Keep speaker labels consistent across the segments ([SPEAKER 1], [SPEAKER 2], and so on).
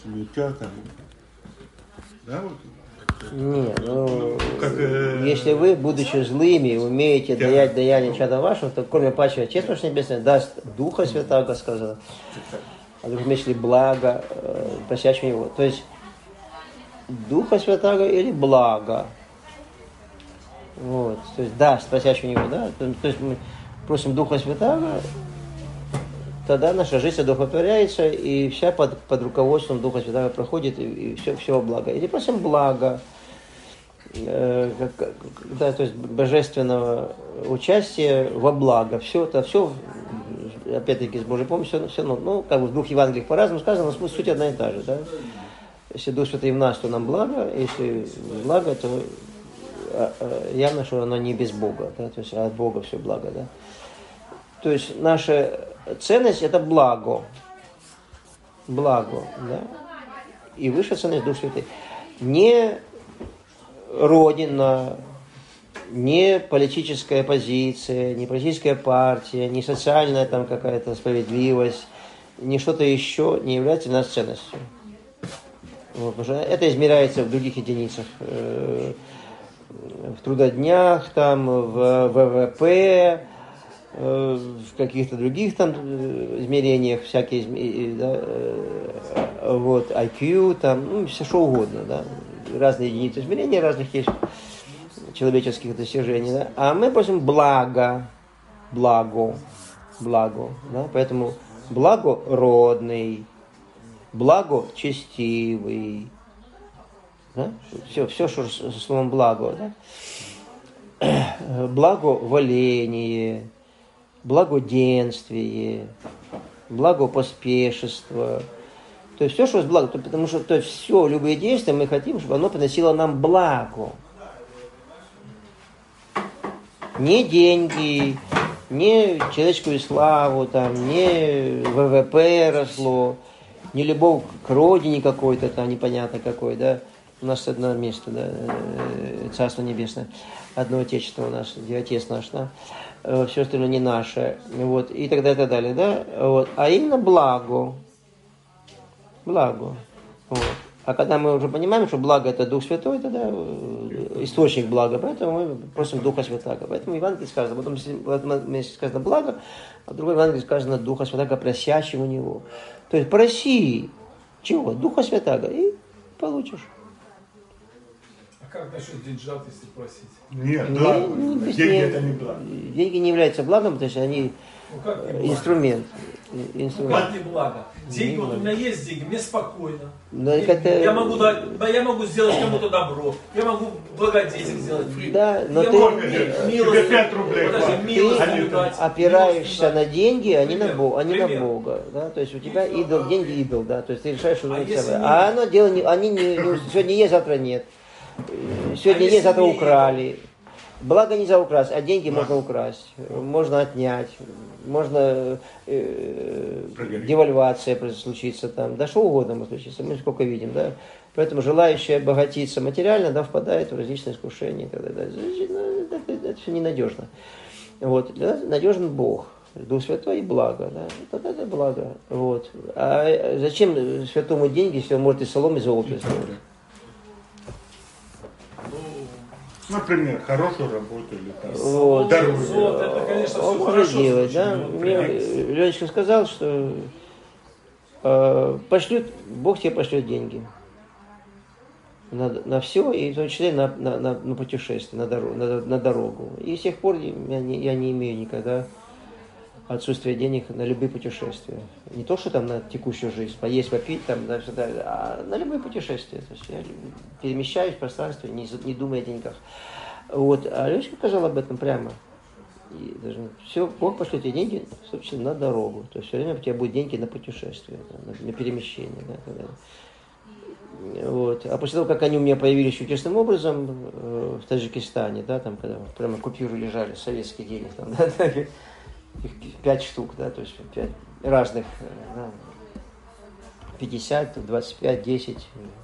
[SPEAKER 1] летят они. Да, вот?
[SPEAKER 2] Нет, ну,
[SPEAKER 1] Как,
[SPEAKER 2] если вы, будучи злыми, умеете даять даяние чадам вашим, то кроме паче Отец ваш Небесный даст Духа Святаго, сказано, а в другом месте благо, просящего Него. То есть Духа Святаго или благо. Вот, то есть даст просящего Него, да? То есть мы просим Духа Святаго, тогда наша жизнь одухотворяется, и вся под руководством Духа Святаго проходит, и все во благо. Или просим благо, да, то есть божественного участия во благо. Все это, все, опять-таки, с Божьей помощью, все, ну, как бы в двух Евангелиях по-разному сказано, но суть одна и та же, да. Если Дух Святой в нас, то нам благо, если благо, то явно, что оно не без Бога, да, то есть от Бога все благо, да. То есть наша ценность – это благо. Благо, да. И высшая ценность Дух Святой. Не родина, не политическая позиция, не политическая партия, не социальная там какая-то справедливость, не что-то еще не является для нас ценностью. Вот, потому что это измеряется в других единицах. В трудоднях, там, в ВВП, в каких-то других там измерениях, всякие, да, вот, IQ, там, ну, все что угодно, да, разные единицы измерения, разных есть человеческих достижений, да, а мы просим благо, да, поэтому благородный, благочестивый, да, все, что со словом благо, да, благоволение, благоденствие, благопоспешество. То есть все, что есть благо, потому что то есть все, любые действия мы хотим, чтобы оно приносило нам благо. Не деньги, не человеческую славу, там, не ВВП росло, не любовь к родине какой-то, там непонятно какой, да. У нас одно место, да, Царство Небесное, одно Отечество у нас, где Отец наш, да, все остальное не наше, вот, и так далее, и так далее, да, вот, а именно благо, вот. А когда мы уже понимаем, что благо это Дух Святой, тогда источник блага, поэтому мы просим Духа Святаго, поэтому в Евангелии сказано, потом в одном месте сказано благо, а в другом Евангелии сказано Духа Святаго, просящего у Него, то есть проси, чего? Духа Святаго, и получишь.
[SPEAKER 3] Как насчет деньжат, если просить?
[SPEAKER 1] Нет, благо. Деньги это не благо.
[SPEAKER 2] Деньги не являются благом, потому что они инструмент.
[SPEAKER 3] Как не благо? Деньги, вот у меня есть деньги, мне спокойно.
[SPEAKER 2] Я
[SPEAKER 3] могу сделать кому-то добро, я могу благодетель сделать.
[SPEAKER 2] Да, но
[SPEAKER 3] я
[SPEAKER 2] могу
[SPEAKER 1] тебе 5 рублей.
[SPEAKER 2] Ты опираешься на деньги, а не на Бога. Да? То есть у тебя идол, деньги идол, да. То есть ты решаешь, что оно дело не, сегодня есть, завтра нет. Сегодня есть, завтра украли. Благо нельзя украсть, а деньги можно украсть, можно отнять, можно девальвация случится там, да что угодно может случиться, мы сколько видим, да. Поэтому желающие обогатиться материально, да, впадает в различные искушения и так далее. Это все ненадежно. Вот, да, надежен Бог, Дух Святой и благо, да, вот это благо. Вот. А зачем святому деньги, если он может и соломы, и золото сделать?
[SPEAKER 1] Например, хорошую работу или там
[SPEAKER 2] вот.
[SPEAKER 3] Золото, это, конечно,
[SPEAKER 2] он может делать, да. Мне Ленечка сказал, что Бог тебе пошлет деньги на все, и в том числе на путешествие, на дорогу. И с тех пор я не имею никогда отсутствия денег на любые путешествия. Не то, что там на текущую жизнь, поесть, попить, там, да, а на любые путешествия. То есть я перемещаюсь в пространстве, не думая о деньгах. Вот. А Лешка сказал об этом прямо. И даже, все, Бог пошлет тебе деньги, собственно, на дорогу. То есть все время у тебя будут деньги на путешествие, на перемещение. Да, так далее. Вот. А после того, как они у меня появились чудесным образом в Таджикистане, да, там, когда прямо купюры лежали, советских денег, там, да, их 5 штук, да, то есть 5 разных, да, 50, 25, 10,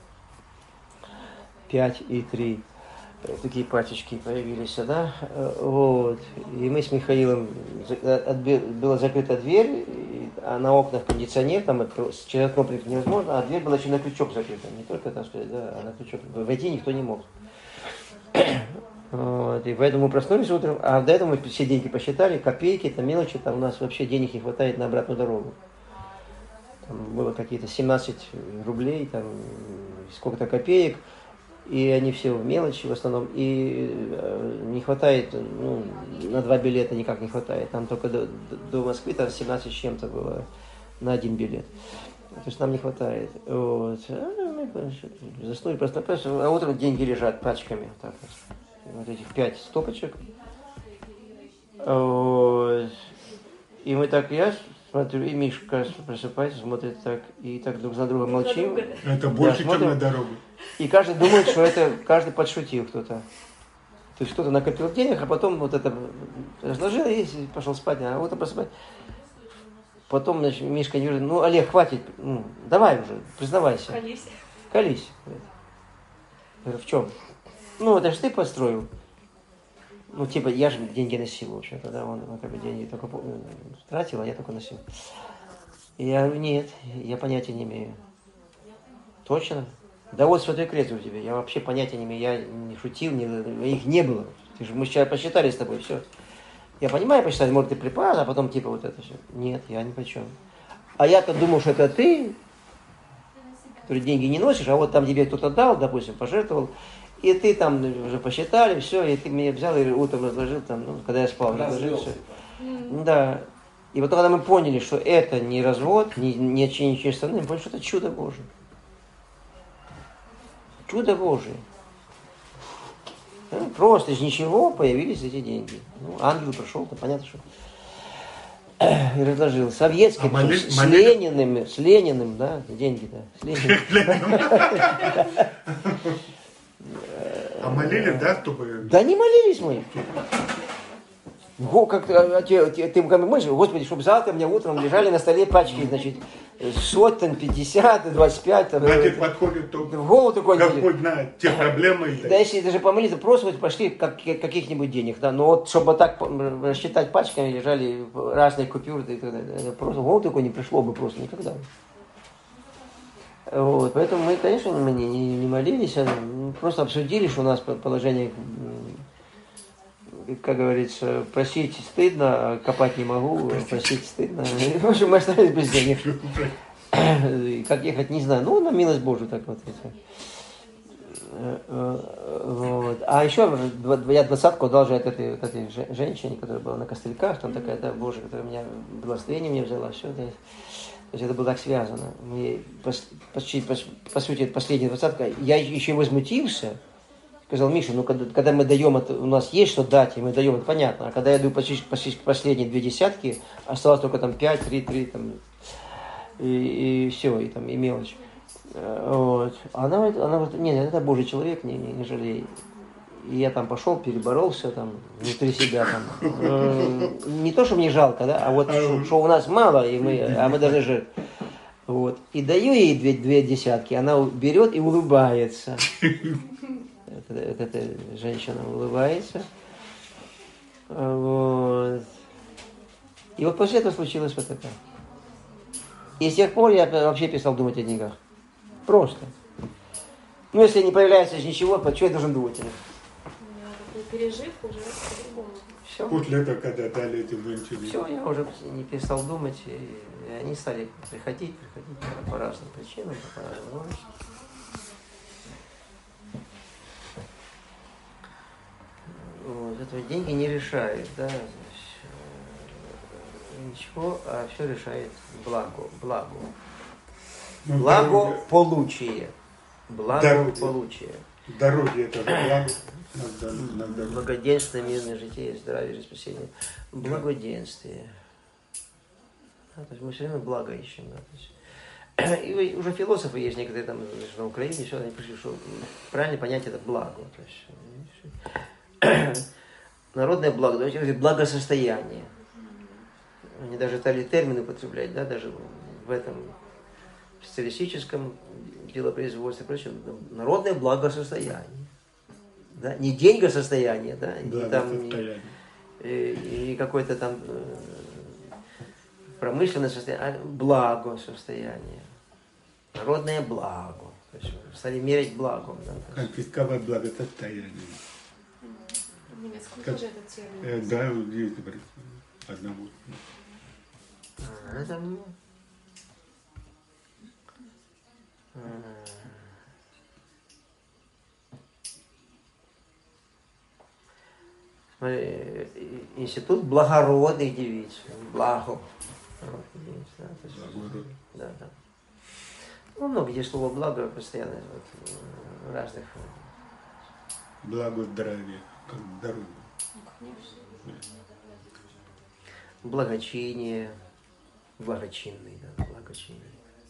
[SPEAKER 2] 5 и 3. Такие пачечки появились, да, вот. И мы с Михаилом, была закрыта дверь, и а на окнах кондиционер, там через окно приехать невозможно, а дверь была еще на крючок закрыта. Не только, так сказать, да, а на крючок. Войти никто не мог. Вот, и поэтому мы проснулись утром, а до этого мы все деньги посчитали, копейки, там мелочи, там у нас вообще денег не хватает на обратную дорогу. Там было какие-то 17 рублей, там сколько-то копеек, и они все в мелочи в основном, и не хватает, ну, на 2 билета никак не хватает, там только до Москвы там 17 с чем-то было на 1 билет. То есть нам не хватает. Вот. Мы заснули, проснулись, а утром деньги лежат пачками. Так, вот этих 5 стопочек. Вот. И мы так, я смотрю, и Мишка просыпается, смотрит так, и так друг за другом молчим.
[SPEAKER 1] Это больше,
[SPEAKER 2] да,
[SPEAKER 1] чем на дорогу.
[SPEAKER 2] И каждый думает, что это каждый подшутил кто-то. То есть кто-то накопил денег, а потом вот это разложил и пошел спать, а вот просыпается. Потом, значит, Мишка не говорит, ну, Олег, хватит, ну, давай уже, признавайся. Колись. Я говорю, в чем? Ну, это же ты построил. Ну, типа, я же деньги носил, в общем-то, да, он как бы деньги только тратил, а я только носил. И я говорю, нет, я понятия не имею. Точно? Да вот Святой Крест у тебя, я вообще понятия не имею, я не шутил, их не было. Мы сейчас посчитали с тобой, все. Я понимаю, посчитать, может, ты припас, а потом типа вот это все. Нет, я ни при чем. А я-то думал, что это ты, который деньги не носишь, а вот там тебе кто-то дал, допустим, пожертвовал, и ты там уже посчитали, все, и ты меня взял и утром разложил, там, ну, когда я спал, разложил все. Да. И потом, когда мы поняли, что это не развод, ничего остальное, мы поняли, что это чудо Божие. Чудо Божие. Просто из ничего появились эти деньги. Ну, ангел пришел, то понятно, что и разложил. Советский, с Лениным, да, деньги, да, с Лениным.
[SPEAKER 1] А молили, да, чтобы...
[SPEAKER 2] Да не молились мы. Как ты мыслишь, Господи, чтобы завтра мне утром лежали на столе пачки, значит, сотен, 50, 25.
[SPEAKER 1] Значит, подходит то,
[SPEAKER 2] в голову такой
[SPEAKER 1] Господь знает те проблемы.
[SPEAKER 2] Да, если даже помолиться, просто вот пошли каких-нибудь денег, да, но вот чтобы так рассчитать пачками, лежали разные купюры, это просто в голову такой не пришло бы просто никогда. Вот, поэтому мы, конечно, не молились, а просто обсудили, что у нас положение, как говорится, просить стыдно, а копать не могу, просить стыдно. В общем, мы остались без денег. Как ехать, не знаю. Ну, на милость Божию так вот. Вот. А еще я 20-ку дал же этой женщине, которая была на костыльках, там такая, да, Божия, которая меня благословение мне взяла, все, да. То есть это было так связано. Мы, по сути, это последняя 20-ка. Я еще возмутился. Сказал, Миша, ну когда мы даем, это, у нас есть что дать, и мы даем, это понятно. А когда я даю почти последние 2 десятки, осталось только там 5, 3 там, и все, и там, и мелочь. Вот. Она говорит, нет, это Божий человек, не жалей. И я там пошел, переборолся там внутри себя там. Не то, что мне жалко, да, а вот что у нас мало, а мы должны жить. Вот. И даю ей 2 десятки, она берет и улыбается. Эта женщина улыбается. Вот. И вот после этого случилось вот это. И с тех пор я вообще перестал думать о деньгах. Просто. Ну, если не появляется ничего, то что я должен думать о них?
[SPEAKER 4] Пережив уже по-другому.
[SPEAKER 2] Все.
[SPEAKER 1] После этого, когда дали эти женщины.
[SPEAKER 2] Все, я уже не перестал думать. И они стали приходить по разным причинам, по разным. Вот, это деньги не решают, да, ничего, а все решает благо.
[SPEAKER 1] Ну,
[SPEAKER 2] Благополучие. Благополучие.
[SPEAKER 1] Дороги это благо.
[SPEAKER 2] Благоденствие, мирное житие, здравие, спасение. Благоденствие. Да, то есть мы все время благо ищем. Да, то есть. И уже философы есть некоторые там на Украине, все, они пришли, что правильное понятие это благо. То есть, народное благо, давайте говорить, благосостояние. Они даже стали термины употреблять, да, даже в этом социалистическом делопроизводстве, прочее, народное благосостояние. Да? Не деньгосостояние, да,
[SPEAKER 1] да,
[SPEAKER 2] не там и какой-то там промышленное состояние, благо состояние, народное благо. То есть стали мерить благом. Да?
[SPEAKER 1] Конфисковать благосостояние.
[SPEAKER 4] В немецком тоже этот термин.
[SPEAKER 1] Да, есть одного.
[SPEAKER 2] Это мне. Институт благородных девиц. Благо. Да, то есть, да, да. Ну, много где слово благо постоянно вот, в разных.
[SPEAKER 1] Благо здравия, как здоровье.
[SPEAKER 2] Благочиние. Благочинный, да, благочинный.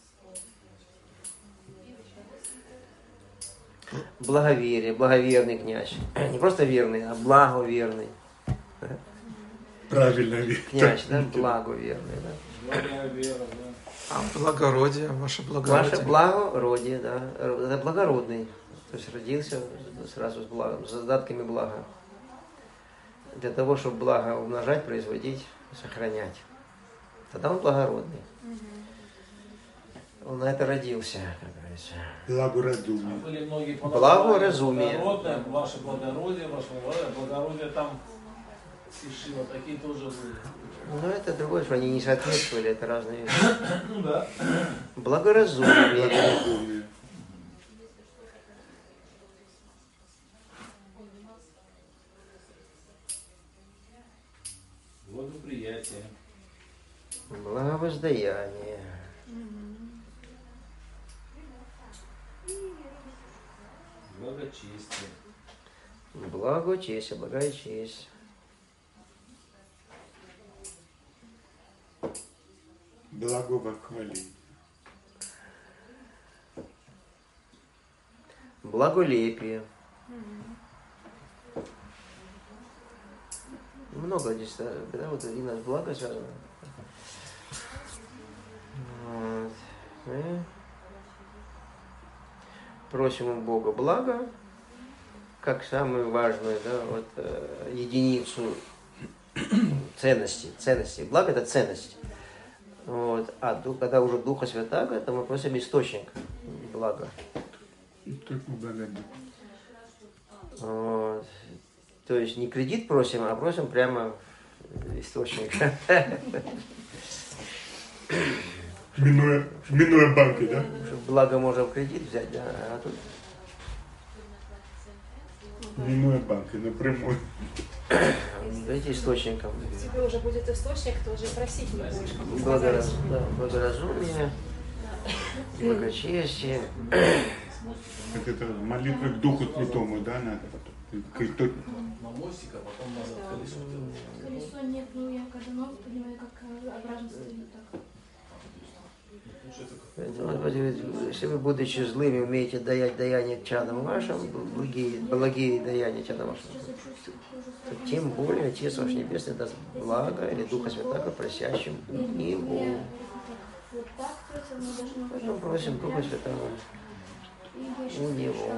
[SPEAKER 2] Благоверие, благоверный князь. Не просто верный, а благоверный.
[SPEAKER 1] Правильно, Виктор.
[SPEAKER 2] Князь, да, благоверный, да.
[SPEAKER 3] Благая вера, да.
[SPEAKER 5] А благородие, ваше благородие.
[SPEAKER 2] Ваше благородие, да. Это благородный. То есть родился сразу с благом, с задатками блага. Для того, чтобы благо умножать, производить, сохранять. Тогда он благородный. Он на это родился, как говорится.
[SPEAKER 1] Благоразумие.
[SPEAKER 3] Были многие
[SPEAKER 2] Благоразумие.
[SPEAKER 3] благородное, ваше благородие, благородие там Сишива, такие тоже были.
[SPEAKER 2] Но это другое, что они не соответствовали, это разные вещи.
[SPEAKER 3] Ну да.
[SPEAKER 2] Благоразумие.
[SPEAKER 1] Благоразумие.
[SPEAKER 3] Благоприятие.
[SPEAKER 2] Благовоздаяние.
[SPEAKER 3] Благочестие.
[SPEAKER 2] Благочестие, благая честь.
[SPEAKER 1] Благовохваление.
[SPEAKER 2] Благолепие. Много здесь, да, вот и нас благо связано. Вот. И просим у Бога блага, как самую важную, да, вот, единицу ценности. Благо это ценность. Вот. А когда уже Духа Святаго, то мы просим источник блага.
[SPEAKER 1] Только благодать.
[SPEAKER 2] Вот. То есть не кредит просим, а просим прямо источник.
[SPEAKER 1] Минуя банки, да?
[SPEAKER 2] Чтобы благо можно в кредит взять, да, а тут
[SPEAKER 1] Минуя банки, напрямую.
[SPEAKER 2] говорите источником.
[SPEAKER 4] Тебе уже будет источник, ты уже просить не будешь. как сказать.
[SPEAKER 2] Благоразумие, благочестие.
[SPEAKER 1] Так это молитва к Духу Святому, да, надо потом.
[SPEAKER 3] На мостик, а потом назад колесо.
[SPEAKER 6] Колесо нет, ну я когда ногу поднимаю, как обратно стоит так.
[SPEAKER 2] Если вы, будучи злыми, умеете даять даяние чадам вашим, благие даяния чадам вашим, то тем более Отец ваш Небесный даст благо или Духа Святаго просящим Его.
[SPEAKER 6] Вот так просим, мы должны...
[SPEAKER 2] Поэтому просим Духа Святаго у Него.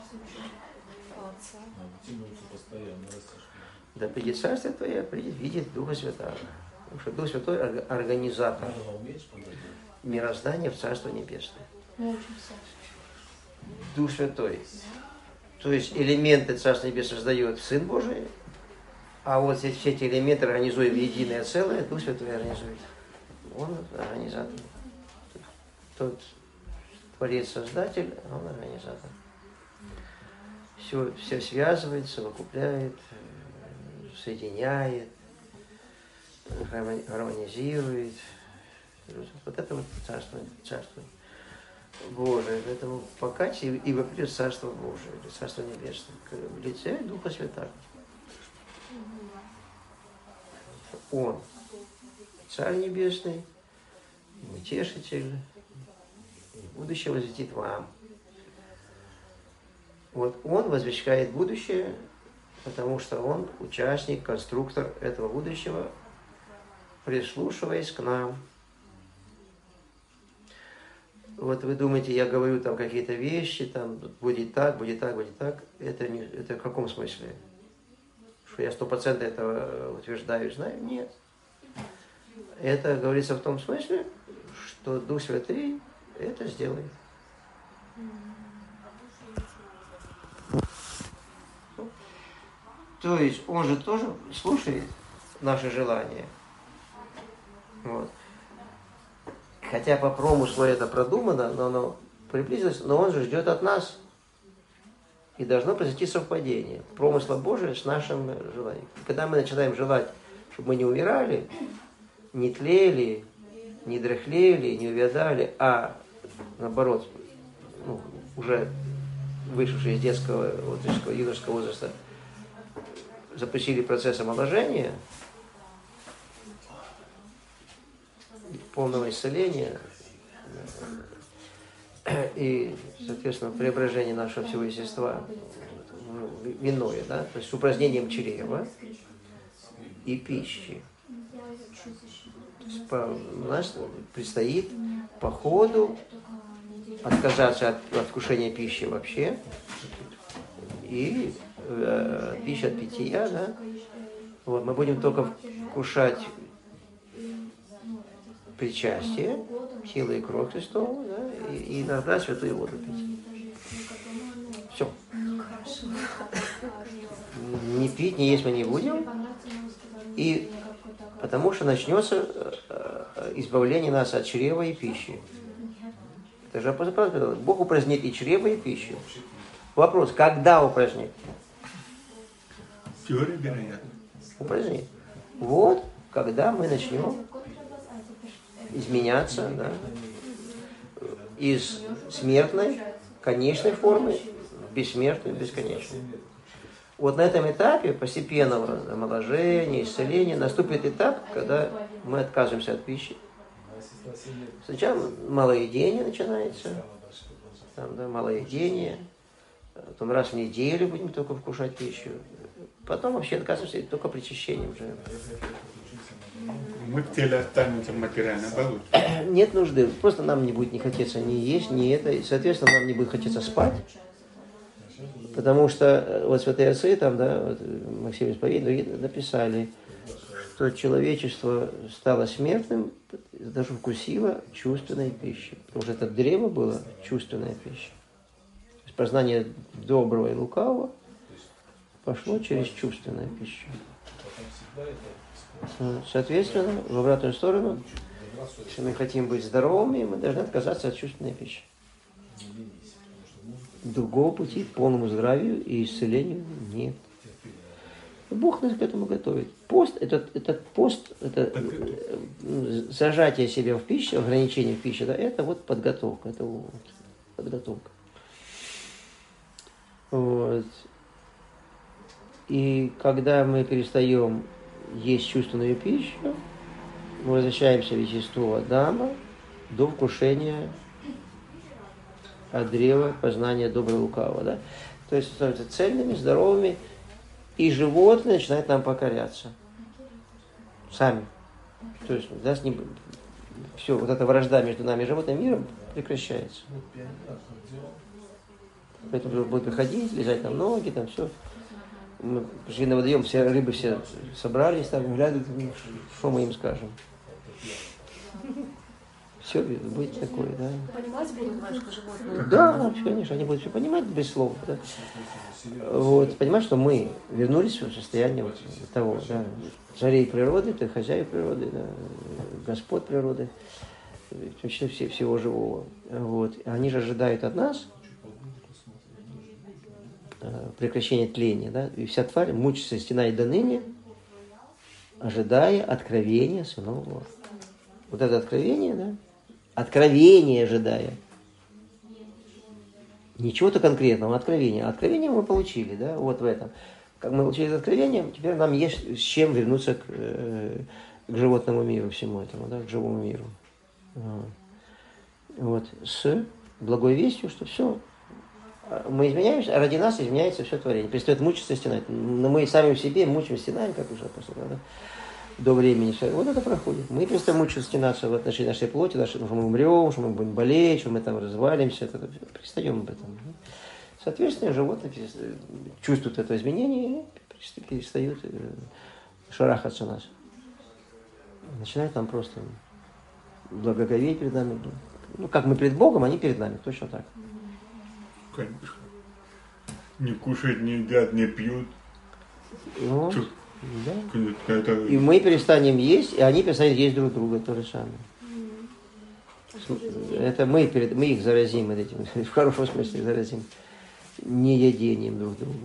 [SPEAKER 4] Отца.
[SPEAKER 3] Тянуться постоянно, растешь.
[SPEAKER 2] Да придет Царствие Твое, придет видеть Духа Святаго. Потому что Дух Святой организатор
[SPEAKER 3] Она умеешь подать?
[SPEAKER 2] мироздания в Царство Небесное.
[SPEAKER 6] Мы учимся.
[SPEAKER 2] Дух Святой. То есть элементы Царства Небесного создает Сын Божий, а вот все эти элементы организуя в единое целое, Дух Святой организует. Он организатор. Тот Творец-Создатель, а он организатор. Все связывает, совокупляет, соединяет, гармонизирует. Вот это вот царство Божие. Поэтому покайся и вопли Царство Божие, Царство Небесное, в лице Духа Святаго. Он Царь Небесный, Утешитель, будущее возвестит вам. Вот Он возвещает будущее, потому что Он участник, конструктор этого будущего, прислушиваясь к нам. Вот вы думаете, я говорю там какие-то вещи, там будет так, будет так, будет так. Это в каком смысле? Что я 100% этого утверждаю, знаю? Нет. Это говорится в том смысле, что Дух Святый это сделает. То есть он же тоже слушает наши желания. Вот. Хотя по промыслу это продумано, но оно приблизилось, но он же ждет от нас. И должно произойти совпадение промысла Божия с нашим желанием. Когда мы начинаем желать, чтобы мы не умирали, не тлели, не дряхлели, не увядали, а наоборот, уже вышедшие из детского, отроческого, юношеского возраста, запустили процесс омоложения, полного исцеления и, соответственно, преображение нашего всего естества в иное, да, то есть с упразднением чрева и пищи. У нас предстоит по ходу отказаться от вкушения пищи вообще и пищи от питья, да. Вот, мы будем только вкушать причастие, тело и кровь Христову, да, и иногда святую воду пить. Все. Не пить, не есть мы не будем. И потому что начнется избавление нас от чрева и пищи. Это же апостол Павел сказал, Бог упразднит и чрево, и пищу. Вопрос, когда упразднит?
[SPEAKER 1] Теория вероятно.
[SPEAKER 2] Упразднит. Вот, когда мы начнем изменяться, да, из смертной, конечной формы в бессмертную, бесконечную. Вот на этом этапе постепенного омоложения, исцеления наступит этап, когда мы отказываемся от пищи. Сначала малоедение начинается, там, да, малоедение, потом раз в неделю будем только вкушать пищу, потом вообще отказываемся только причащением уже.
[SPEAKER 1] Мы в теле останемся материально получше.
[SPEAKER 2] Нет нужды, просто нам не будет не хотеться ни есть, ни это, и, соответственно, нам не будет хотеться спать, потому что вот святые отцы, там, да, вот Максим Исповедник написали, что человечество стало смертным, даже вкусило чувственной пищи, потому что это древо было чувственная пища. То есть познание доброго и лукавого пошло через чувственную пищу. Соответственно, в обратную сторону, если мы хотим быть здоровыми, мы должны отказаться от чувственной пищи. Другого пути к полному здравию и исцелению нет. Бог нас к этому готовит. Пост, этот пост, это зажатие себя в пищу, ограничение в пище, да, это вот подготовка, это вот подготовка. Вот. И когда мы перестаем есть чувственную пищу, мы возвращаемся в естество Адама до вкушения от древа познания доброго и лукавого. Да? То есть становятся цельными, здоровыми, и животные начинают нам покоряться. Сами. То есть да, с ним все, вот эта вражда между нами и животным миром прекращается. Поэтому будет приходить, лежать на ноги, там все. Мы пришли на водоем, все рыбы все собрались, там глядят, что мы им скажем. Все будет такое, да.
[SPEAKER 4] Понимать будут ваши животные?
[SPEAKER 2] Да, конечно, они будут все понимать без слов. Да. Вот, понимать, что мы вернулись в состояние вот того, да, царей природы, ты хозяин природы, да, Господь природы, вообще всего живого. Вот. Они же ожидают от нас прекращения тления, да, и вся тварь мучится, стенает до ныне, ожидая откровения Сына Божьего. Вот это откровение, да, откровение ожидая. Не чего-то конкретного, а откровения. Откровение мы получили, да, вот в этом. Как мы получили откровение, теперь нам есть с чем вернуться к животному миру, всему этому, да, к живому миру. Вот. С благой вестью, что все, мы изменяемся, а ради нас изменяется все творение. Перестает мучиться, стенать. Но мы сами в себе мучим, стенаем, как уже апостол, да, до времени. Вот это проходит. Мы перестаем мучиться, стенаться в отношении нашей плоти, что мы умрем, что мы будем болеть, что мы там развалимся. Это, перестаем об этом. Соответственно, животные чувствуют это изменение и перестают шарахаться нас. начинают там просто благоговеть перед нами. Ну, как мы перед Богом, они перед нами, точно так.
[SPEAKER 1] Конечно. Не кушают, не едят, не пьют.
[SPEAKER 2] Ну,
[SPEAKER 1] Чё?
[SPEAKER 2] да.
[SPEAKER 1] Это...
[SPEAKER 2] И мы перестанем есть, и они перестанут есть друг друга, то же самое. Это мы их заразим этим, в хорошем смысле заразим, неедением друг друга.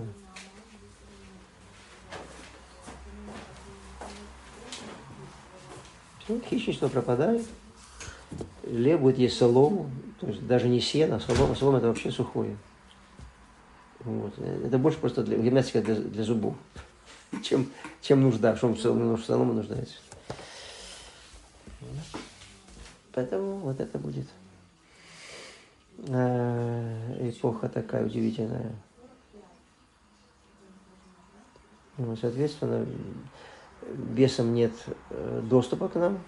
[SPEAKER 2] Все, хищничество пропадает. Лев будет есть солому, то есть даже не сено, а солома. Солома это вообще сухое. Вот. Это больше просто гимнастика для зубов, чем нужда, в чем солома нуждается. Поэтому вот это будет эпоха такая удивительная. Ну, соответственно, бесам нет доступа к нам.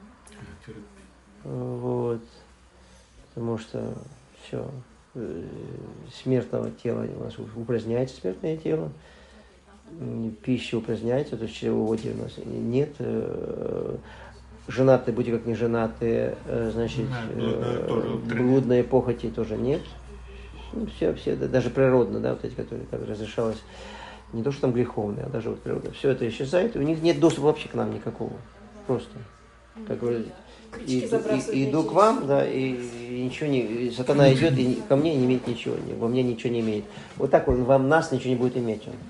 [SPEAKER 2] Вот. Потому что все, смертного тела у нас упраздняется, смертное тело, пища упраздняется, то есть чревоводия у нас нет. Женатые, будь как не женатые, значит, блудные похоти тоже нет. Ну, все, даже природно, да, вот эти, которые как разрешалось, не то, что там греховные, а даже вот природно, все это исчезает, и у них нет доступа вообще к нам никакого. Просто. Как говорят, иду к вам, да, и ничего не. Сатана идет, и ко мне не имеет ничего, во мне ничего не имеет. Вот так он вам нас ничего не будет иметь. Он.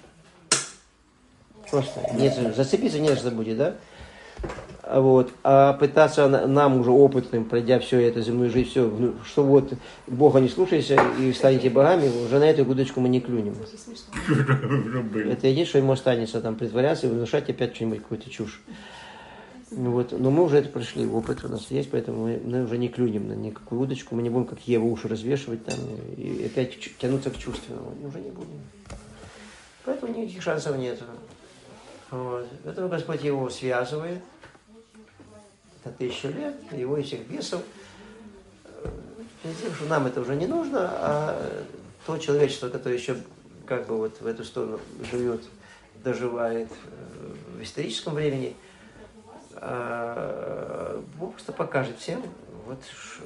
[SPEAKER 2] Просто. Нет, зацепиться не за что будет, да? Вот. А пытаться нам уже опытным, пройдя все это, земную жизнь, все, что вот Бога не слушайся и станете богами, уже на эту удочку мы не клюнем. Это единственное, что ему останется там притворяться и внушать опять что-нибудь, какую-то чушь. Вот. Но мы уже это прошли, опыт у нас есть, поэтому мы уже не клюнем на никакую удочку, мы не будем как Ева уши развешивать там и опять тянуться к чувственному, уже не будем. Поэтому никаких шансов нет. Вот. Поэтому Господь его связывает. 1000 лет, его и всех бесов. Тем, что нам это уже не нужно, а то человечество, которое еще как бы вот в эту сторону живет, доживает в историческом времени, Бог просто покажет всем, вот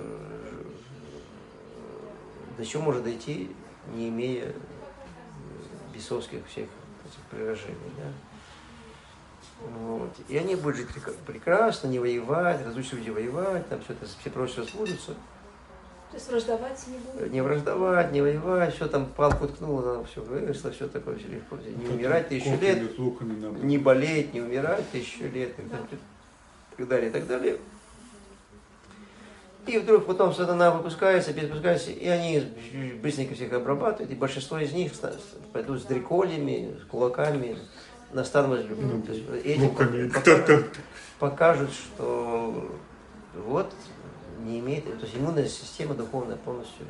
[SPEAKER 2] до чего может дойти, не имея бесовских всех этих приложений, да? Вот. И они будут жить прекрасно, не воевать, разучатся люди воевать, там все это, все прочее сбудутся.
[SPEAKER 4] То есть враждовать не будут? Не
[SPEAKER 2] враждовать, не воевать, все там палку ткнуло, там все выросло, все такое, все легко. Не умирать 1000 лет, не болеть, не умирать 1000 лет, и так далее, и так далее. И вдруг потом сатана выпускается, перепускается, и они быстренько всех обрабатывают, и большинство из них пойдут с дрекольями, с кулаками, на стан возлюбленных. То есть этим покажут, что вот не имеет, то есть иммунная система духовная полностью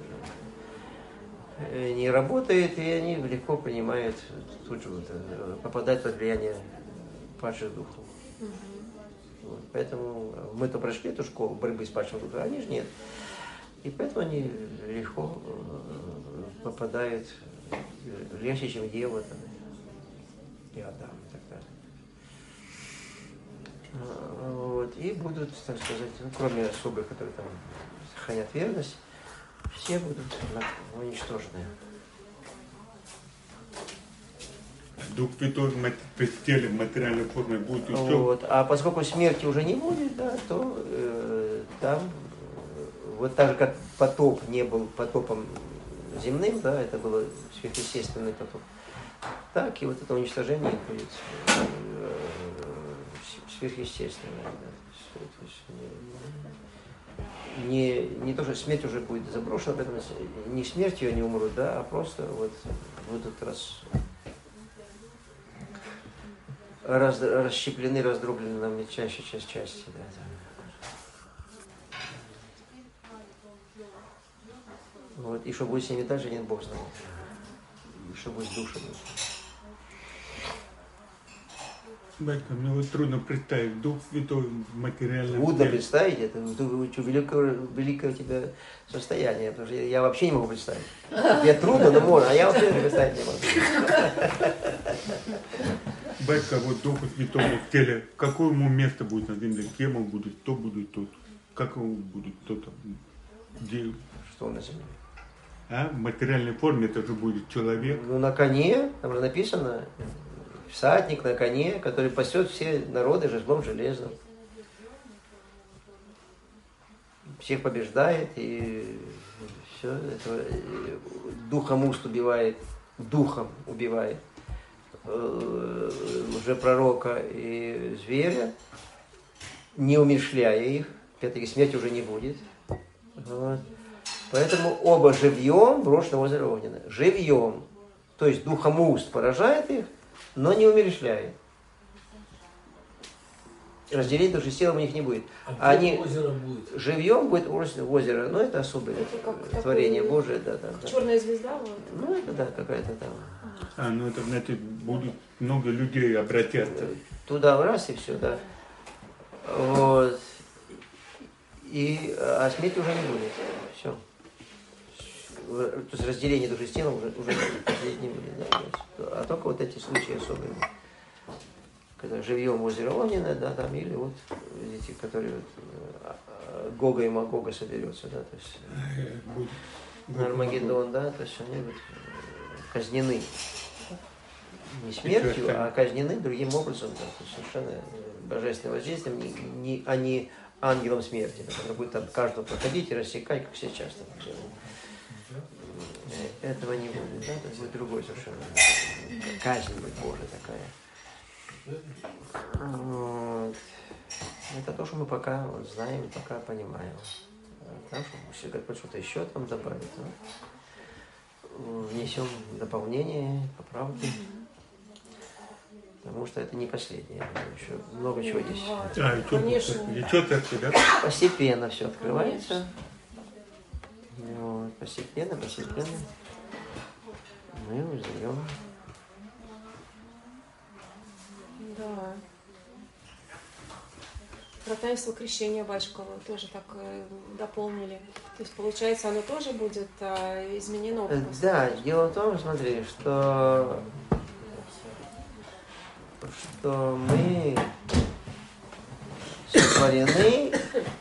[SPEAKER 2] не работает, и они легко принимают, тут же попадают под влияние падших духов. Вот. Поэтому мы-то прошли эту школу борьбы с падшим духом, а они же нет. И поэтому они легко попадают, легче, чем Ева там, и Адам и так далее. Вот. И будут, так сказать, ну, кроме особых, которые там сохранят верность, все будут уничтожены.
[SPEAKER 1] Дух Святой в теле, в материальной форме будет еще.
[SPEAKER 2] Вот. А поскольку смерти уже не будет, да, то там, вот так же как потоп не был потопом земным, да, это было сверхъестественный потоп, так и вот это уничтожение будет сверхъестественное. Да. То есть, не то, что смерть уже будет заброшена, поэтому не смертью они умрут, да, а просто вот будут расщеплены, раздроблены на мельчайшие части. Да. Вот. И что будет с ними дальше, нет, Бог знает. И что будет с душами.
[SPEAKER 1] Батька, мне вот трудно представить Дух Святой в материальном
[SPEAKER 2] Трудно
[SPEAKER 1] теле.
[SPEAKER 2] представить, это великое у тебя состояние, потому что я вообще не могу представить. Мне трудно, но можно, а я вообще не представить не могу.
[SPEAKER 1] батька, вот Духа Святого в теле, какое ему место будет на земле, кем он будет, кто будет тот, как он будет, кто там, где,
[SPEAKER 2] Что на земле?
[SPEAKER 1] в материальной форме это же будет человек.
[SPEAKER 2] Ну, на коне, там же написано, всадник на коне, который пасет все народы жезлом железным. Всех побеждает и все это духом уст убивает, духом убивает лжепророка и зверя, не умерщвляя их, опять-таки смерти уже не будет. Вот. Поэтому оба живьем брошены в озеро Огненное. Живьем. То есть духом уст поражает их, но не умерщвляет. Разделения души с телом у них не будет. Они
[SPEAKER 3] озеро будет.
[SPEAKER 2] живьем будет брошено в озеро, но это особое
[SPEAKER 4] как
[SPEAKER 2] творение
[SPEAKER 4] такой,
[SPEAKER 2] Божие. Да.
[SPEAKER 4] Черная звезда, вот.
[SPEAKER 2] Ну это да, какая-то там.
[SPEAKER 1] Ну это, значит, будут много людей обратятся.
[SPEAKER 2] Туда раз и все, да. Вот. А смерти уже не будет. Все. То есть разделение души с телом уже происходить не будет. Да? А только вот эти случаи особые. Когда живьем в озеро Огненное, да, там, или вот эти, которые Гога и Магога соберется, да, то есть Армагеддон, да, то есть они вот казнены не смертью, а казнены другим образом, да, то есть совершенно божественным воздействием, а не ангелом смерти, да, который будет там каждого проходить и рассекать, как сейчас там делают. Этого не будет, да, это будет другой совершенно. Казнь будет Божия такая. Вот. Это то, что мы пока вот знаем, пока понимаем. Там что-то еще там добавить. Внесем дополнение, поправки. Потому что это не последнее. Еще много чего здесь.
[SPEAKER 4] Конечно.
[SPEAKER 1] Да?
[SPEAKER 2] Постепенно все открывается. Вот. Постепенно. Мы узнаем.
[SPEAKER 4] Да. Про таинство крещения батюшка тоже так дополнили. То есть, получается, оно тоже будет изменено?
[SPEAKER 2] Да, дело в том, смотри, что мы сотворены,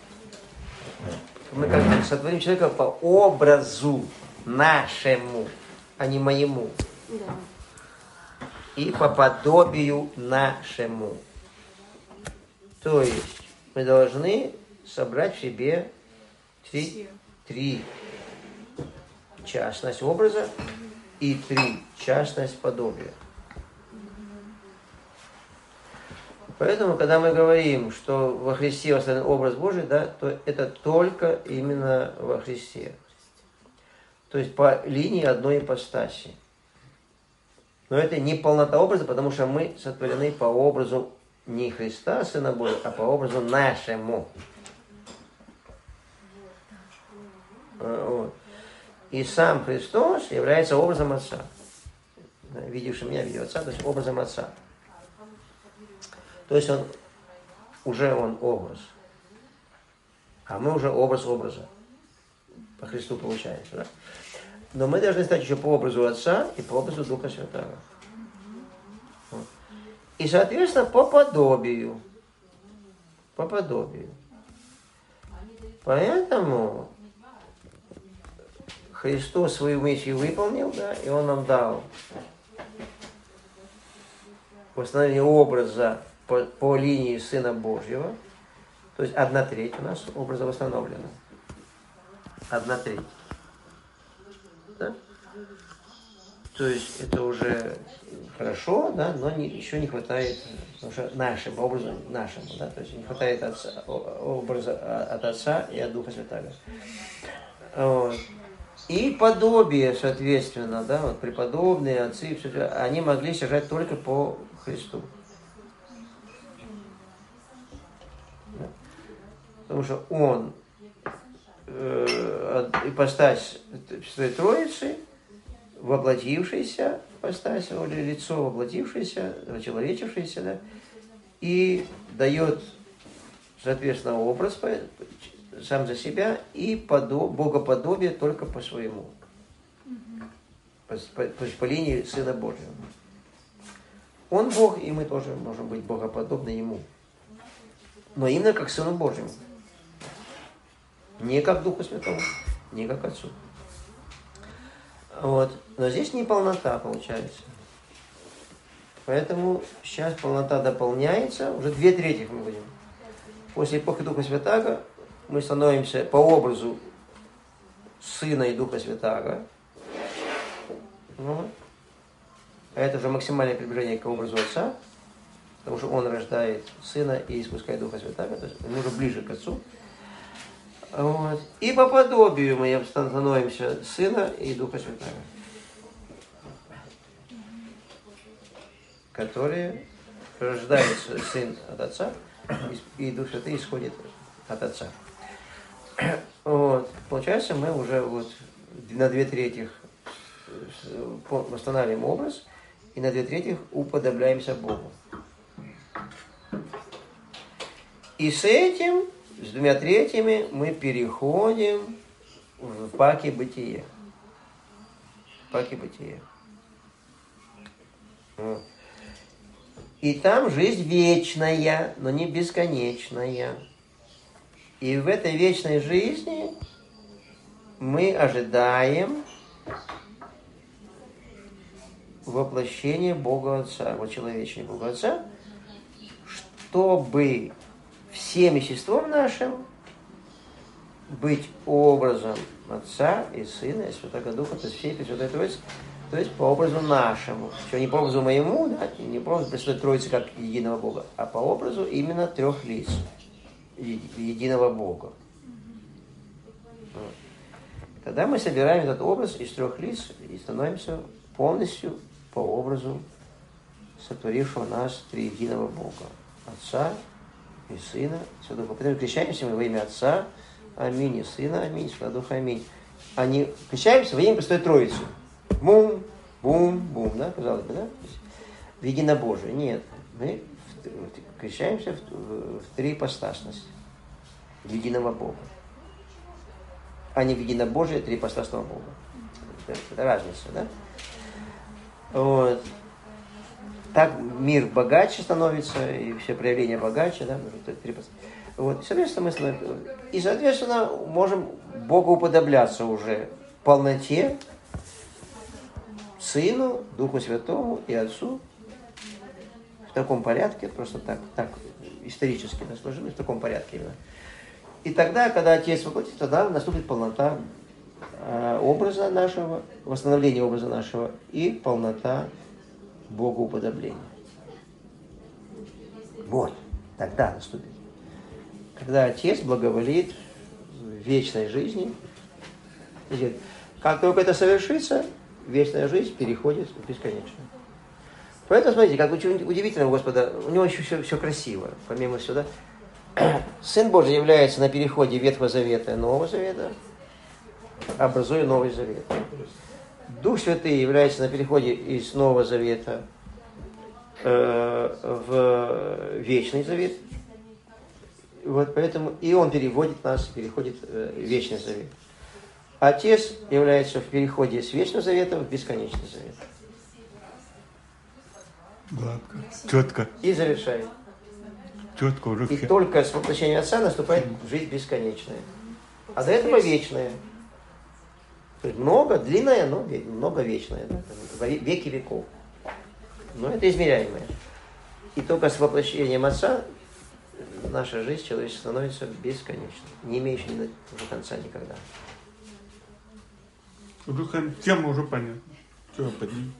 [SPEAKER 2] мы как сотворим человека по образу нашему, а не моему.
[SPEAKER 4] Да.
[SPEAKER 2] И по подобию нашему. То есть мы должны собрать в себе три частность образа и 3 частность подобия. Поэтому, когда мы говорим, что во Христе восстановлен образ Божий, да, то это только именно во Христе. То есть по линии одной ипостаси. Но это не полнота образа, потому что мы сотворены по образу не Христа, Сына Божьего, а по образу нашему. Вот. И сам Христос является образом Отца. Видевший меня, видел Отца, то есть образом Отца. То есть он образ. А мы уже образ образа. По Христу получается, да? Но мы должны стать еще по образу Отца и по образу Духа Святого. И, соответственно, по подобию. По подобию. Поэтому Христос свою миссию выполнил, да, и Он нам дал восстановление образа по линии Сына Божьего. То есть 1/3 у нас образа восстановлена. 1/3. Да? То есть это уже хорошо, да, но еще не хватает, потому что нашему образу, да, то есть не хватает образа от Отца и от Духа Святого. Вот. И подобие, соответственно, да, вот преподобные, отцы, все, они могли сажать только по Христу. Да? Потому что Он ипостась Святой Троицы, воплотившийся ипостась, лицо воплотившееся, очеловечившееся, да, и дает, соответственно, образ сам за себя и богоподобие только по своему. По линии Сына Божьего. Он Бог, и мы тоже можем быть богоподобны Ему. Но именно как Сыну Божьему. Не как Духу Святому, не как Отцу. Вот. Но здесь не полнота получается. Поэтому сейчас полнота дополняется, уже 2/3 мы будем. После эпохи Духа Святаго мы становимся по образу Сына и Духа Святаго. Вот. А это уже максимальное приближение к образу Отца, потому что Он рождает Сына и испускает Духа Святаго, то есть мы уже ближе к Отцу. Вот. И по подобию мы становимся Сына и Духа Святаго, которые рождается Сын от Отца, и Дух Святый исходит от Отца. Вот. Получается, мы уже вот на 2/3 восстанавливаем образ, и на 2/3 уподобляемся Богу. И с этим, с 2/3 мы переходим в паки бытие. Паки бытие. Вот. И там жизнь вечная, но не бесконечная. И в этой вечной жизни мы ожидаем воплощения Бога Отца, вочеловечения Бога Отца, чтобы всем естеством нашим быть образом Отца и Сына и Святого Духа, то есть всей Пресвятой Троицы, то есть по образу нашему. Что не по образу моему, да, не по образу Пресвятой Троицы как единого Бога, а по образу именно 3 лиц единого Бога. Вот. Тогда мы собираем этот образ из 3 лиц и становимся полностью по образу сотворившего нас триединого Бога. Отца и Сына, Святого Духа. Поэтому крещаемся мы во имя Отца, аминь, и Сына, аминь, Святого Духа, аминь. А не крещаемся во имя Пресвятой Троицы. Бум, бум, бум, да, казалось бы, да? В единобожие. Нет, мы крещаемся в 3 ипостасности единого Бога, а не в единобожие 3 ипостасного Бога. Это разница, да? Вот. Так мир богаче становится, и все проявления богаче, да? Вот. И, соответственно, можем Богу уподобляться уже в полноте Сыну, Духу Святому и Отцу в таком порядке, просто так исторически сложилось, в таком порядке именно. И тогда, когда Отец воплотится, тогда наступит полнота образа нашего, восстановление образа нашего и полнота богоуподобления. Вот, тогда наступит. Когда Отец благоволит в вечной жизни, как только это совершится, вечная жизнь переходит в бесконечную. Поэтому, смотрите, как удивительно у Господа, у него еще все красиво, помимо всего, да? Сын Божий является на переходе Ветхого Завета и Нового Завета, образуя Новый Завет. Дух Святый является на переходе из Нового Завета в Вечный Завет. Вот поэтому и он переводит нас, переходит в Вечный Завет. Отец является в переходе с Вечного Завета в Бесконечный Завет.
[SPEAKER 1] Гладко, четко.
[SPEAKER 2] И завершает.
[SPEAKER 1] Четко уже.
[SPEAKER 2] И только с воплощением Отца наступает жизнь бесконечная. А до этого вечная. То есть много, длинная, но много вечная. Да? Веки веков. Но это измеряемое. И только с воплощением Отца наша жизнь человеческая становится бесконечной, не имеющей уже конца никогда.
[SPEAKER 1] Тема уже понятна. Все, подними.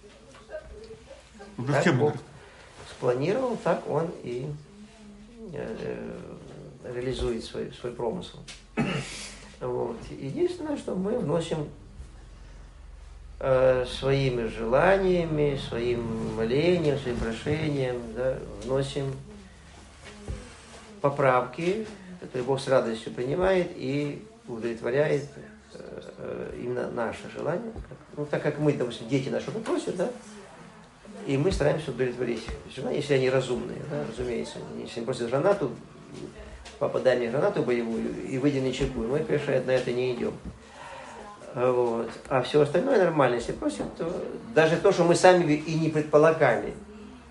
[SPEAKER 2] Так Бог спланировал, так он и реализует свой промысел. Вот. Единственное, что мы вносим своими желаниями, своим молением, своим прошением, да, вносим поправки, которые Бог с радостью принимает и удовлетворяет именно наше желание. Ну, так как мы, допустим, дети наши просят, да, и мы стараемся удовлетворить желания, если они разумные, да, разумеется. Если они просят гранату, папа, дай мне гранату боевую и выйди на чеку, мы, конечно, на это не идем. Вот. А все остальное нормально. Если просят, то даже то, что мы сами и не предполагали,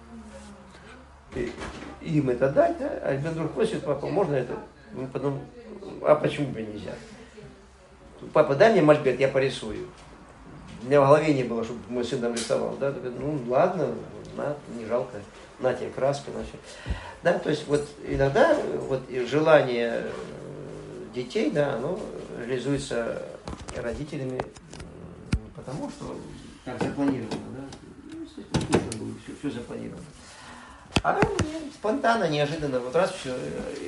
[SPEAKER 2] им это дать, да? А ребенок вдруг просит, папа, можно это? Ну, потом, а почему бы нельзя? Папа, дай мне мольберт, я порисую. У меня в голове не было, чтобы мой сын там рисовал, да? Ну, ладно, на, не жалко, на тебе краска, на все. Да, то есть вот иногда вот желание детей, да, оно реализуется родителями, потому что так запланировано, да? Все запланировано. А спонтанно, неожиданно, вот раз все.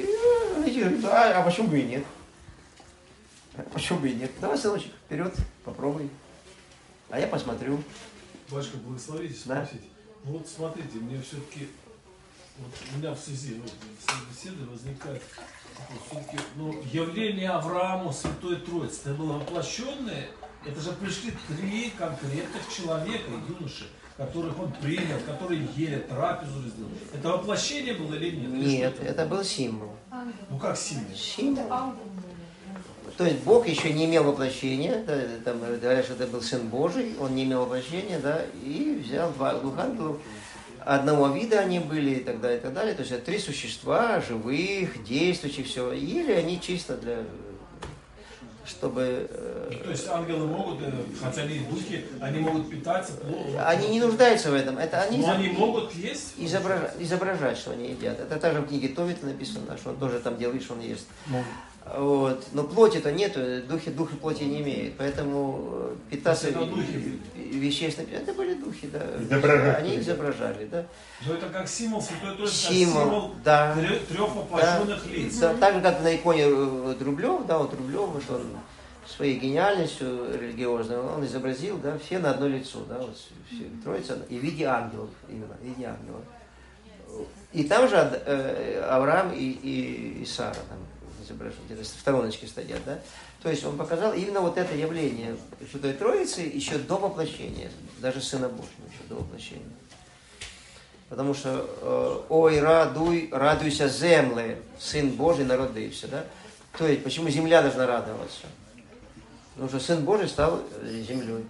[SPEAKER 2] А почему бы и нет? Почему бы и нет? Давай, сыночек, вперед, попробуй. А я посмотрю.
[SPEAKER 3] Батюшка, благословите спросить. Да? Вот смотрите, мне все-таки, вот у меня в связи с беседой возникает все-таки, явление Аврааму Святой Троицы. Это было воплощенное, это же пришли 3 конкретных человека, юноши, которых он принял, которые ели, трапезу сделали. Это воплощение было или нет?
[SPEAKER 2] Нет, это был символ.
[SPEAKER 3] Ну как символ?
[SPEAKER 2] Символ. То есть Бог еще не имел воплощения, да, там говорят, что это был Сын Божий, он не имел воплощения, да, и взял 2 ангелов, одного вида они были и так далее, и так далее. То есть это 3 существа, живых, действующих, все. Ели они чисто для, чтобы...
[SPEAKER 3] То есть ангелы могут, хотя они духи, они могут питаться.
[SPEAKER 2] Они не нуждаются в этом. Это они,
[SPEAKER 3] но они могут есть?
[SPEAKER 2] изображать, что они едят. Это также в книге Товит написано, что он тоже там делает, что он ест. Вот. Но плоти-то нету, духи плоти не имеют, поэтому питаться вещественными, это были духи, да. Они изображали, да.
[SPEAKER 3] Но это как символ Святой Троицы,
[SPEAKER 2] символ, да,
[SPEAKER 3] 3 воплощенных лиц.
[SPEAKER 2] Да, так же, как на иконе Рублев, да, вот Рублев, вот он своей гениальностью религиозной, он изобразил, да, все на одно лицо, да, вот все, Троица, и в виде ангелов, именно, в виде ангелов. И там же Авраам и Сара там изображены, где-то в стороночке стоят, да. То есть он показал именно вот это явление Святой Троицы еще до воплощения, даже Сына Божьего еще до воплощения. Потому что «Ой, радуйся, земле, Сын Божий народився», да. То есть почему земля должна радоваться? Потому что Сын Божий стал землей,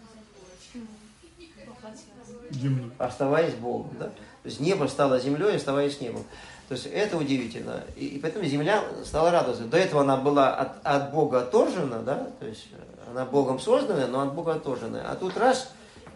[SPEAKER 2] оставаясь Богом, да. То есть небо стало землей, оставаясь небом. То есть это удивительно. И поэтому земля стала радоваться. До этого она была от Бога отторжена, да, то есть она Богом созданная, но от Бога отторженная. А тут раз,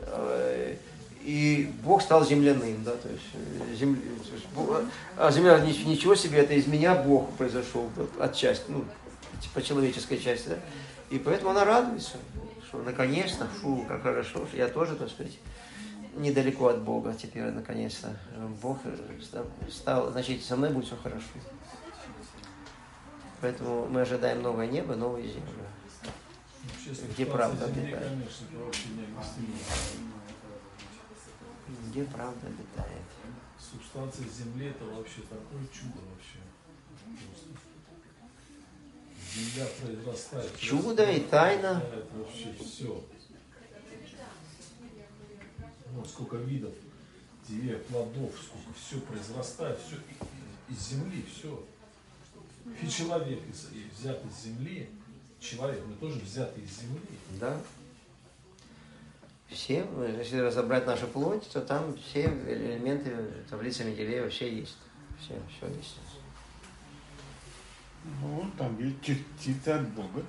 [SPEAKER 2] и Бог стал земляным, да, то есть земля, ничего себе, это из меня Бог произошел от части, ну, по человеческой части, да. И поэтому она радуется, что наконец-то, как хорошо, я тоже, так сказать, недалеко от Бога теперь, наконец-то. Бог стал, значит, со мной будет все хорошо. Поэтому мы ожидаем новое небо, новую землю. Где правда обитает? Где правда обитает?
[SPEAKER 3] Субстанция Земли — это вообще такое чудо вообще. Земля произрастает.
[SPEAKER 2] Чудо и тайна.
[SPEAKER 3] Это вообще все. Ну, сколько видов деревьев, плодов, сколько все произрастает, все из земли, все. И человек взят из земли, человек, мы тоже взяты из земли.
[SPEAKER 2] Да. Все, если разобрать нашу плоть, то там все элементы таблицы Менделеева все есть. Все есть.
[SPEAKER 1] Ну, там есть частица от Бога.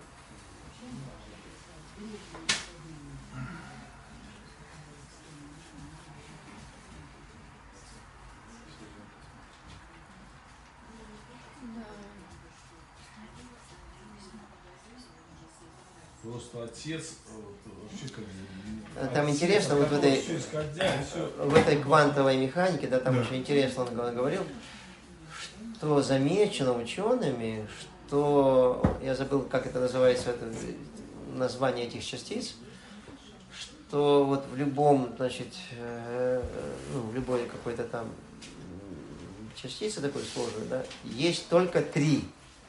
[SPEAKER 3] Просто отец вообще как...
[SPEAKER 2] Там
[SPEAKER 3] отец,
[SPEAKER 2] интересно, вот в этой квантовой механике, да, там очень интересно он говорил, что замечено учеными, что, я забыл, как это называется, это название этих частиц, что вот в любом, значит, в любой какой-то там частице такой сложной, да, есть только 3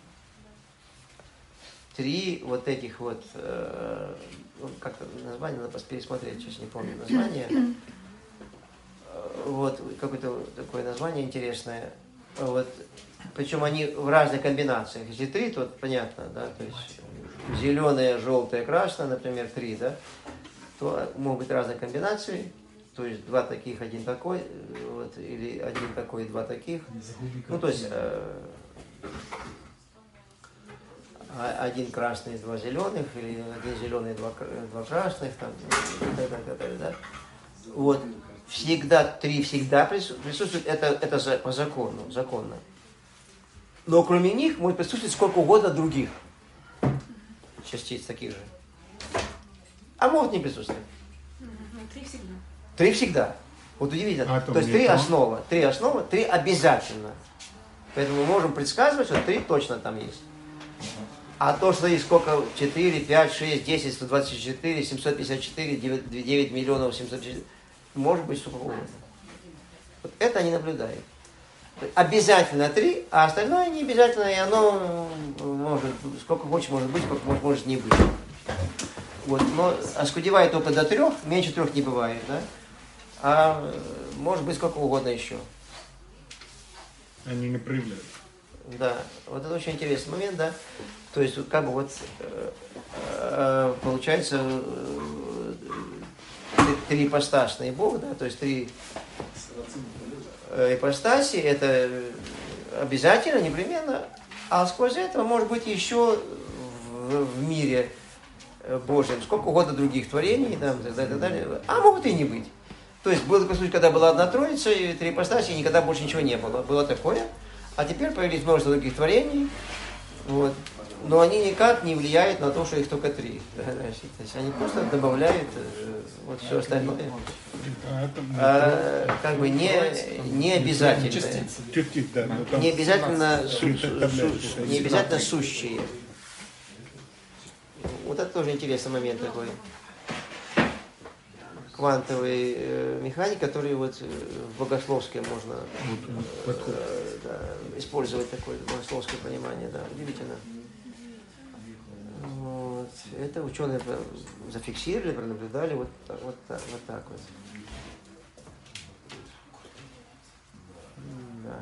[SPEAKER 2] вот этих вот, как-то название, надо пересмотреть, сейчас не помню название. Вот, какое-то такое название интересное. Вот, причем они в разных комбинациях. Если 3, то понятно, да, то есть зеленое, желтое, красное, например, 3, да, то могут быть разные комбинации. то есть два таких, один такой, вот, или один такой, два таких. Ну, то есть один красный, два зеленых, или один зеленый, два красных, там, и так далее, да? Вот. Всегда, три всегда присутствуют, это по закону, законно. Но кроме них может присутствовать сколько угодно других частиц таких же. А могут не присутствовать.
[SPEAKER 4] Три всегда.
[SPEAKER 2] Три всегда. Вот удивительно.
[SPEAKER 1] Атом,
[SPEAKER 2] то есть три основы, три обязательно. Поэтому мы можем предсказывать, что три точно там есть. А то, что есть сколько, 4, 5, 6, 10, 124, 754, 9 миллионов 754, может быть сколько угодно. Вот это они наблюдают. Обязательно три, а остальное не обязательно, и оно может, сколько хочешь может быть, сколько может не быть. Вот, но оскудевает только до 3, меньше 3 не бывает, да? А может быть сколько угодно еще.
[SPEAKER 1] Они не проявляют. Да,
[SPEAKER 2] вот это очень интересный момент, да. То есть, как бы вот получается три ипостасные Бога, да, то есть три ипостаси, это обязательно, непременно, а сквозь это может быть еще в мире Божьем сколько угодно других творений, там, и так далее, а могут и не быть. То есть был такой случай, когда была одна троица, и три ипостаси, и никогда больше ничего не было. Было такое. А теперь появились множество других творений, вот. Но они никак не влияют на то, что их только три. То есть они просто добавляют вот все остальное. Как бы не обязательно. Не обязательно сущие. Вот это тоже интересный момент такой. Квантовый механик, который вот в богословское можно использовать такое богословское понимание, да, удивительно. Вот. Это ученые зафиксировали, пронаблюдали вот так вот. Да.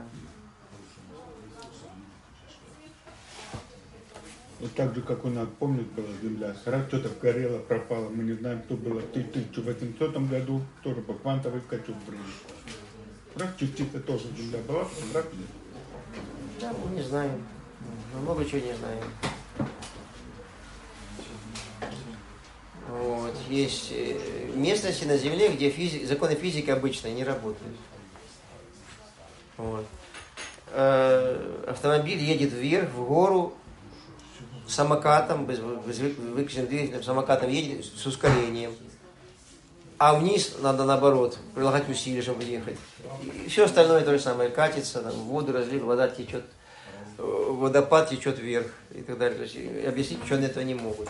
[SPEAKER 1] Вот так же, как у нас, помнит, была Земля, раз что-то горело, пропало, мы не знаем, кто было в 1800 году, тоже по квантовой скачок произошло. Раз частица тоже Земля была, потом раз нет.
[SPEAKER 2] Да, мы не знаем, мы много чего не знаем. Вот. Есть местности на Земле, где законы физики обычные не работают. Вот. Автомобиль едет вверх, в гору, самокатом, без выключенным двигателем, самокатом едет с ускорением. А вниз надо, наоборот, прилагать усилия, чтобы ехать. И все остальное то же самое. Катится, там, воду разлил, вода течет, водопад течет вверх и так далее. То есть, объяснить, что они этого не могут.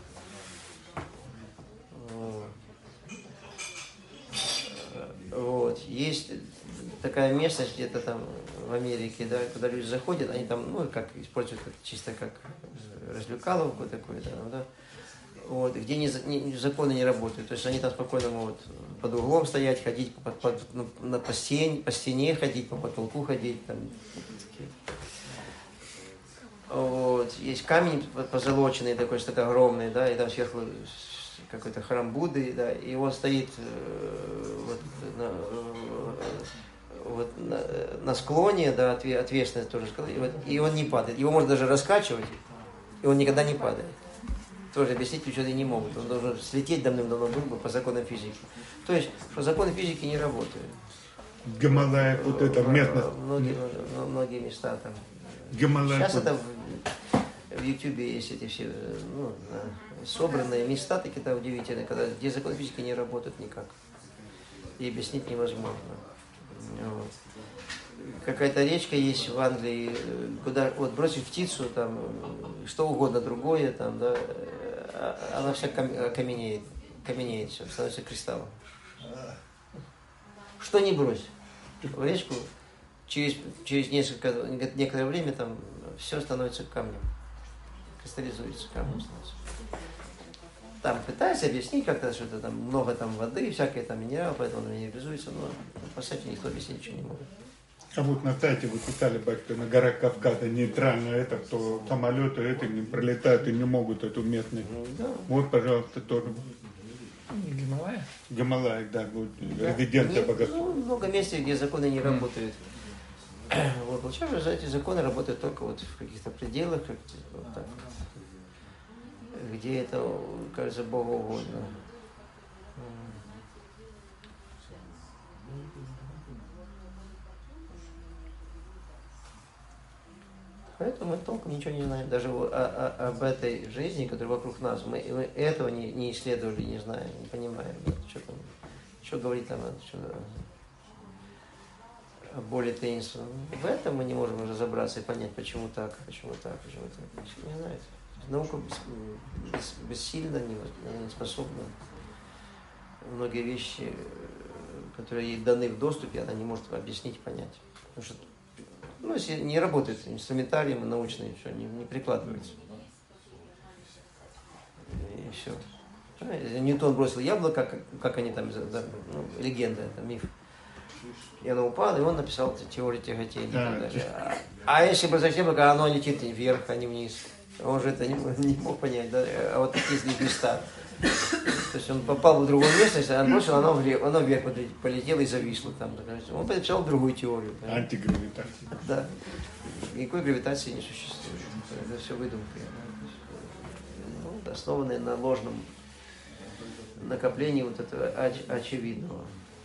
[SPEAKER 2] Вот. Есть такая местность где-то там в Америке, да, куда люди заходят, они там, ну, как используют чисто как развлекаловку такую, да, вот, где законы не работают. То есть они там спокойно могут под углом стоять, ходить по стене ходить, по потолку ходить. Там, вот. Есть камень позолоченный такой, что-то огромный, да, и там сверху какой-то храм Будды, да, и он стоит на склоне, да, ответственность тоже, и он не падает. Его можно даже раскачивать, и он никогда не падает. Тоже объяснить ученые не могут. Он должен слететь давным-давно был бы по законам физики. То есть, что законы физики не работают.
[SPEAKER 1] Гималая, вот это местность.
[SPEAKER 2] Многие места там.
[SPEAKER 1] Гималая.
[SPEAKER 2] Сейчас это в Ютубе есть эти все собранные места, такие-то удивительные, где законы физики не работают никак. И объяснить невозможно. Вот. Какая-то речка есть в Англии, куда вот бросить птицу, там, что угодно другое, там, да, она вся каменеет все, становится кристаллом. Что не брось в речку, через некоторое время там все становится камнем, кристаллизуется, камнем становится. Там пытаются объяснить как-то, что это там много там воды, всякие там минералы, поэтому оно минерализуется, но по сути никто объяснить ничего не может.
[SPEAKER 1] А вот на сайте вы писали, батюшка, на горах Кавказа нейтрально это, что самолеты эти не пролетают и не могут эту местность.
[SPEAKER 2] Да.
[SPEAKER 1] Вот, пожалуйста, тоже.
[SPEAKER 5] Гималая?
[SPEAKER 1] Гималаях, да, будет резиденция богословия.
[SPEAKER 2] Ну, много мест, где законы не работают. Вот, получается, что эти законы работают только вот в каких-то пределах, вот так, где это, кажется, Богу угодно. Поэтому мы толком ничего не знаем. Даже об этой жизни, которая вокруг нас. Мы этого не исследовали, не знаем, не понимаем. Что там, что говорить там, что более таинственном. В этом мы не можем разобраться и понять, почему так, почему так, почему так. Ничего не знает. Наука бессильна, не способна. Многие вещи, которые ей даны в доступе, она не может объяснить, понять. Потому что, ну, если не работает инструментарием научный, все, не прикладывается. И все. Ньютон бросил яблоко, как они там, ну, легенда, это миф. И оно упало, и он написал теорию тяготения. А если бросать яблоко, оно летит вверх, а не вниз. Он же это не мог понять, да? А вот такие места. То есть он попал в другое место, если он бросил, оно вверх полетело и зависло там. Он написал другую теорию.
[SPEAKER 1] Антигравитация.
[SPEAKER 2] Да. Никакой гравитации не существует. Это все выдумка. Ну, основанное на ложном накоплении вот этого очевидного.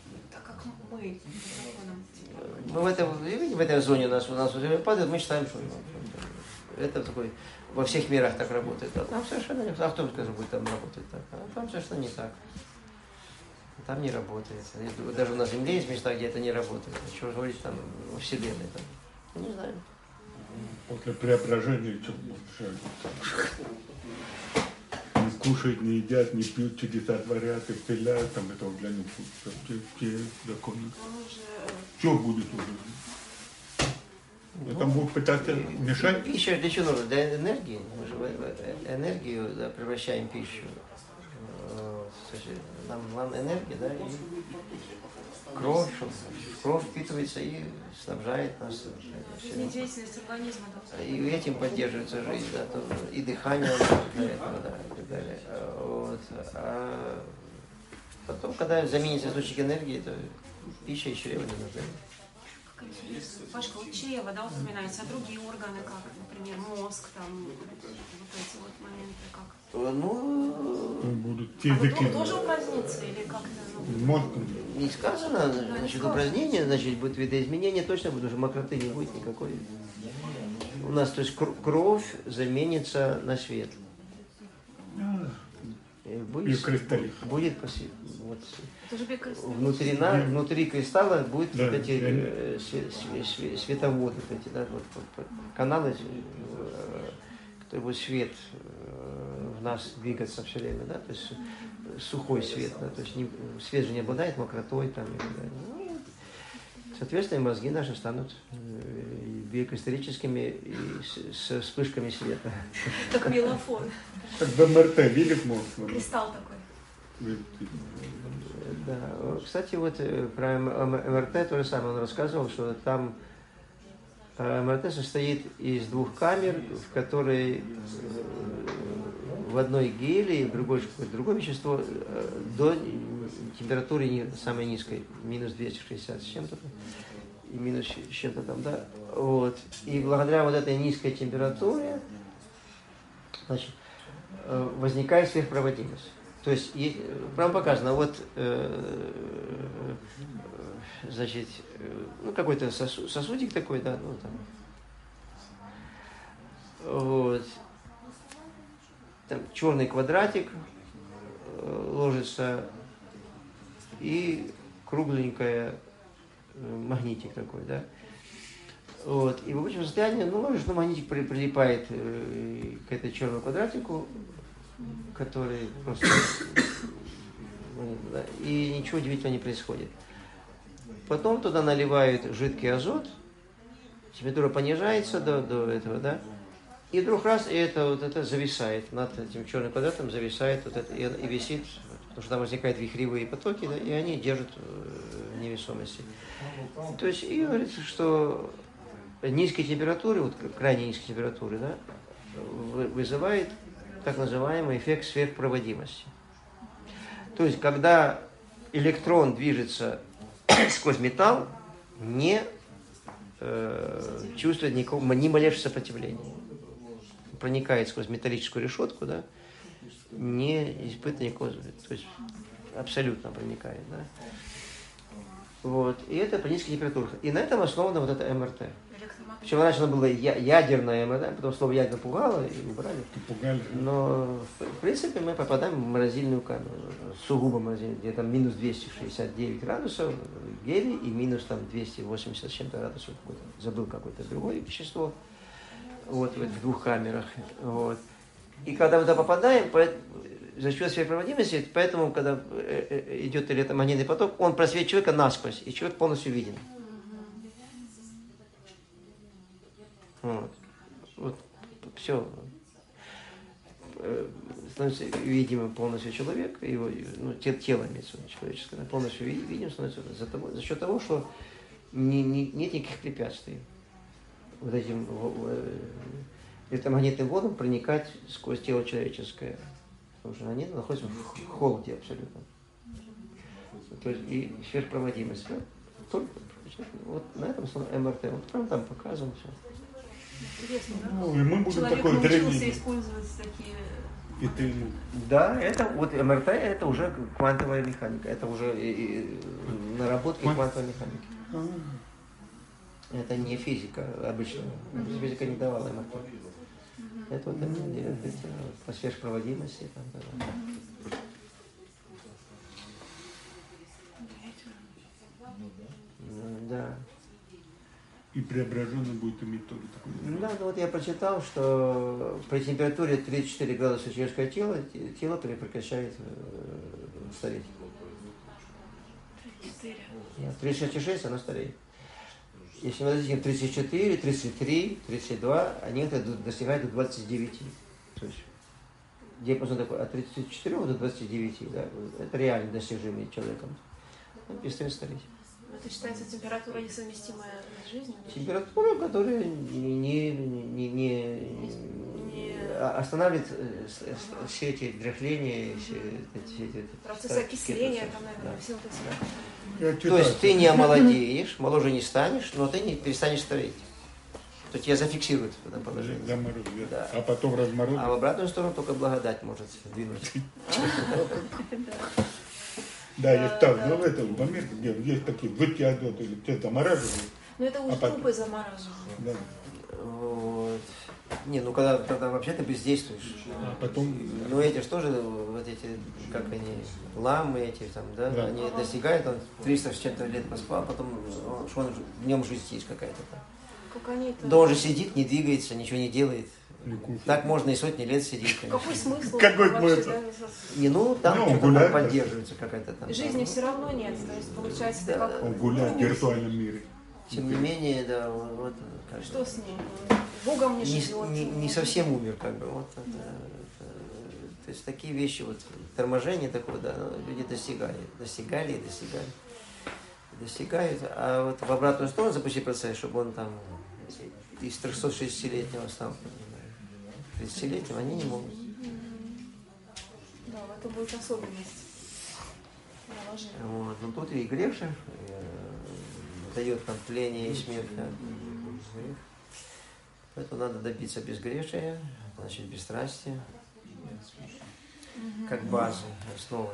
[SPEAKER 2] Мы в этой зоне у нас падает, мы считаем, что это такой, во всех мирах так работает. А там совершенно не так. А кто скажет, будет там работать так? А там совершенно не так. Там не работает. Даже на Земле есть места, где это не работает. Что говорить там во Вселенной? Там? Не знаю.
[SPEAKER 1] После преображения что не кушают, не едят, не пьют, чудеса творят, исцеляют, там это для них те законы. Что будет уже? Там будут пытаться мешать?
[SPEAKER 2] Пища для чего нужна? Для энергии. Мы же энергию, да, превращаем в пищу. Нам энергия, да, и кровь впитывается и снабжает нас.
[SPEAKER 4] Жизнедеятельность организма должна.
[SPEAKER 2] И этим поддерживается жизнь, да, и дыхание для этого, да, и так далее. Вот. А потом, когда заменится источник энергии, то пища и чрево не нужны.
[SPEAKER 4] Как интересно. Пашка, вот чрево, да, упоминается, а другие органы, как, например, мозг, там, вот эти вот моменты, как?
[SPEAKER 2] Ну,
[SPEAKER 1] будут те языки.
[SPEAKER 4] Тоже упразднится или как-то?
[SPEAKER 1] Мозг.
[SPEAKER 2] Не сказано, значит, упразднение, значит, будет видоизменение точно, потому что мокроты не будет никакой. У нас, то есть, кровь заменится на свет.
[SPEAKER 1] И кристаллик.
[SPEAKER 2] Будет вот, внутри кристалла будет вот эти световоды, эти, да, вот, каналы, который будет свет в нас двигаться все время, да, то есть сухой свет, да, то есть свет же не обладает мокротой там, и так далее. Ну, соответственно, мозги наши станут биокристаллическими и с вспышками света.
[SPEAKER 4] Как мелофон.
[SPEAKER 1] Как в МРТ, видели мозг?
[SPEAKER 4] Кристалл такой.
[SPEAKER 2] Да. Кстати, вот про МРТ то же самое он рассказывал, что там МРТ состоит из двух камер, в которой в одной гелий, в другое вещество до температуры самой низкой, минус 260 с чем-то, и минус с чем-то там, да. Вот. И благодаря вот этой низкой температуре, значит, возникает сверхпроводимость. То есть, прям показано, вот, значит, ну, какой-то сосудик такой, да, ну, там, вот, там черный квадратик ложится и кругленькая магнитик такой, да, вот, и в обычном состоянии, ну, ложишь, но магнитик прилипает к этому черному квадратику, который просто, да, и ничего удивительного не происходит. Потом туда наливают жидкий азот, температура понижается до этого, да, и вдруг раз, и это зависает, над этим черным квадратом зависает вот это, и висит, потому что там возникают вихревые потоки, да, и они держат в невесомости. То есть, и говорится, что низкие температуры, вот крайне низкие температуры, да, вызывает так называемый эффект сверхпроводимости. То есть, когда электрон движется сквозь металл, не чувствует ни малейшего сопротивления. Проникает сквозь металлическую решетку, да, не испытывает никакого, то есть абсолютно проникает, да. Вот. И это при низких температурах. И на этом основано вот это МРТ. Причем раньше оно было ядерное МРТ, потом слово ядерно пугало и убрали.
[SPEAKER 1] Пугали.
[SPEAKER 2] Но в принципе мы попадаем в морозильную камеру, сугубо морозильную, где там минус 269 градусов гелий и минус там 280 с чем-то градусов, забыл какое-то другое вещество, вот в двух камерах. Вот. И когда мы туда попадаем, за счет сверхпроводимости, поэтому, когда идет электромагнитный поток, он просвечивает человека насквозь, и человек полностью виден. Вот все. Становится видимым полностью человек, его, ну, тело имеется человеческое, полностью видим становится за счет того, что нет никаких препятствий вот этим электромагнитным волнам проникать сквозь тело человеческое. Потому что они находятся в холоде абсолютно. То есть и сверхпроводимость. Только, вот на этом МРТ. Вот прям там показываем все.
[SPEAKER 4] Интересно, да?
[SPEAKER 1] Ну, и мы будем
[SPEAKER 4] Человек
[SPEAKER 1] такой
[SPEAKER 4] научился
[SPEAKER 1] древний.
[SPEAKER 4] использовать такие...
[SPEAKER 1] И ты ему.
[SPEAKER 2] Да, это вот МРТ, это уже квантовая механика. Это уже наработки квантовой механики. Это не физика обычная. Физика не давала МРТ. Это вот по сверхпроводимости. Там, да.
[SPEAKER 1] И преображенный будет иметь тоже такой.
[SPEAKER 2] Да, ну вот я прочитал, что при температуре 34 градуса человеческое тело прекращает стареть. 36,6 оно стареет. Если мы достигнем 34, 33, 32, они достигают до 29. То есть диапазон такой от 34 до 29, да, это реально достижимый человеком. Он перестает стареть.
[SPEAKER 6] Это считается температура, несовместимая с жизнью?
[SPEAKER 2] Температура, которая не останавливает все эти дряхления, все эти
[SPEAKER 6] процессы окисления, там, наверное, все вот эти.
[SPEAKER 2] То есть ты не омолодеешь, моложе не станешь, но ты не перестанешь стареть. То тебя зафиксируют в этом положении.
[SPEAKER 1] Заморозит,
[SPEAKER 2] да.
[SPEAKER 1] А потом разморозит.
[SPEAKER 2] А в обратную сторону только благодать может двинуть.
[SPEAKER 1] Да, я читал, но в этом, в Америке, где есть такие вытягивают или где-то замораживают.
[SPEAKER 6] Ну это уже
[SPEAKER 1] потом-
[SPEAKER 6] трупы замораживают.
[SPEAKER 1] Да.
[SPEAKER 2] Вот. Не, ну когда вообще ты бездействуешь.
[SPEAKER 1] А потом.
[SPEAKER 2] Ну эти же тоже, вот эти, как они, ламы эти там, да,
[SPEAKER 1] Да.
[SPEAKER 2] они достигают, он 300 с чем-то лет поспал, потом что он, в нем жизнь есть какая-то там.
[SPEAKER 6] Как они это...
[SPEAKER 2] Да он же сидит, не двигается, ничего не делает.
[SPEAKER 1] Не кушает.
[SPEAKER 2] Так можно и сотни лет сидеть, конечно.
[SPEAKER 6] Какой смысл?
[SPEAKER 1] Какой
[SPEAKER 6] вообще,
[SPEAKER 1] смысл?
[SPEAKER 6] да?
[SPEAKER 2] Не, ну там
[SPEAKER 1] Ну,
[SPEAKER 2] что-то
[SPEAKER 1] гуляет, да.
[SPEAKER 2] поддерживается какая-то там.
[SPEAKER 6] Жизни все равно нет, то есть получается, это как...
[SPEAKER 1] Он гуляет в виртуальном мире.
[SPEAKER 2] Тем не менее, да, вот как бы,
[SPEAKER 6] Что с ним? Богом не живет.
[SPEAKER 2] не совсем умер, как бы. Вот, то есть такие вещи, вот торможение такое, да, люди достигали и достигают, а вот в обратную сторону запустить процесс, чтобы он там из 360-летнего стал 30-летним, они не могут.
[SPEAKER 6] Да, в этом будет особенность наложения.
[SPEAKER 2] Вот. Но тут и грешек дает нам тление и смерть. Да. Грех. Поэтому надо добиться безгрешия, значит бесстрастия, как базы, основы.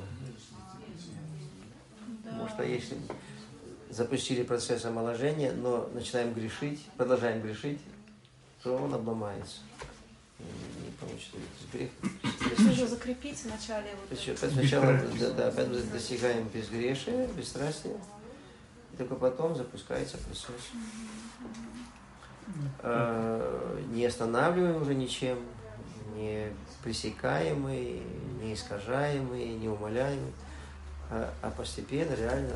[SPEAKER 2] Потому что если запустили процесс омоложения, но начинаем грешить, продолжаем грешить, то он обломается. Не получится грех.
[SPEAKER 6] Нужно закрепить вначале вот это.
[SPEAKER 2] Сначала опять достигаем безгрешия, бесстрастия, и только потом запускается процесс. Не останавливаем уже ничем, не пресекаемый, не искажаемый, не умаляемый, а постепенно реально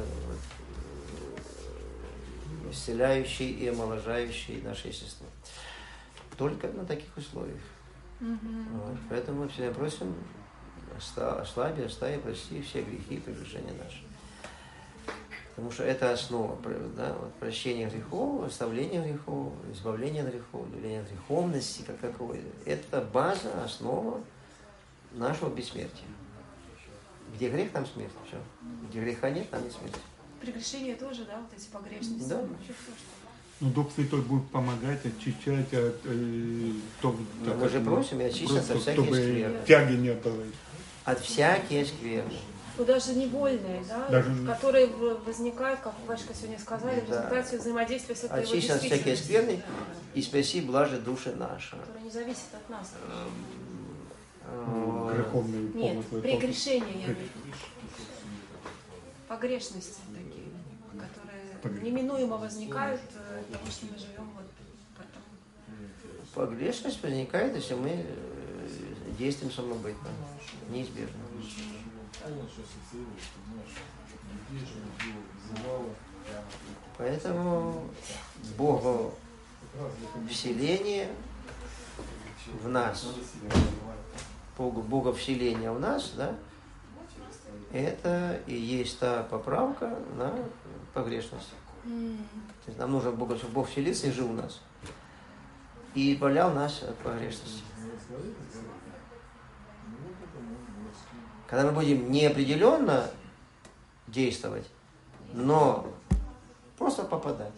[SPEAKER 2] исцеляющий и омоложающий наше естество. Только на таких условиях. Вот. Поэтому мы всегда просим ослаби, остави, прости все грехи и прегрешения наши. Потому что это основа, да, вот, прощения грехов, оставления грехов, избавления от грехов, удаления от греховности как таковой. Это база, основа нашего бессмертия. Где грех, там смерть. Все. Где греха нет, там нет смерти.
[SPEAKER 4] Прегрешения тоже, да, вот эти погрешности.
[SPEAKER 2] Да.
[SPEAKER 4] Вообще всё, что-
[SPEAKER 1] Ну, Дух Святой будет помогать, очищать от
[SPEAKER 2] Мы же просим и очиститься от всяких
[SPEAKER 1] чтобы
[SPEAKER 2] скверн.
[SPEAKER 1] тяги не было.
[SPEAKER 2] От всяких скверн.
[SPEAKER 4] Ну, даже невольные, да,
[SPEAKER 1] Даже-
[SPEAKER 4] которые возникают, как Вачка сегодня сказали, в
[SPEAKER 2] Да.
[SPEAKER 4] результате взаимодействия с этой вот
[SPEAKER 2] Очисти от всяких
[SPEAKER 4] действительностью,
[SPEAKER 2] скверны и спаси блажи души наши.
[SPEAKER 4] которая не зависит от нас.
[SPEAKER 1] Греховные
[SPEAKER 4] Нет,
[SPEAKER 1] помыслы.
[SPEAKER 4] прегрешения, я имею в виду. Погрешности такие, которые неминуемо возникают, потому что мы живем вот в этом.
[SPEAKER 2] Погрешность возникает, если мы действуем самобытно. Неизбежно. Поэтому Богу вселение в нас, Бога вселение в нас, да, это и есть та поправка на погрешность. То есть нам нужно Бога, чтобы Бог вселился и жил в нас. И избавлял нас от погрешности. Когда мы будем неопределенно действовать, но просто попадать.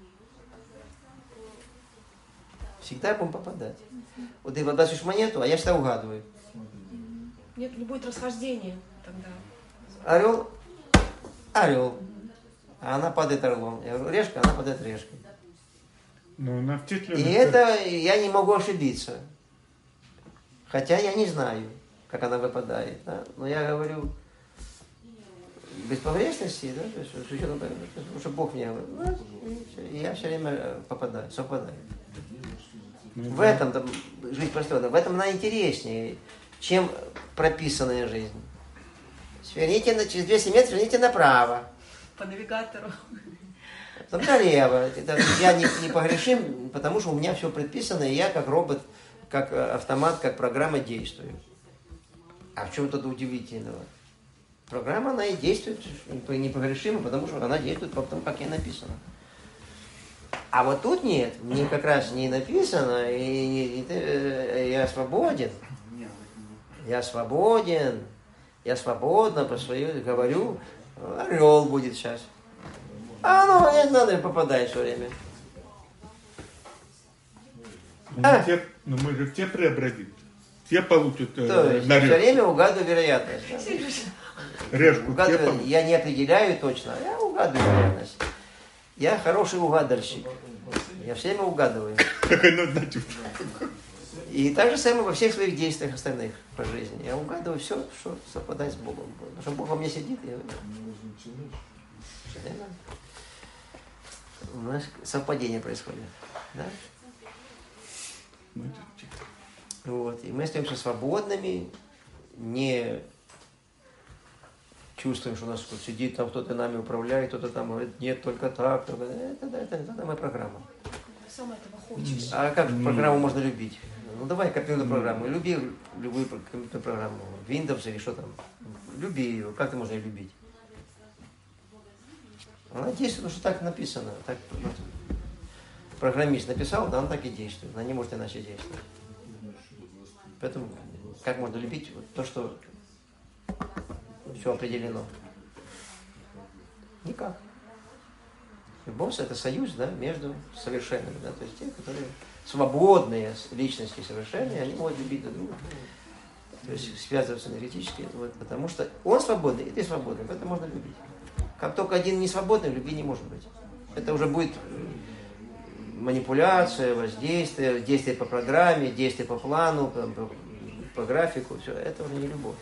[SPEAKER 2] Всегда будем попадать. Вот ты подбрасываешь монету, а я всегда угадываю.
[SPEAKER 4] Нет, не будет расхождения тогда.
[SPEAKER 2] Орел, орел. А она падает орлом. Я говорю, решка, она падает решкой.
[SPEAKER 1] Ну, на
[SPEAKER 2] И это я не могу ошибиться. Хотя я не знаю, как она выпадает. Да? Но я говорю, без погрешности, да, то есть, с учетом того, что Бог мне говорит, ну, и я все время попадаю, совпадаю. В этом жизнь построена, в этом она интереснее, чем прописанная жизнь. Сверните через 200 метров, сверните направо.
[SPEAKER 4] По навигатору.
[SPEAKER 2] Потом налево. Я не погрешим, потому что у меня все предписано, и я как робот, как автомат, как программа действую. А в чем тут удивительного? Программа, она и действует непогрешимо, потому что она действует по тому, как ей написано. А вот тут нет, мне как раз не написано, и я свободен. Я свободен. Я свободно по свою говорю, орел будет сейчас. А ну, не надо попадать все время.
[SPEAKER 1] Ну, мы же все преобразим. Все получат
[SPEAKER 2] То есть
[SPEAKER 1] на
[SPEAKER 2] все
[SPEAKER 1] решку.
[SPEAKER 2] время угадываю вероятность.
[SPEAKER 1] Решку все
[SPEAKER 2] Угадываю,
[SPEAKER 1] получат.
[SPEAKER 2] я не определяю точно, я угадываю вероятность. Я хороший угадальщик. Я все время угадываю.
[SPEAKER 1] Как оно значит?
[SPEAKER 2] И так же самое во всех своих действиях остальных по жизни. Я угадываю все, что совпадает с Богом. Потому что Бог во мне сидит, и у нас совпадение происходит. Да? Вот. И мы остаемся свободными, не чувствуем, что у нас тут сидит, там кто-то нами управляет, кто-то там говорит, нет, только так. Только... Это моя программа.
[SPEAKER 4] Сам этого хочешь.
[SPEAKER 2] А как программу можно любить? Ну давай компьютерную программу. Люби любую компьютерную программу. Windows или что там. Люби ее. Как ты можешь ее любить? Она действует, потому что так написано. Так, вот, программист написал, да, он так и действует. Она не может иначе действовать. Поэтому как можно любить то, что все определено? Никак. Любовь – это союз, да, между совершенными, да, то есть те, которые свободные личности совершенные, они могут любить друг друга, то есть связываться энергетически, вот, потому что он свободный, и ты свободный, поэтому можно любить. Как только один не свободный, любви не может быть. Это уже будет манипуляция, воздействие, действие по программе, действие по плану, по графику, все, это уже не любовь.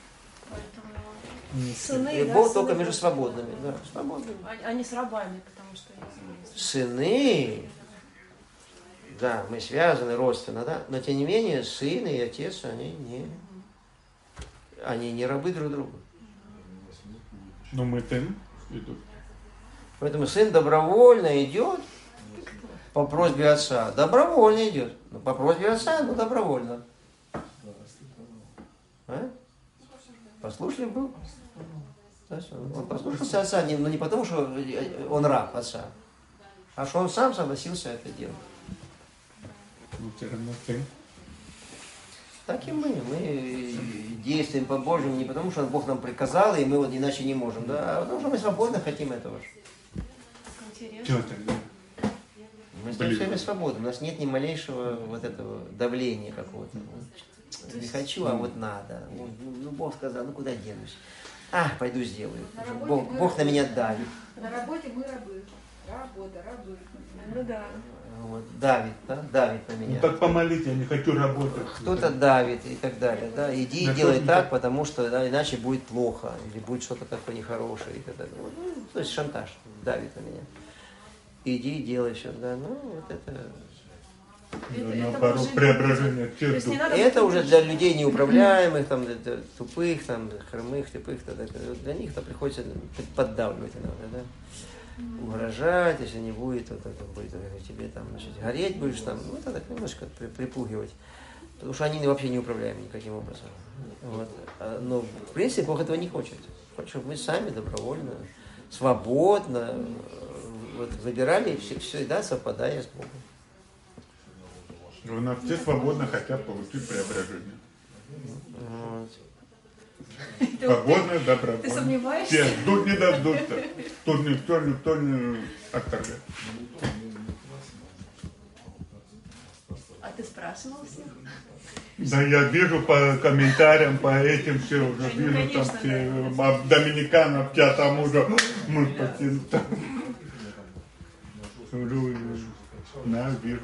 [SPEAKER 4] Сыны,
[SPEAKER 2] Любовь
[SPEAKER 4] да,
[SPEAKER 2] только
[SPEAKER 4] сыны
[SPEAKER 2] между свободными, да, свободными.
[SPEAKER 4] А не с рабами, потому что есть.
[SPEAKER 2] Сыны, да, мы связаны родственно, да, но тем не менее сын и отец, они не рабы друг другу.
[SPEAKER 1] Но мы там идут.
[SPEAKER 2] Поэтому сын добровольно идет по просьбе отца. Добровольно идет. Ну, по просьбе отца, но добровольно. А? Послушный был. Он послушался отца, но не потому, что он раб отца, а что он сам согласился это делать.
[SPEAKER 1] Ну, все равно сын.
[SPEAKER 2] Так и мы. Мы действуем по Божьему не потому, что Бог нам приказал, и мы вот иначе не можем, да, а потому что мы свободно хотим этого же.
[SPEAKER 4] Интересно.
[SPEAKER 1] Что тогда?
[SPEAKER 2] Мы совершенно свободны, у нас нет ни малейшего вот этого давления какого-то. Не хочу, а вот надо. Ну, Бог сказал, ну куда денусь? Пойду сделаю. Бог на меня давит.
[SPEAKER 7] На работе мы рабы. Работа, рабы.
[SPEAKER 4] Ну да.
[SPEAKER 2] Вот, давит, да? Давит на меня.
[SPEAKER 1] Ну так помолись, я не хочу работать.
[SPEAKER 2] Кто-то давит и так далее. Да? Иди и делай так, потому что да, иначе будет плохо, или будет что-то такое нехорошее. И так далее. Ну, то есть шантаж давит на меня. Иди и делай все. Да? Ну, вот это...
[SPEAKER 1] Наоборот, преображение.
[SPEAKER 4] То есть не надо
[SPEAKER 2] Это уже для людей неуправляемых, там, для тупых, там, хромых, тупых. Для них это приходится поддавливать иногда, да? Угрожать, если не будет, вот это будет тебе там, значит, гореть будешь там, ну, это так немножко припугивать. Потому что они вообще не управляемы никаким образом. Вот. Но, в принципе, Бог этого не хочет. Хочет, чтобы мы сами добровольно, свободно вот, выбирали всегда совпадая с Богом.
[SPEAKER 1] У нас все свободно хотят получить преображение.
[SPEAKER 2] Вот.
[SPEAKER 1] Свободно, добровольно.
[SPEAKER 4] Ты сомневаешься?
[SPEAKER 1] Все ждут, не дождутся. Тут никто не отторгает.
[SPEAKER 4] А ты спрашивал всех?
[SPEAKER 1] Да, я вижу по комментариям, по этим все уже
[SPEAKER 4] Ну,
[SPEAKER 1] вижу,
[SPEAKER 4] конечно,
[SPEAKER 1] там все,
[SPEAKER 4] да.
[SPEAKER 1] доминиканов, тебя там уже, мы спасибо. Да, вижу.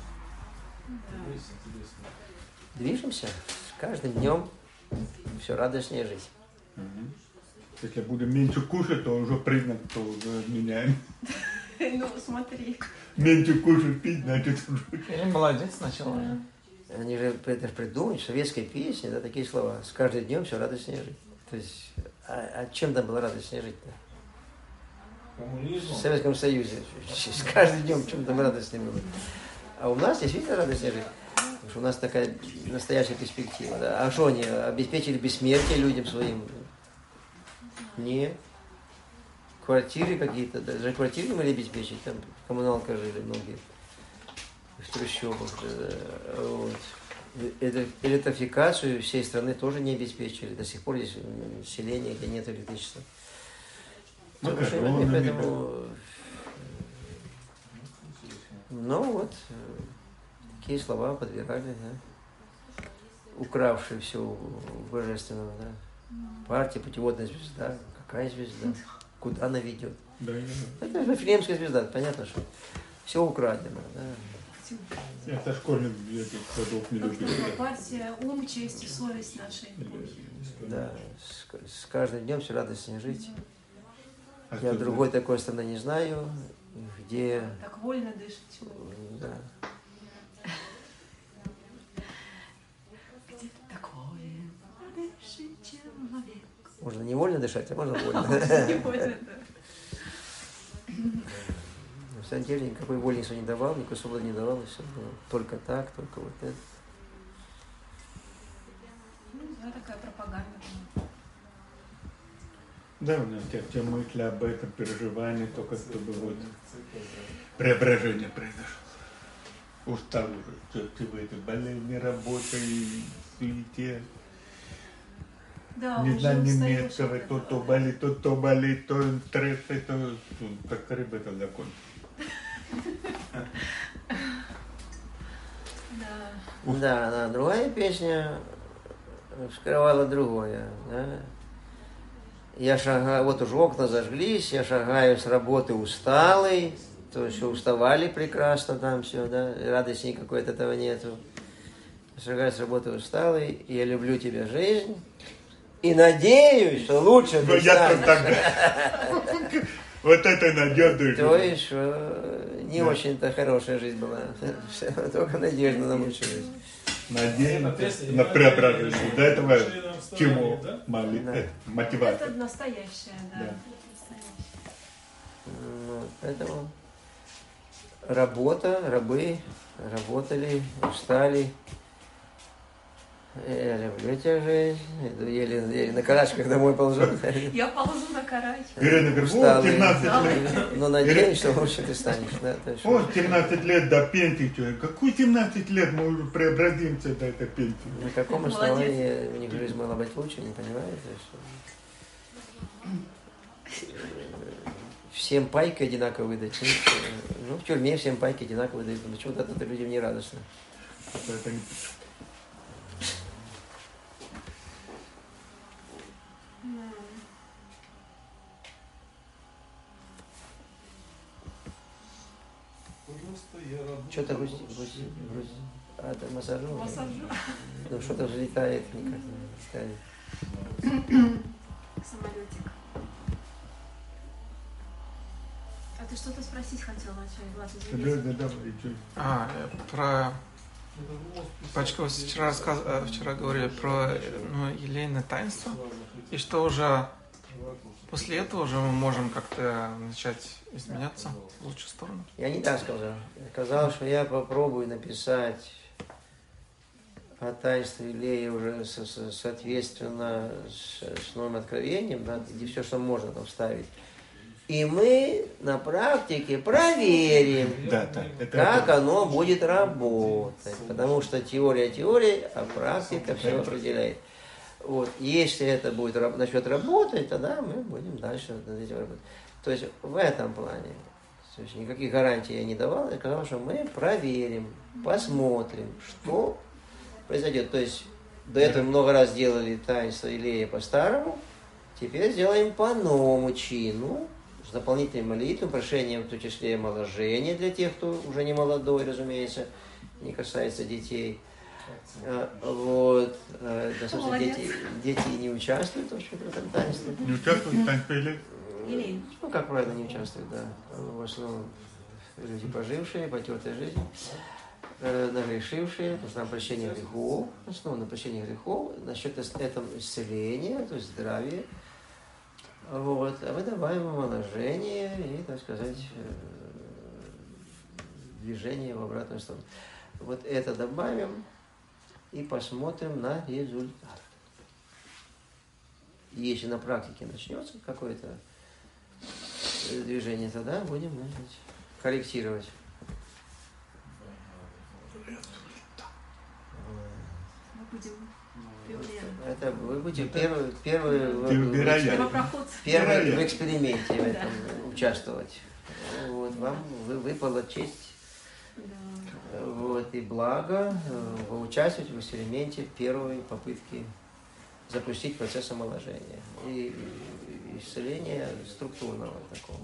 [SPEAKER 2] Движемся с каждым днем все радостнее жить.
[SPEAKER 1] Если будем меньше кушать, то уже признак, то уже меняем.
[SPEAKER 4] Ну, смотри.
[SPEAKER 1] Меньше кушать, пить, значит уже.
[SPEAKER 5] Молодец сначала.
[SPEAKER 2] Они же это придумали в советской песне, да, такие слова. С каждым днем все радостнее жить. То есть, чем там было радостнее жить-то?
[SPEAKER 3] Коммунизм.
[SPEAKER 2] В Советском Союзе. С каждым днем чем там радостнее было. А у нас действительно радостнее жить. Потому что у нас такая настоящая перспектива. Да? А что они обеспечили бессмертие людям своим? Нет. Квартиры какие-то, даже квартиры не могли обеспечить, там коммуналка жили многие. В трущобах. Вот. Электрификацию всей страны тоже не обеспечили. До сих пор есть население, где нет электричества. Поэтому, ну вот, такие слова подбирали, да? Укравшие все божественного, да? Партия, путеводная звезда. Какая звезда? Куда она ведет?
[SPEAKER 1] Да,
[SPEAKER 2] Это Вифлеемская звезда, понятно, что все украдено, да?
[SPEAKER 1] это школьник этих садов не любит.
[SPEAKER 4] Партия, ум, честь и совесть нашей.
[SPEAKER 2] Да, с каждым днем все радостнее жить.
[SPEAKER 1] А
[SPEAKER 2] Я
[SPEAKER 1] что
[SPEAKER 2] другой такой страны не знаю, где...
[SPEAKER 4] Так вольно дышит человек.
[SPEAKER 2] Да.
[SPEAKER 4] Где такое дышит человек?
[SPEAKER 2] Можно не вольно дышать, а можно вольно.
[SPEAKER 4] Не вольно, да.
[SPEAKER 2] На самом деле никакой воли никто не давал, никакой свободы не давал, и все было только так, только вот это.
[SPEAKER 4] Ну, да, такая пропаганда.
[SPEAKER 1] Да, у нас те мысли об этом, переживания, только чтобы вот преображение произошло. Устал уже, все в этой болезни, работа и суете.
[SPEAKER 4] Да,
[SPEAKER 1] Не
[SPEAKER 4] уже
[SPEAKER 1] знаю
[SPEAKER 4] устаешь
[SPEAKER 1] немецкого,
[SPEAKER 4] от этого.
[SPEAKER 1] то болит, то стресс, то как рыба это закончится.
[SPEAKER 4] Да.
[SPEAKER 2] Да, другая песня вскрывала другое. Да? Я шагаю, вот уже окна зажглись, я шагаю с работы усталый, то есть уставали прекрасно там все, да, радости никакой от этого нету. Шагаю с работы усталый, я люблю тебя, жизнь, и надеюсь, что лучше
[SPEAKER 1] Ну,
[SPEAKER 2] ты
[SPEAKER 1] я
[SPEAKER 2] станешь.
[SPEAKER 1] тогда. Вот это надежда.
[SPEAKER 2] То есть, не очень-то хорошая жизнь была, только надежда на лучшую жизнь.
[SPEAKER 1] Надеемся на преображение. До этого чему мотивация.
[SPEAKER 4] Это настоящая, да.
[SPEAKER 1] Да.
[SPEAKER 2] Ну, поэтому работа, рабы работали, устали. Я люблю тебя, жизнь. Иду еле на карачках домой ползу.
[SPEAKER 4] Я ползу на карачках.
[SPEAKER 1] Ирина говорит, вот 17 лет.
[SPEAKER 2] Но надеюсь, что лучше ты станешь. Да,
[SPEAKER 1] Вот 17 лет до пенсии. Человек. Какой 17 лет мы уже преобразимся до этой пенсии?
[SPEAKER 2] На каком основании у них жизнь могла быть лучше, не понимаете? Всем пайки одинаково выдать. Ну, в тюрьме всем пайки одинаково выдают. Почему-то это людям не радостно.
[SPEAKER 1] Это не...
[SPEAKER 2] Что-то грустит. А, это массажу? Ну, что-то взлетает, никак не летает.
[SPEAKER 4] Самолетик. А ты что-то спросить хотела, Влад, извини.
[SPEAKER 5] Про Пачка, вы вчера говорили про елейное таинство, и что уже после этого уже мы можем как-то начать изменяться в лучшую сторону.
[SPEAKER 2] Я не так сказал. Я сказал, что я попробую написать о таинстве елея уже соответственно с новым откровением, да, где все, что можно там вставить. И мы на практике проверим, как оно будет работать. Потому что теория, а практика все определяет. Вот. Если это будет начнет работать, тогда мы будем дальше над этим работать. То есть в этом плане. То есть никаких гарантий я не давал. Я сказал, что мы проверим, посмотрим, что произойдет. То есть до этого много раз делали таинство елея по-старому. Теперь сделаем по новому чину. С дополнительной молитвой, прошением, в том числе омоложения для тех, кто уже не молодой, разумеется, не касается детей. Вот. Дети не участвуют в этом таинстве.
[SPEAKER 1] Не участвуют в таинстве
[SPEAKER 4] елея?
[SPEAKER 2] Ну, как правило, не участвуют, да. В основном люди пожившие, потертой жизнью, нагрешившие, потому что нам прощение грехов, основное прощение грехов, насчет этого исцеления, то есть здравия. Вот, а мы добавим омоложение и, так сказать, движение в обратную сторону. Вот это добавим и посмотрим на результат. Если на практике начнется какое-то движение, тогда будем, может быть, корректировать.
[SPEAKER 4] Мы будем...
[SPEAKER 2] Это вы будете первый в эксперименте в этом участвовать. Вот, вам выпала честь, вот, и благо вы участвуете в эксперименте первой попытки запустить процесс омоложения и исцеления структурного такого.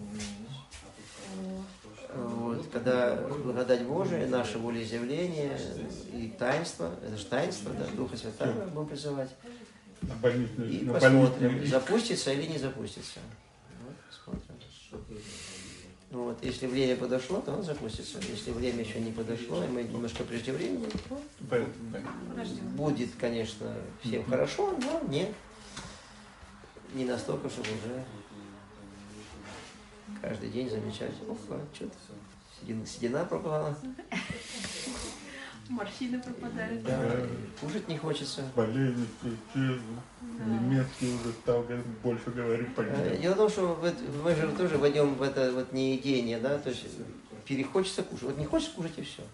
[SPEAKER 2] Вот, когда благодать Божия, наше волеизъявление и таинство, это же таинство, да, Духа Святого будем призывать, и посмотрим, запустится или не запустится. Вот, посмотрим. Вот, если время подошло, то он запустится. Если время еще не подошло, и мы немножко преждевременно, то будет, конечно, всем хорошо, но не настолько, чтобы уже каждый день замечать, опа, что-то седина пропала.
[SPEAKER 4] Морщины пропадают.
[SPEAKER 2] Да, кушать не хочется.
[SPEAKER 1] Болезни, немецкий уже стал больше говорить по нему.
[SPEAKER 2] Дело в том, что мы же тоже войдем в это вот неедение, да, то есть перехочется кушать. Вот не хочешь кушать и все.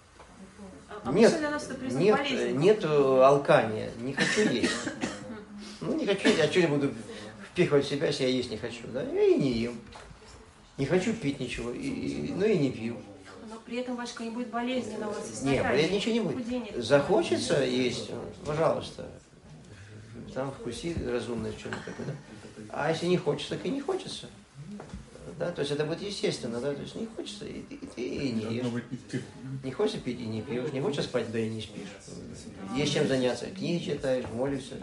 [SPEAKER 2] Нет алкания, не хочу есть. Ну, не хочу есть, а что я буду впихивать в себя, если я есть не хочу, да? Я и не ем. Не хочу пить ничего, ну и не пью.
[SPEAKER 4] Но при этом, Вачка, не будет болезненного
[SPEAKER 2] Нет,
[SPEAKER 4] состояния.
[SPEAKER 2] при этом ничего не будет. Захочется есть, пожалуйста. Там вкуси разумное что-нибудь такое, да? А если не хочется, так и не хочется. Да? То есть это будет естественно, да? То есть не хочется, и ты и не ешь. Не хочется пить, и не пьешь. Не хочешь спать, да и не спишь. Есть чем заняться. Книги читаешь, молишься.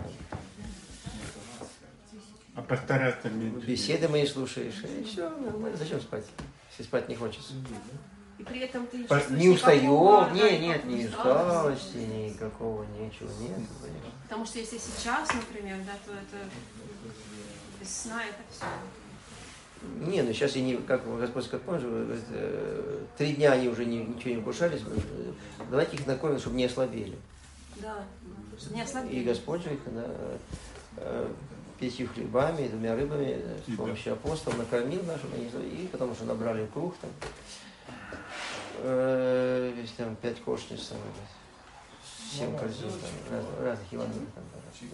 [SPEAKER 1] А постараться меньше.
[SPEAKER 2] Беседы мои слушаешь, и все, нормально. Зачем спать, если спать не хочется?
[SPEAKER 4] И при этом ты
[SPEAKER 2] не устаешь, нет, ни усталости, никакого, ничего нет.
[SPEAKER 4] Потому что если сейчас, например, да, то это без сна это все.
[SPEAKER 2] Не, ну сейчас они, как Господь как помнишь, говорит, 3 дня они уже ничего не кушали, давайте их накормим, чтобы не ослабели.
[SPEAKER 4] Да. Не
[SPEAKER 2] И
[SPEAKER 4] ослабели.
[SPEAKER 2] Господь же их 5 хлебами и 2 рыбами с помощью апостолов накормил наших, и потому что набрали круг там. Там 5 кошниц, 7 корзин, разных Евангелий там.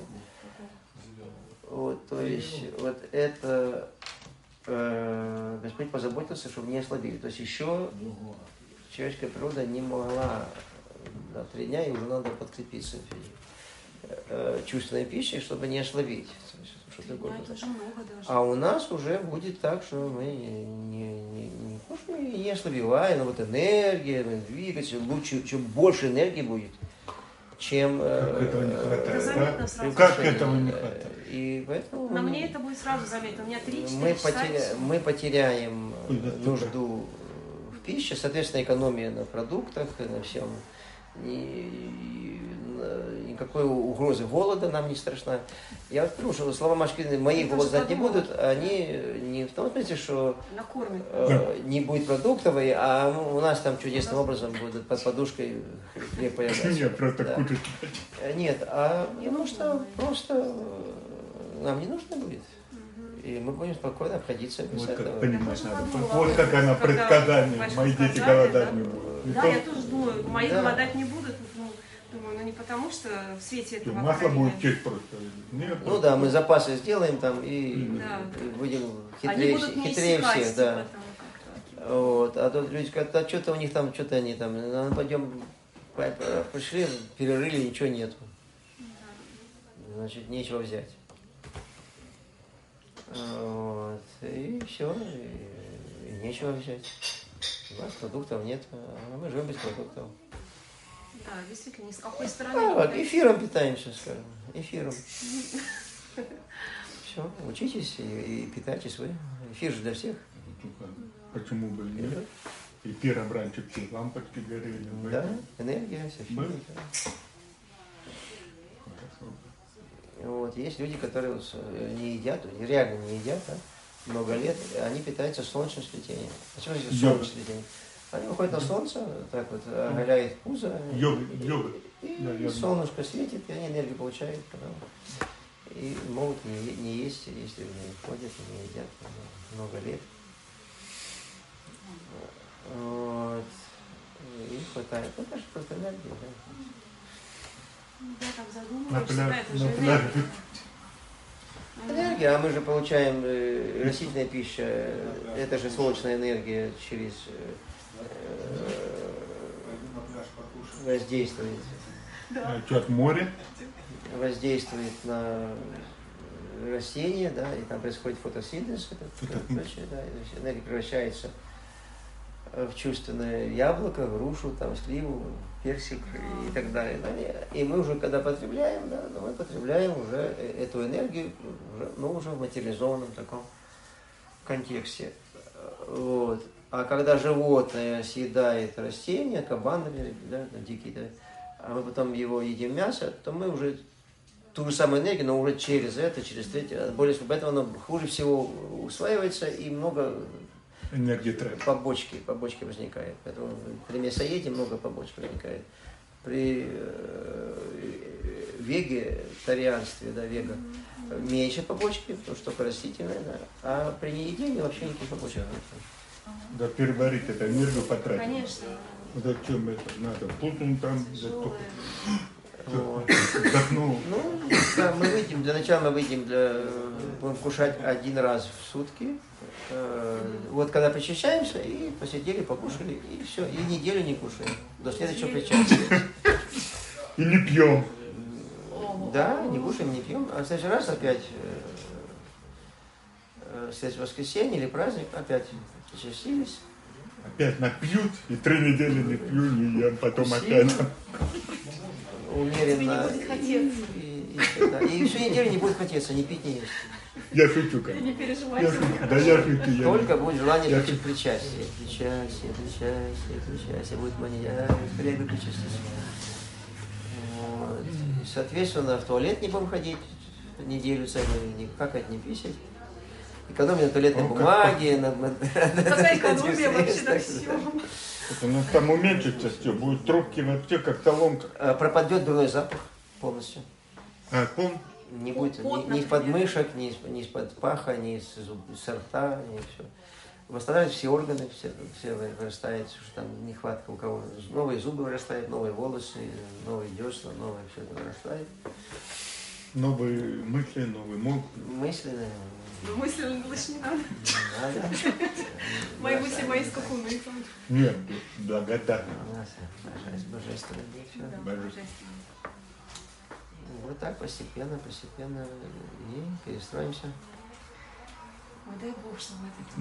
[SPEAKER 2] Вот, то есть, вот это Господь позаботился, чтобы не ослабили. То есть еще человеческая природа не могла на 3 дня, и уже надо подкрепиться чувственной пищей, чтобы не ослабить.
[SPEAKER 4] Это уже много даже.
[SPEAKER 2] А у нас уже будет так, что мы не ослабеваем, но вот энергия, двигатель, лучше, чем больше энергии будет, чем...
[SPEAKER 1] Как этого не
[SPEAKER 4] Это
[SPEAKER 1] хватает,
[SPEAKER 4] заметно
[SPEAKER 1] да?
[SPEAKER 4] сразу.
[SPEAKER 1] Как этого не хватает?
[SPEAKER 2] И поэтому
[SPEAKER 4] На мне это будет сразу заметно. У меня 3-4 часа.
[SPEAKER 2] мы потеряем нужду в пище, соответственно, экономия на продуктах, на всем. Никакой угрозы голода нам не страшна. Я вот потому что слова Машкины мои голод знать не будут, они не в том смысле, что не будет продуктов, а у нас там чудесным образом будут под подушкой хлеб появляться.
[SPEAKER 1] Нет, просто
[SPEAKER 2] Да.
[SPEAKER 1] кушать.
[SPEAKER 2] Нет, потому что просто нам не нужно будет. И мы будем спокойно обходиться без
[SPEAKER 1] Вот
[SPEAKER 2] этого.
[SPEAKER 1] как понимать
[SPEAKER 4] Я
[SPEAKER 1] надо.
[SPEAKER 4] тоже подумала,
[SPEAKER 1] Вот как она
[SPEAKER 4] когда
[SPEAKER 1] предсказание.
[SPEAKER 4] Пашка
[SPEAKER 1] Мои дети
[SPEAKER 4] сказали,
[SPEAKER 1] голодать
[SPEAKER 4] да?
[SPEAKER 1] не будут. Не
[SPEAKER 4] Да,
[SPEAKER 1] то,
[SPEAKER 4] я тоже думаю, мои
[SPEAKER 2] Да.
[SPEAKER 4] голодать не будут. Ну, думаю, не потому, что в свете
[SPEAKER 1] что
[SPEAKER 4] этого
[SPEAKER 1] масло
[SPEAKER 4] поколения.
[SPEAKER 1] будет честь просто. Нет,
[SPEAKER 2] Ну да, мы запасы сделаем там и
[SPEAKER 4] Да.
[SPEAKER 2] будем
[SPEAKER 4] Они будут не
[SPEAKER 2] хитрее
[SPEAKER 4] иссякать,
[SPEAKER 2] всех, да.
[SPEAKER 4] типа, там, как-то.
[SPEAKER 2] Вот. А тут люди говорят, а что-то у них там, что-то они там, ну, пойдем, пришли, перерыли, ничего нету. Значит, нечего взять. Вот. И все, и нечего взять. У нас продуктов нет, а мы живем без продуктов.
[SPEAKER 4] Да, действительно, ни с какой стороны.
[SPEAKER 2] А,
[SPEAKER 4] не
[SPEAKER 2] вот,
[SPEAKER 4] подойти.
[SPEAKER 2] эфиром питаемся, скажем, эфиром. Все, учитесь и питайтесь вы. Эфир же для всех.
[SPEAKER 1] почему бы и нет? И пиром раньше все лампочки горели.
[SPEAKER 2] Да, энергия, все
[SPEAKER 1] Было?
[SPEAKER 2] Вот. Есть люди, которые вот не едят, реально не едят, да, много лет, они питаются солнечным сплетением. Почему это солнечное сплетение? Они выходят на солнце, так вот, оголяет пузо,
[SPEAKER 1] Йога.
[SPEAKER 2] и
[SPEAKER 1] Да, йога.
[SPEAKER 2] солнышко светит, и они энергию получают, потом, и могут не есть, если не ходят, не едят много лет. Вот. И хватает. Ну, это же просто энергия, да.
[SPEAKER 4] Я так
[SPEAKER 1] На
[SPEAKER 4] задумываюсь,
[SPEAKER 1] пляж,
[SPEAKER 4] да, это же
[SPEAKER 1] на пляж.
[SPEAKER 2] Энергия, а мы же получаем растительная пища, это же солнечная энергия через воздействует
[SPEAKER 1] Что, от моря?
[SPEAKER 2] воздействует на растения, да, и там происходит фотосинтез, прочее, да, и то есть энергия превращается в чувственное яблоко, грушу, там, сливу, персик и так далее. Да, и мы уже, когда потребляем, да, мы потребляем уже эту энергию, но уже в материализованном таком контексте. Вот. А когда животное съедает растение, кабан, например, да, дикий, да, а мы потом его едим мясо, то мы уже ту же самую энергию, но уже через это, через третье, более поэтому оно хуже всего усваивается и много
[SPEAKER 1] Энергия тратит.
[SPEAKER 2] побочки возникает. Поэтому при мясоеде много побочек возникает. При вегетарианстве, да, вега, меньше побочки, потому что только растительное, да, а при неедении вообще никаких побочек нет.
[SPEAKER 1] Да, переварить эту энергию потратить.
[SPEAKER 4] Конечно.
[SPEAKER 1] Зачем это надо? Путин там,
[SPEAKER 4] Тяжелое.
[SPEAKER 2] Вот.
[SPEAKER 1] вдохнул.
[SPEAKER 2] Ну, да, мы выйдем, для начала мы выйдем, будем кушать 1 раз в сутки. Вот когда причащаемся, и посидели, покушали, и все, и неделю не кушаем. До следующего причастия.
[SPEAKER 1] И не пьем.
[SPEAKER 2] Да, не кушаем, не пьем. А в следующий раз опять, в следующее воскресенье или праздник, опять причастились.
[SPEAKER 1] Опять напьют, и 3 недели не пью, не ем, потом опять.
[SPEAKER 2] Умеренно.
[SPEAKER 4] Тебе не будет хотеться.
[SPEAKER 2] И всю неделю не будет хотеться, ни пить, ни есть.
[SPEAKER 1] Я шучу, как.
[SPEAKER 4] Не переживай.
[SPEAKER 1] Я шучу. Да я шучу. Я
[SPEAKER 2] Только будет желание
[SPEAKER 1] Я
[SPEAKER 2] прийти к причастию. Причастие, будет мания, скорее бы причаститься. Вот. И, соответственно, в туалет не будем ходить неделю целую, никак это не писать. Экономия на туалетной бумаге,
[SPEAKER 4] Какая экономия вообще на всем.
[SPEAKER 1] Это, ну, там уменьшится все, будут трубки вообще как соломка.
[SPEAKER 2] пропадет дурной запах. полностью. Не будет ни из подмышек, ни из-под паха, ни из рта, ни все. Восстанавливают все органы, все вырастает, что там нехватка у кого. Новые зубы вырастают, новые волосы, новые десна, новое все это вырастает.
[SPEAKER 1] Новые мысли, новый мозг.
[SPEAKER 2] Мысли, наверное.
[SPEAKER 4] Мысли лучше не надо.
[SPEAKER 2] Надо.
[SPEAKER 4] Мои мысли, мои скакуны.
[SPEAKER 1] Нет, благодарна.
[SPEAKER 2] Божественно.
[SPEAKER 4] Да, божественно.
[SPEAKER 2] Вот так постепенно и перестроимся.
[SPEAKER 4] Ой, дай Бог, чтобы это...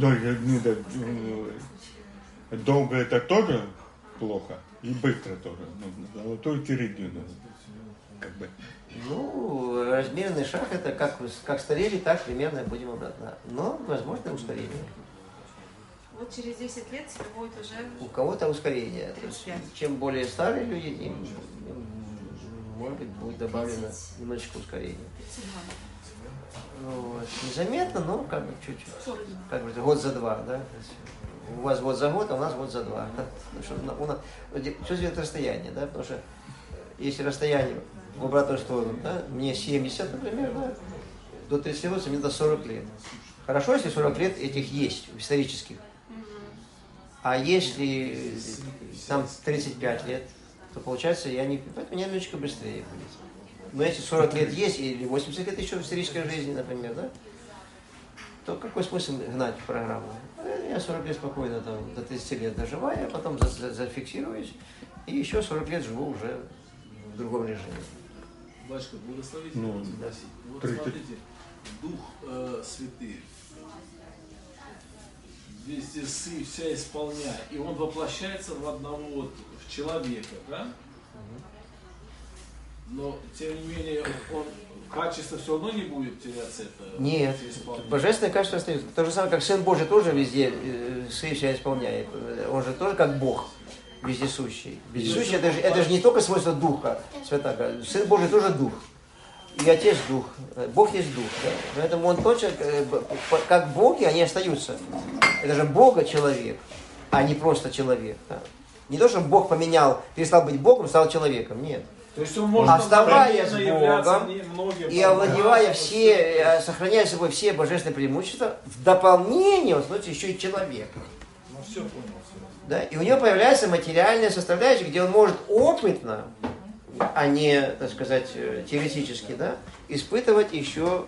[SPEAKER 1] Да, долго это тоже плохо, и быстро тоже. Нужно золотую середину. Как бы.
[SPEAKER 2] Ну, размеренный шаг это как старели, так примерно будем обратно. Но возможно ускорение.
[SPEAKER 4] Вот через 10 лет тебе будет уже...
[SPEAKER 2] У кого-то ускорение.
[SPEAKER 4] 35.
[SPEAKER 2] Чем более старые люди, тем, может быть, будет добавлено немножечко ускорения.
[SPEAKER 4] 32.
[SPEAKER 2] Вот. Незаметно, но как бы чуть-чуть. Как бы год за два, да? У вас год за год, а у нас год за два. Чувствует расстояние, да? Потому что если расстояние в обратную сторону, да? Мне 70, например, да? До 38, мне до 40 лет. Хорошо, если 40 лет этих есть, исторических. А если там 35 лет, то получается, поэтому я немножечко быстрее будет. Но если 40 лет есть, или 80 лет еще в исторической жизни, например, да, то какой смысл гнать программу? Я 40 лет спокойно там, до 30 лет доживаю, а потом зафиксируюсь, и еще 40 лет живу уже в другом режиме.
[SPEAKER 3] Батюшка, благословите,
[SPEAKER 1] Ну,
[SPEAKER 3] спросить. Вот
[SPEAKER 1] 30.
[SPEAKER 3] смотрите, Дух Святый, везде сы вся исполняя, и он воплощается в одного вот, в человека, да? Но, тем не менее, он качество все равно не будет теряться. Это
[SPEAKER 2] Нет, божественное качество остается. То же самое, как Сын Божий тоже везде сы вся исполняет. Он же тоже как Бог вездесущий. Вездесущий это же не только свойство Духа Святаго. Сын Божий тоже Дух. И Отец Дух. Бог есть Дух. Да? Поэтому он точно, как боги, они остаются. Это же Бога человек, а не просто человек. Да? Не то, что Бог поменял, перестал быть Богом, стал человеком. Нет.
[SPEAKER 3] То есть он может
[SPEAKER 2] оставаясь Богом и овладевая сохраняя собой все божественные преимущества, в дополнение он становится еще и человеком.
[SPEAKER 3] Ну все понял.
[SPEAKER 2] Да? И у него появляется материальная составляющая, где он может опытно, а не, так сказать, теоретически, да, испытывать еще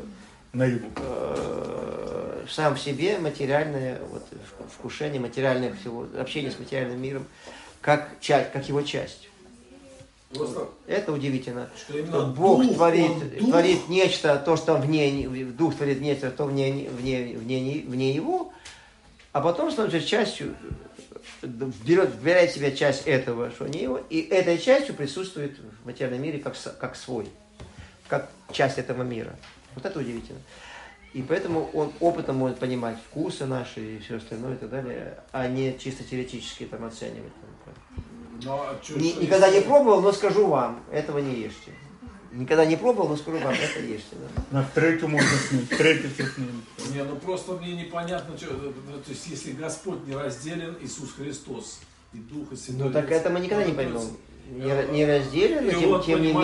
[SPEAKER 2] сам в себе материальное вкушение материальных всего, общение с материальным миром, как его часть. Это удивительно. Что Бог творит нечто, то, что вне, Дух творит нечто, то вне его, а потом становится частью, вбирает в себя часть этого, что не его, и этой частью присутствует в материальном мире как свой, как часть этого мира. Вот это удивительно. И поэтому он опытом может понимать вкусы наши и все остальное и так далее, а не чисто теоретически там оценивать. Никогда не пробовал, но скажу вам, этого не ешьте. Никогда не пробовал, но скажу вам, это ешьте. Да?
[SPEAKER 1] На встречу можно с ним, встретиться с ним.
[SPEAKER 3] Не, ну просто мне непонятно, что, то есть если Господь не разделен, Иисус Христос и Дух и Святой.
[SPEAKER 2] Ну так это мы никогда не поймем. Не разделен, но тем не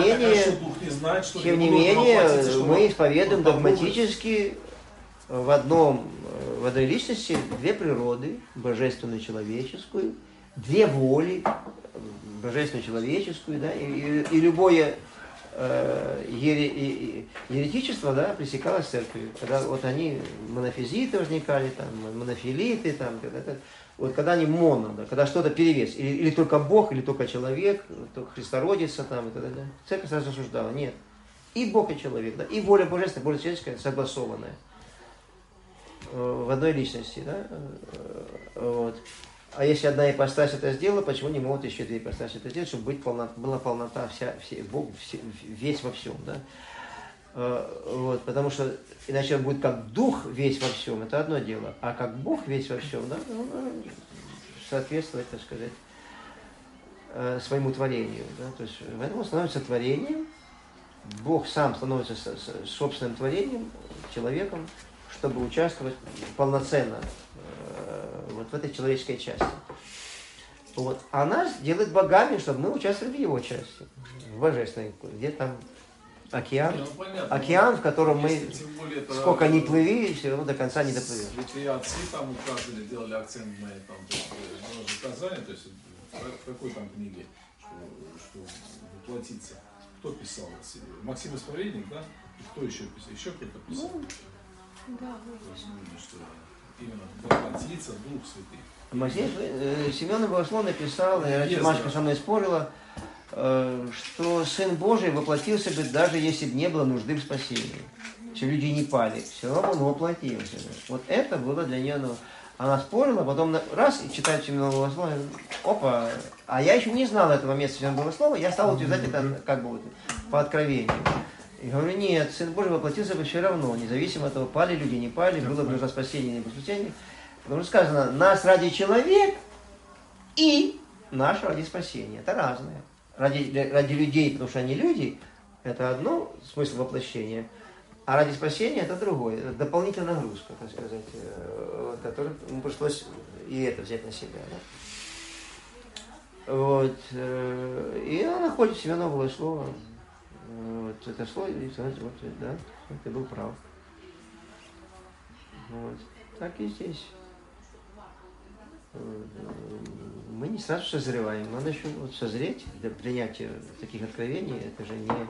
[SPEAKER 2] менее, мы исповедуем догматически в одной личности две природы, божественную и человеческую, две воли, божественную и человеческую, да, и любое еретичество, да, пресекалось церковью. Когда вот они, монофизиты возникали, там, монофилиты, там, вот когда они моно, да, когда что-то перевес, или только Бог, или только человек, только Христородица, там, и так далее. Церковь сразу осуждала. Нет. И Бог, и человек, да, и воля божественная, воля человеческая согласованная в одной личности, да, вот. А если одна ипостась это сделала, почему не могут еще две ипостаси это сделать, чтобы была полнота Бог весь во всем, да? Вот, потому что иначе он будет как Дух весь во всем, это одно дело, а как Бог весь во всем, да, соответствовать, так сказать, своему творению, да? То есть в этом он становится творением, Бог сам становится собственным творением, человеком, чтобы участвовать полноценно вот в этой человеческой части. Вот. А нас делает богами, чтобы мы участвовали в его части. В божественной. Где там океан?
[SPEAKER 3] Не, ну, понятно.
[SPEAKER 2] Океан, в котором мы,
[SPEAKER 3] Если, тем более, это,
[SPEAKER 2] сколько ни плыви, все равно до конца не доплывем.
[SPEAKER 3] Святые отцы там указывали, делали акцент на этом, то есть, Казани, то есть в какой там книге, что воплотиться. Кто писал? Максим Исповедник, да? И кто еще писал? Еще кто-то писал?
[SPEAKER 6] Да,
[SPEAKER 3] Что именно воплотиться, Дух Святый.
[SPEAKER 2] Семен Богослов написал, и раньше Машка со мной спорила, что Сын Божий воплотился бы, даже если бы не было нужды в спасении. Если люди не пали, все равно он воплотился. Вот это было для нее... Она спорила, потом раз и читает Семена Богослова, опа, а я еще не знал этого места Семена Богослова, я стал утверждать это как бы вот, по откровению. И говорю, нет, Сын Божий воплотился бы все равно, независимо от того, пали люди, не пали, было бы нужно спасение, не спасение. Потому что сказано, нас ради человек и наш ради спасения. Это разное. Ради людей, потому что они люди, это одно смысл воплощения, а ради спасения это другое. Это дополнительная нагрузка, так сказать, которую пришлось и это взять на себя. Да? Вот. И она находит Семеновое слово. Вот это слово, и сказать, вот, да, ты был прав. Вот. Так и здесь. Мы не сразу созреваем, надо еще вот созреть для принятия таких откровений, это же не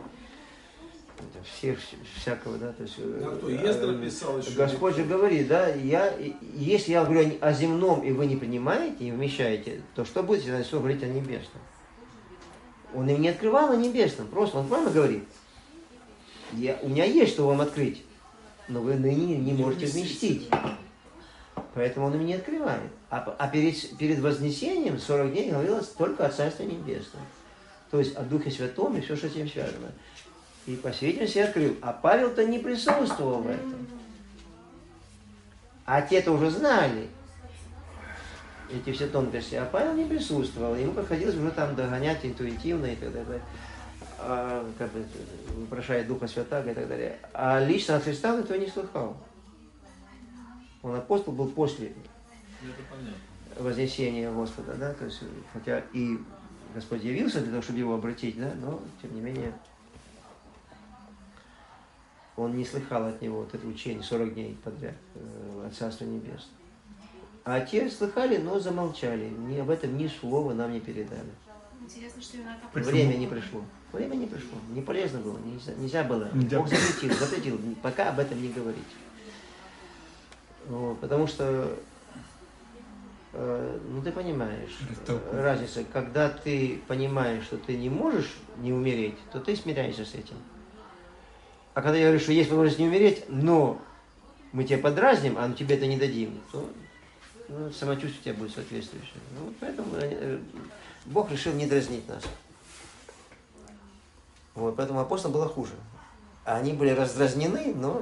[SPEAKER 2] всякого, да, то есть
[SPEAKER 3] кто Ездра писал еще?
[SPEAKER 2] Господь же говорит, да, если я говорю о земном, и вы не принимаете, не вмещаете, то что будете на все говорить о небесном? Он им не открывал о небесном, просто он правильно говорит, у меня есть что вам открыть, но вы ныне не можете вместить. Поэтому он им не открывает. А перед Вознесением 40 дней говорилось только о Царстве Небесном. То есть о Духе Святом и все, что с этим связано. И по свидетельству я открыл. А Павел-то не присутствовал в этом. А те-то уже знали эти все тонкости. А Павел не присутствовал. Ему приходилось уже там догонять интуитивно и так далее. Как бы вопрошая Духа Святаго и так далее. А лично от Христа он этого не слыхал. Он апостол был после вознесения Господа, да, то есть, хотя и Господь явился для того, чтобы его обратить, да, но, тем не менее, он не слыхал от него вот это учение 40 дней подряд от Царства Небесного. А те слыхали, но замолчали, об этом ни слова нам не передали.
[SPEAKER 4] Интересно, что именно так.
[SPEAKER 2] Время не пришло. Время не пришло, не полезно было, нельзя было. Бог запретил, пока об этом не говорить. Вот, потому что, ну ты понимаешь, разница, когда ты понимаешь, что ты не можешь не умереть, то ты смиряешься с этим. А когда я говорю, что есть возможность не умереть, но мы тебя подразним, а мы тебе это не дадим, то самочувствие у тебя будет соответствующее. Ну, поэтому Бог решил не дразнить нас. Вот, поэтому апостолам было хуже. Они были раздразнены, но...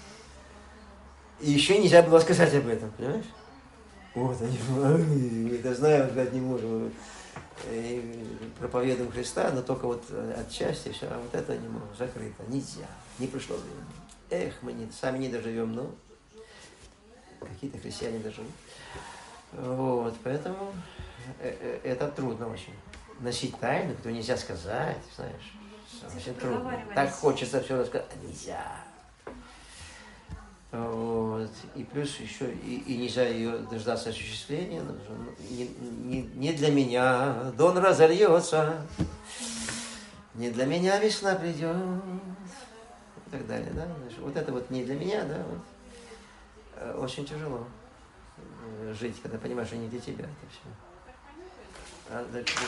[SPEAKER 2] И еще нельзя было сказать об этом, понимаешь? Вот они, это знаю, сказать не можем. И проповедуем Христа, но только вот отчасти все, а вот это не можем, закрыто, нельзя, не пришло время. Эх, мы сами не доживем, но какие-то христиане доживут. Вот, поэтому это трудно очень. Носить тайну, которую нельзя сказать, знаешь, очень трудно. Так хочется все рассказать, а нельзя. Вот. И плюс еще и нельзя ее дождаться осуществления. Не для меня дон разольется, не для меня весна придет. И так далее. Да? Вот это вот не для меня, да, вот. Очень тяжело жить, когда понимаешь, что не для тебя это все.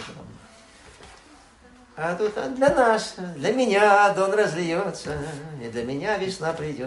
[SPEAKER 2] А тут для нас, для меня дон разольется, не для меня весна придет.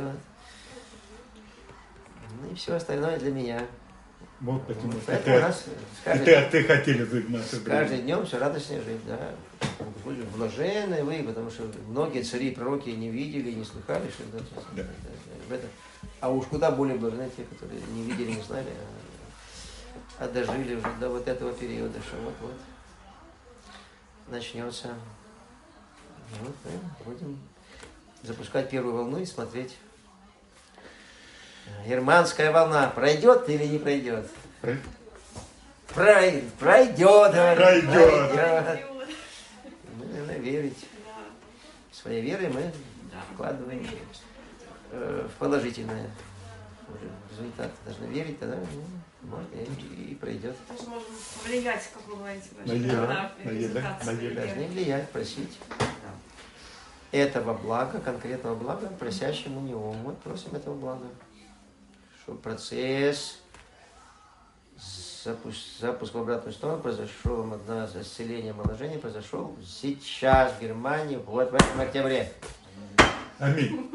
[SPEAKER 2] Ну и все остальное для меня.
[SPEAKER 1] Вот почему.
[SPEAKER 2] Ты
[SPEAKER 1] хотели жить в наше время.
[SPEAKER 2] Каждый днем все радостнее жить, да. Блаженные вы, потому что многие цари и пророки не видели, не слыхали, что это. А уж куда более блаженные те, которые не видели, не знали, а дожили уже до вот этого периода, что вот-вот начнется. Вот, будем запускать первую волну и смотреть. Германская волна пройдет или не пройдет? Пройдет, говорит.
[SPEAKER 1] Пройдет.
[SPEAKER 2] Мы должны верить. Своей верой мы вкладываем в положительное результат. Должны верить, тогда может, и пройдет.
[SPEAKER 4] Даже можем влиять, как вы говорите,
[SPEAKER 1] На еду, на еду,
[SPEAKER 4] результат
[SPEAKER 1] на
[SPEAKER 4] своей
[SPEAKER 1] еду.
[SPEAKER 4] веры.
[SPEAKER 2] Должны влиять, просить этого блага, конкретного блага, просящему него. Вот просим этого блага. Чтобы процесс запуск в обратную сторону произошел, исцеление омоложения произошел сейчас в Германии, вот в этом октябре.
[SPEAKER 1] Аминь.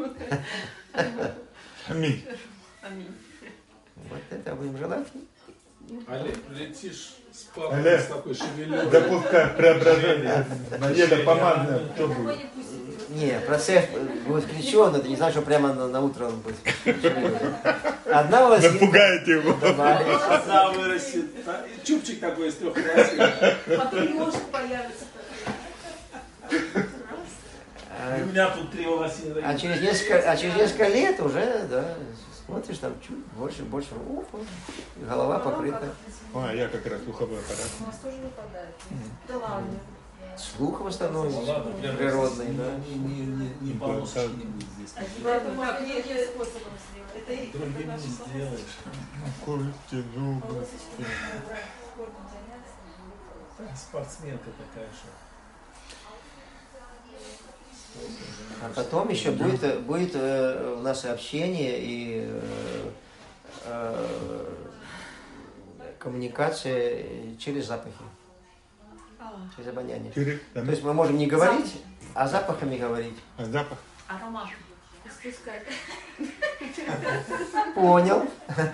[SPEAKER 1] Аминь.
[SPEAKER 4] Аминь.
[SPEAKER 2] Вот это будем желать.
[SPEAKER 3] Олег, летишь с папой
[SPEAKER 1] Олег,
[SPEAKER 3] с такой шевелюрой.
[SPEAKER 1] допускай преображение. Наеда помадная, что будет?
[SPEAKER 2] Не, процесс будет включен, это не значит, что прямо на утро он будет. Одна волосинка.
[SPEAKER 1] Напугаете его.
[SPEAKER 2] Добавить.
[SPEAKER 3] Одна вырастет. И чубчик такой из 3 волосин.
[SPEAKER 7] Потом ножик появится.
[SPEAKER 3] И у меня тут 3 волосины.
[SPEAKER 2] А через несколько лет уже, да, смотришь, там чуть больше, ухо, голова покрыта.
[SPEAKER 1] Я как раз слуховой аппарат.
[SPEAKER 7] У нас тоже выпадает.
[SPEAKER 4] Да ладно.
[SPEAKER 2] Слух восстановится,
[SPEAKER 3] Ладно, прям
[SPEAKER 2] природный, да.
[SPEAKER 3] Не полосочки не будет здесь.
[SPEAKER 7] Это можно другим способом сделать. Это и
[SPEAKER 3] Другим не сделаешь.
[SPEAKER 1] Кости, зубы.
[SPEAKER 7] волосочки нужно убрать, спортом заняться.
[SPEAKER 3] Спортсменка такая же.
[SPEAKER 2] А потом еще будет у нас общение и коммуникация через запахи, через обоняние. То есть мы можем не говорить, а запахами говорить.
[SPEAKER 1] А запах?
[SPEAKER 4] Аромат.
[SPEAKER 7] Спускать.
[SPEAKER 2] Понял.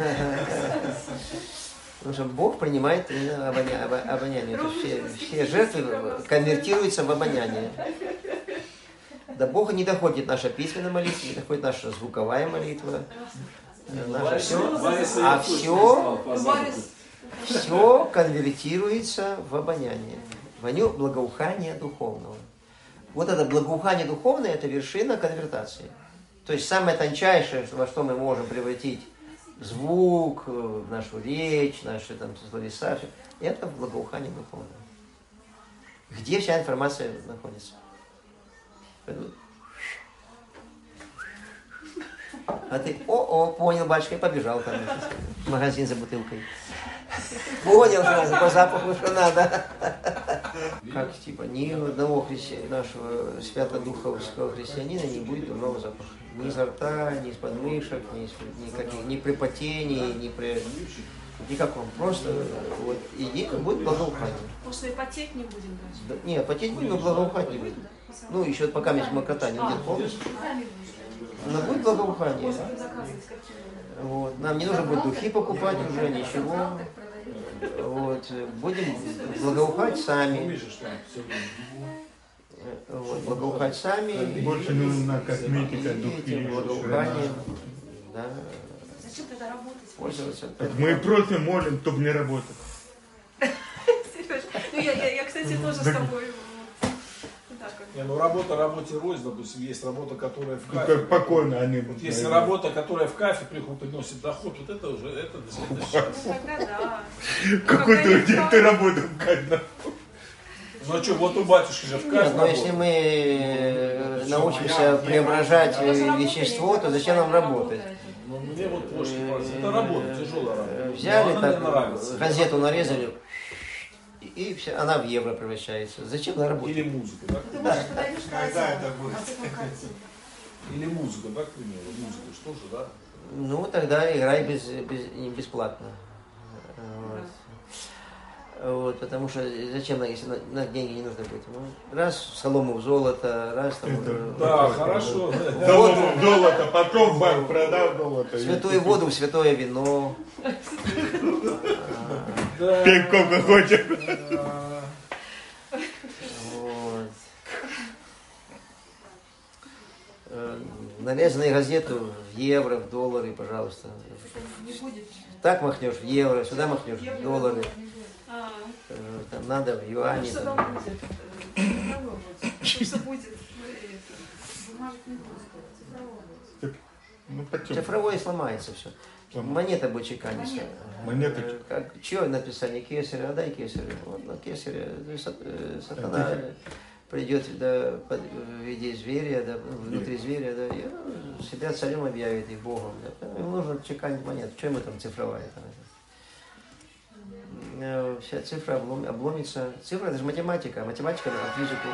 [SPEAKER 2] Потому что Бог принимает именно обоняние. То есть все жертвы конвертируются в обоняние. До Бога не доходит наша письменная молитва, не доходит наша звуковая молитва. Все конвертируется в обоняние. Воню благоухания духовного. Вот это благоухание духовное, это вершина конвертации. То есть самое тончайшее, во что мы можем превратить звук, нашу речь, наши там словеса, это благоухание духовное. Где вся информация находится? А ты, понял, батюшка, и побежал там в магазин за бутылкой. Понял сразу по запаху, что надо. Как типа ни у одного нашего святодуховского христианина не будет дурного запаха. Ни изо рта, ни из подмышек, ни при потении, ни при никаком. Просто вот иди, будет благоухание.
[SPEAKER 4] Может, и потеть не будем даже?
[SPEAKER 2] Нет, потеть будем, но благоухать не будет. Ну, еще пока мокрота не уйдет полностью. Но будет благоухание. Вот. Нам не нужно будет духи покупать уже, ничего. Вот. Будем благоухать сами. Вот. Благоухать сами.
[SPEAKER 1] Больше не нужна косметика, духи.
[SPEAKER 2] Благоухание. Да.
[SPEAKER 4] Зачем тогда работать?
[SPEAKER 2] Пользоваться.
[SPEAKER 1] Мы просим, молим, чтобы не работать.
[SPEAKER 4] Сереж, ну я, кстати, тоже с тобой.
[SPEAKER 3] Не, ну работа работе рознь, допустим, есть работа, которая в
[SPEAKER 1] Как
[SPEAKER 3] кайфе.
[SPEAKER 1] спокойно они
[SPEAKER 3] Вот
[SPEAKER 1] будут.
[SPEAKER 3] если работа, которая в кайфе, приход приносит доход, вот это уже, это счастье.
[SPEAKER 4] Тогда да.
[SPEAKER 1] Какой ты работаешь, когда?
[SPEAKER 3] Ну а что, вот у батюшки же в кайфе
[SPEAKER 2] Нет, но если мы научимся преображать вещество, то зачем нам работать?
[SPEAKER 3] Ну мне вот больше нравится. Это работа, тяжелая работа.
[SPEAKER 2] Взяли,
[SPEAKER 3] Но она мне
[SPEAKER 2] так,
[SPEAKER 3] нравится.
[SPEAKER 2] газету нарезали, и все, она в евро превращается. Зачем она работает?
[SPEAKER 3] Или музыку, да?
[SPEAKER 7] Ты можешь подойдешь к картине.
[SPEAKER 3] Или музыка, да, к примеру, музыка, что же, да?
[SPEAKER 2] Ну, тогда играй бесплатно. Вот, потому что зачем, если на деньги не нужно быть? Ну, раз солому в золото, раз там...
[SPEAKER 3] Да, хорошо.
[SPEAKER 1] Золото, потом в банк продал золото.
[SPEAKER 2] Святую воду в святое вино.
[SPEAKER 1] Пей сколько хочешь.
[SPEAKER 2] Вот. Нарезанные газеты в евро, в доллары, пожалуйста. Так махнешь в евро, сюда махнешь в доллары. Там надо в юане.
[SPEAKER 4] Что
[SPEAKER 2] Там.
[SPEAKER 4] там будет? Что будет?
[SPEAKER 1] Ну, почему?
[SPEAKER 2] Цифровое сломается все. Монета будет чеканиться.
[SPEAKER 1] Монета.
[SPEAKER 2] Как, чего написали? Кесаря, отдай кесарю. Вот на кесаря сатана придет в виде зверя, да, внутри зверя, да, и себя царем объявит и Богом. Да. Ему нужно чеканить монету. Что ему там цифровая? Вся цифра обломится. Цифра — это же математика. Математика об физику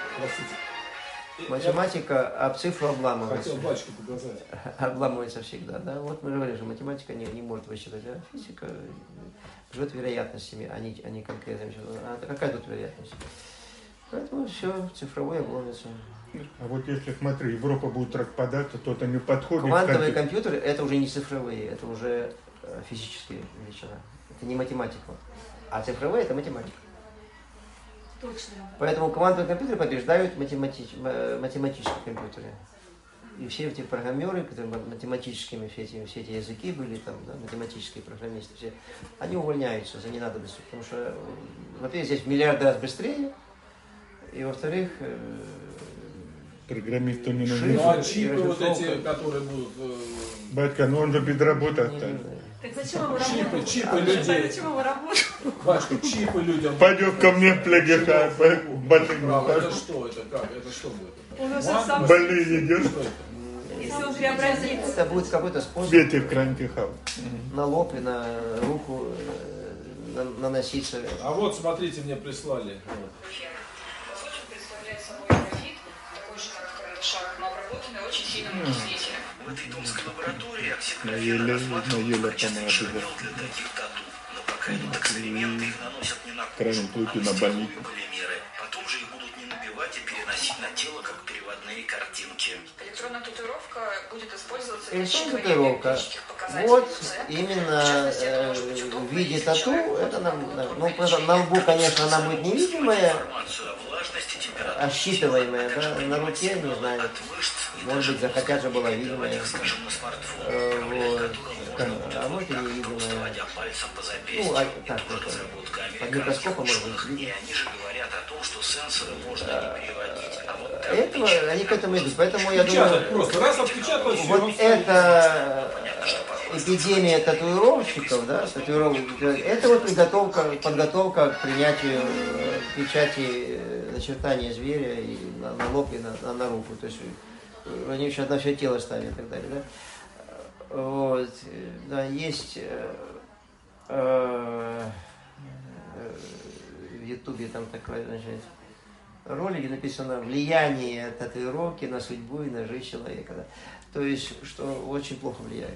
[SPEAKER 2] учит. Математика об цифру обламывается.
[SPEAKER 3] Хотел бачку показать.
[SPEAKER 2] Обламывается всегда. Да? Вот мы говорим, что математика не может высчитать, а физика живет вероятностями, а не конкретными. А какая тут вероятность? Поэтому все цифровое обломится.
[SPEAKER 1] А вот если, смотри, Европа будет распадаться, то это не подходит.
[SPEAKER 2] Квантовые компьютеры — это уже не цифровые, это уже физические величина. Это не математика. А цифровые — это математика.
[SPEAKER 4] Точно.
[SPEAKER 2] Поэтому квантовые компьютеры побеждают математические компьютеры. И все эти программеры, которые математическими, все эти языки были, там, да, математические программисты, все, они увольняются за ненадобностью. Потому что, во-первых, здесь в миллиард раз быстрее, и во-вторых,
[SPEAKER 1] программисту не нужны.
[SPEAKER 3] Ну а чипы вот эти, которые будут...
[SPEAKER 1] Батька, ну он же без работы
[SPEAKER 2] не
[SPEAKER 1] останется.
[SPEAKER 2] нужны.
[SPEAKER 4] Так зачем его работать?
[SPEAKER 3] Чипы людей.
[SPEAKER 4] Зачем его работать?
[SPEAKER 3] Бачка, чипы людям.
[SPEAKER 1] Пойдет ко мне в плегиха,
[SPEAKER 3] Право, это что? Это как? Это что будет?
[SPEAKER 4] Он уже сам
[SPEAKER 1] больные идет.
[SPEAKER 3] Что это?
[SPEAKER 4] если он преобразится.
[SPEAKER 2] Это будет какой-то способ
[SPEAKER 1] Ветер в кране пихал.
[SPEAKER 2] на лоб и на руку наноситься.
[SPEAKER 3] А вот, смотрите, мне прислали. Вот.
[SPEAKER 7] Фазочин представляет собой графит, такой же, как шаг, но обработанный очень сильным окислителем.
[SPEAKER 8] В этой томской лаборатории
[SPEAKER 1] На
[SPEAKER 8] оксиграфер
[SPEAKER 1] еле
[SPEAKER 8] рассматривал качественный
[SPEAKER 1] помогает.
[SPEAKER 8] шагнел для таких тату. Но пока идут эксперименты, их наносят не на
[SPEAKER 1] Крайнем
[SPEAKER 8] кожу,
[SPEAKER 1] случае
[SPEAKER 8] а
[SPEAKER 1] на больницу.
[SPEAKER 8] полимеры. Потом же их будут не набивать и переносить на тело, как переводные картинки.
[SPEAKER 7] Электронная татуировка будет использоваться для
[SPEAKER 2] Электронная
[SPEAKER 7] считывания
[SPEAKER 2] татуировка.
[SPEAKER 7] биометрических показателей
[SPEAKER 2] Вот
[SPEAKER 7] пациента.
[SPEAKER 2] именно
[SPEAKER 7] В частности, это может быть удобно,
[SPEAKER 2] в виде
[SPEAKER 7] если
[SPEAKER 2] тату,
[SPEAKER 7] человек
[SPEAKER 2] это нам,
[SPEAKER 7] может
[SPEAKER 2] ну, просто на лбу, конечно, она будет невидимая,
[SPEAKER 8] Информацию о влажности, температуре
[SPEAKER 2] а считываемая,
[SPEAKER 8] тела, а
[SPEAKER 2] да,
[SPEAKER 8] также
[SPEAKER 2] на руке, не
[SPEAKER 8] сигналы
[SPEAKER 2] знаю,
[SPEAKER 8] от мышц и
[SPEAKER 2] может
[SPEAKER 8] даже
[SPEAKER 2] быть, захотят же была
[SPEAKER 8] давать
[SPEAKER 2] видимая,
[SPEAKER 8] их, скажем, на смартфон,
[SPEAKER 2] вот,
[SPEAKER 8] управлять которым можно
[SPEAKER 2] а
[SPEAKER 8] будет
[SPEAKER 2] может и
[SPEAKER 8] вот так, просто
[SPEAKER 2] невидимая.
[SPEAKER 8] водя пальцем по запястью.
[SPEAKER 2] Ну, а
[SPEAKER 8] Это
[SPEAKER 2] так,
[SPEAKER 8] может
[SPEAKER 2] это,
[SPEAKER 8] разработка
[SPEAKER 2] под
[SPEAKER 8] американских
[SPEAKER 2] микроскопом может
[SPEAKER 8] ученых,
[SPEAKER 2] быть
[SPEAKER 8] и
[SPEAKER 2] видно.
[SPEAKER 8] они же говорят о том, что сенсоры можно не переводить. А вот так
[SPEAKER 2] Этого, они к этому идут, поэтому я
[SPEAKER 3] Печатать
[SPEAKER 2] думаю,
[SPEAKER 3] просто. Раз отпечатал, все.
[SPEAKER 2] вот эта эпидемия татуировщиков, да, это вот подготовка к принятию печати начертания зверя и на лоб и на руку. То есть они еще на все тело ставят и так далее. Да? Вот, да, есть в Ютубе там такой, значит, ролик, где написано «Влияние татуировки на судьбу и на жизнь человека». Да? То есть, что очень плохо влияет.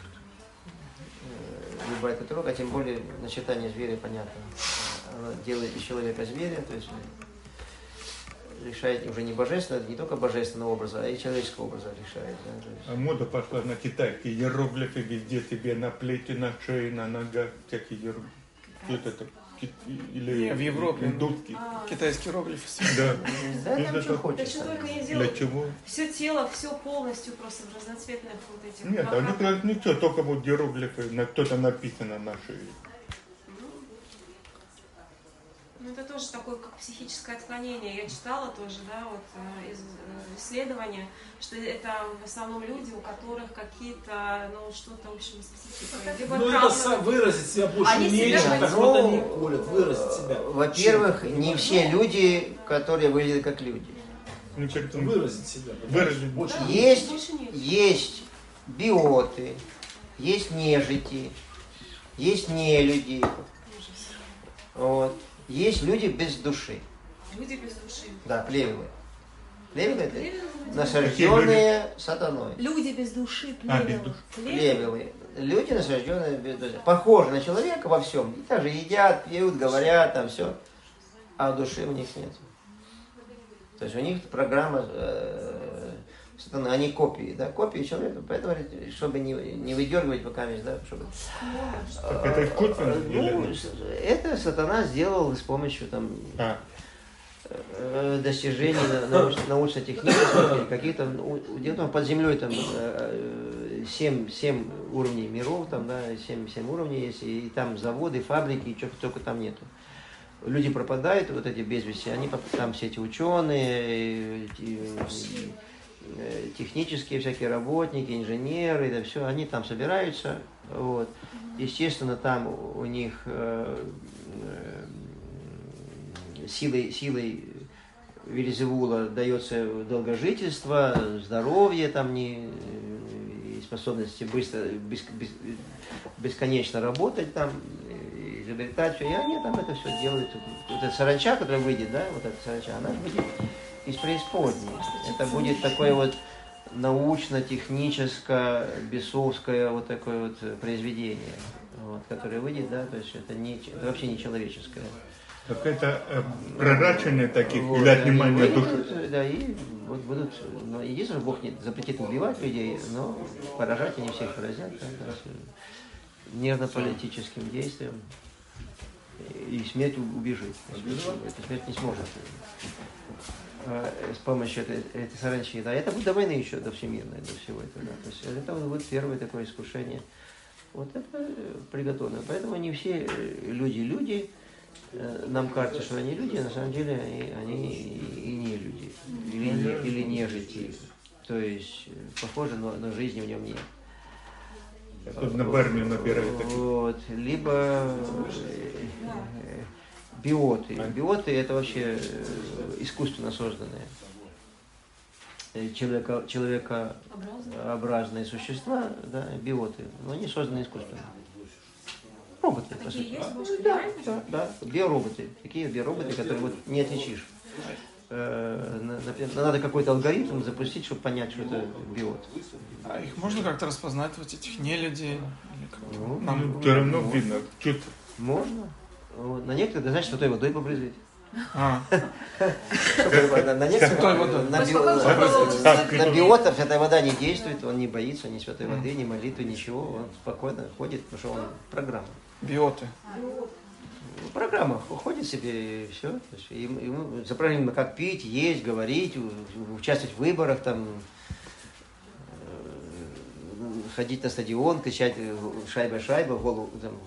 [SPEAKER 2] Любая татуировка, а тем более начертание зверя, понятно. Она делает из человека зверя, то есть лишает уже не божественного, не только божественного образа, а и человеческого образа лишает. Да? То есть...
[SPEAKER 1] А мода пошла на китайские иероглифы везде себе на плечи, на шее, на ногах, всякие иероглифы. Что это? Или
[SPEAKER 5] Не, в Европе.
[SPEAKER 1] индусские.
[SPEAKER 5] Китайские иероглифы.
[SPEAKER 1] Да.
[SPEAKER 2] Да,
[SPEAKER 1] Ну,
[SPEAKER 2] там
[SPEAKER 1] это-
[SPEAKER 2] что
[SPEAKER 4] Да
[SPEAKER 2] хочется.
[SPEAKER 4] что только не
[SPEAKER 1] Для
[SPEAKER 4] делают.
[SPEAKER 1] чего?
[SPEAKER 4] Все тело, все полностью просто в разноцветных вот этих.
[SPEAKER 1] Нет, а
[SPEAKER 4] плакатах.
[SPEAKER 1] ничего, только вот иероглифы, кто-то написано на шее.
[SPEAKER 4] Ну, это тоже такое, как психическое отклонение. Я читала тоже, да, вот из исследования, что это в основном люди, у которых какие-то, ну, что-то, в общем, с психикой. Либо
[SPEAKER 3] Ну это
[SPEAKER 4] травмы.
[SPEAKER 3] выразить себя больше
[SPEAKER 4] Они себя
[SPEAKER 3] нечем, так
[SPEAKER 4] хотят.
[SPEAKER 3] вот они колят, выразить себя.
[SPEAKER 2] Во-первых, не все люди, которые выглядят как люди.
[SPEAKER 1] Ну, как-то
[SPEAKER 3] Выразить себя.
[SPEAKER 1] Выразить.
[SPEAKER 3] Больше
[SPEAKER 4] Да.
[SPEAKER 2] Есть,
[SPEAKER 4] Больше нет.
[SPEAKER 2] есть биоты, есть нежити, есть нелюди,
[SPEAKER 4] Ужас.
[SPEAKER 2] вот. Есть люди без души,
[SPEAKER 4] Люди без души.
[SPEAKER 2] да, плевелы. Плевелы это
[SPEAKER 4] Плевелы люди.
[SPEAKER 2] насажденные сатаной.
[SPEAKER 4] Люди без души,
[SPEAKER 1] А, без души.
[SPEAKER 2] Плевелы. Люди, насажденные без души. Похожи на человека во всем. И также едят, пьют, говорят, там все. А души у них нет. То есть у них программа сатаны, они копии, да, копии человека. Поэтому, чтобы не выдергивать пока, да, чтобы...
[SPEAKER 1] Так это искусственно
[SPEAKER 2] Ну,
[SPEAKER 1] или-
[SPEAKER 2] это сатана сделал с помощью там
[SPEAKER 1] А,
[SPEAKER 2] достижений научно-технических, какие-то, где-то там под землей там 7 уровней миров, там, да, 7 уровней есть, и там заводы, фабрики, и чего только там нету. Люди пропадают, вот эти без вести, они там все эти ученые, технические всякие работники, инженеры, да, все, они там собираются, Вот. Естественно, там у них силой Вельзевула дается долгожительство, здоровье, там и способности быстро, бесконечно работать там, и изобретать все. И они там это все делают. Вот эта саранча, которая выйдет, да, вот эта саранча, она выйдет из преисподней. Это будет такое вот научно-техническое, бесовское вот такое вот произведение, вот, которое выйдет, да, то есть это вообще не человеческое.
[SPEAKER 1] Так это прорачивание таких
[SPEAKER 2] Вот,
[SPEAKER 1] или отнимание души?
[SPEAKER 2] Да, и вот будут, но единственное, Бог не запретит убивать людей, но поражать они всех поразят, да, нервно-политическим действием, и смерть убежит. Эта смерть не сможет с помощью этой саранчи. Да, это будет до войны еще, до всемирной, до всего этого. Да. То есть это будет первое такое искушение. Вот это приготовлено. Поэтому не все люди. Нам кажется, что они люди, а на самом деле они и не люди, или нежити. То есть похоже, но жизни в нем нет.
[SPEAKER 1] Тут на барню набирают таких.
[SPEAKER 2] Вот. Либо биоты. Биоты это вообще искусственно созданные. Человекообразные существа, да, биоты, но они созданы искусственно. Роботы, по сути. Да, биороботы. Такие биороботы, которые вот не отличишь. Надо какой-то алгоритм запустить, чтобы понять, что это биот.
[SPEAKER 5] А их можно как-то распознать, вот этих нелюдей?
[SPEAKER 1] Все равно видно.
[SPEAKER 2] Можно. Вот. На некоторых, значит, святой водой побрызгать.
[SPEAKER 5] А.
[SPEAKER 2] На некоторых, на биотов эта вода не действует, он не боится ни святой воды, ни молитвы, ничего. Он спокойно ходит, потому что он программа.
[SPEAKER 5] Биоты.
[SPEAKER 2] Программа ходит себе и все. Ему запрограммировано, как пить, есть, говорить, участвовать в выборах, там, ходить на стадион, кричать шайба, гол.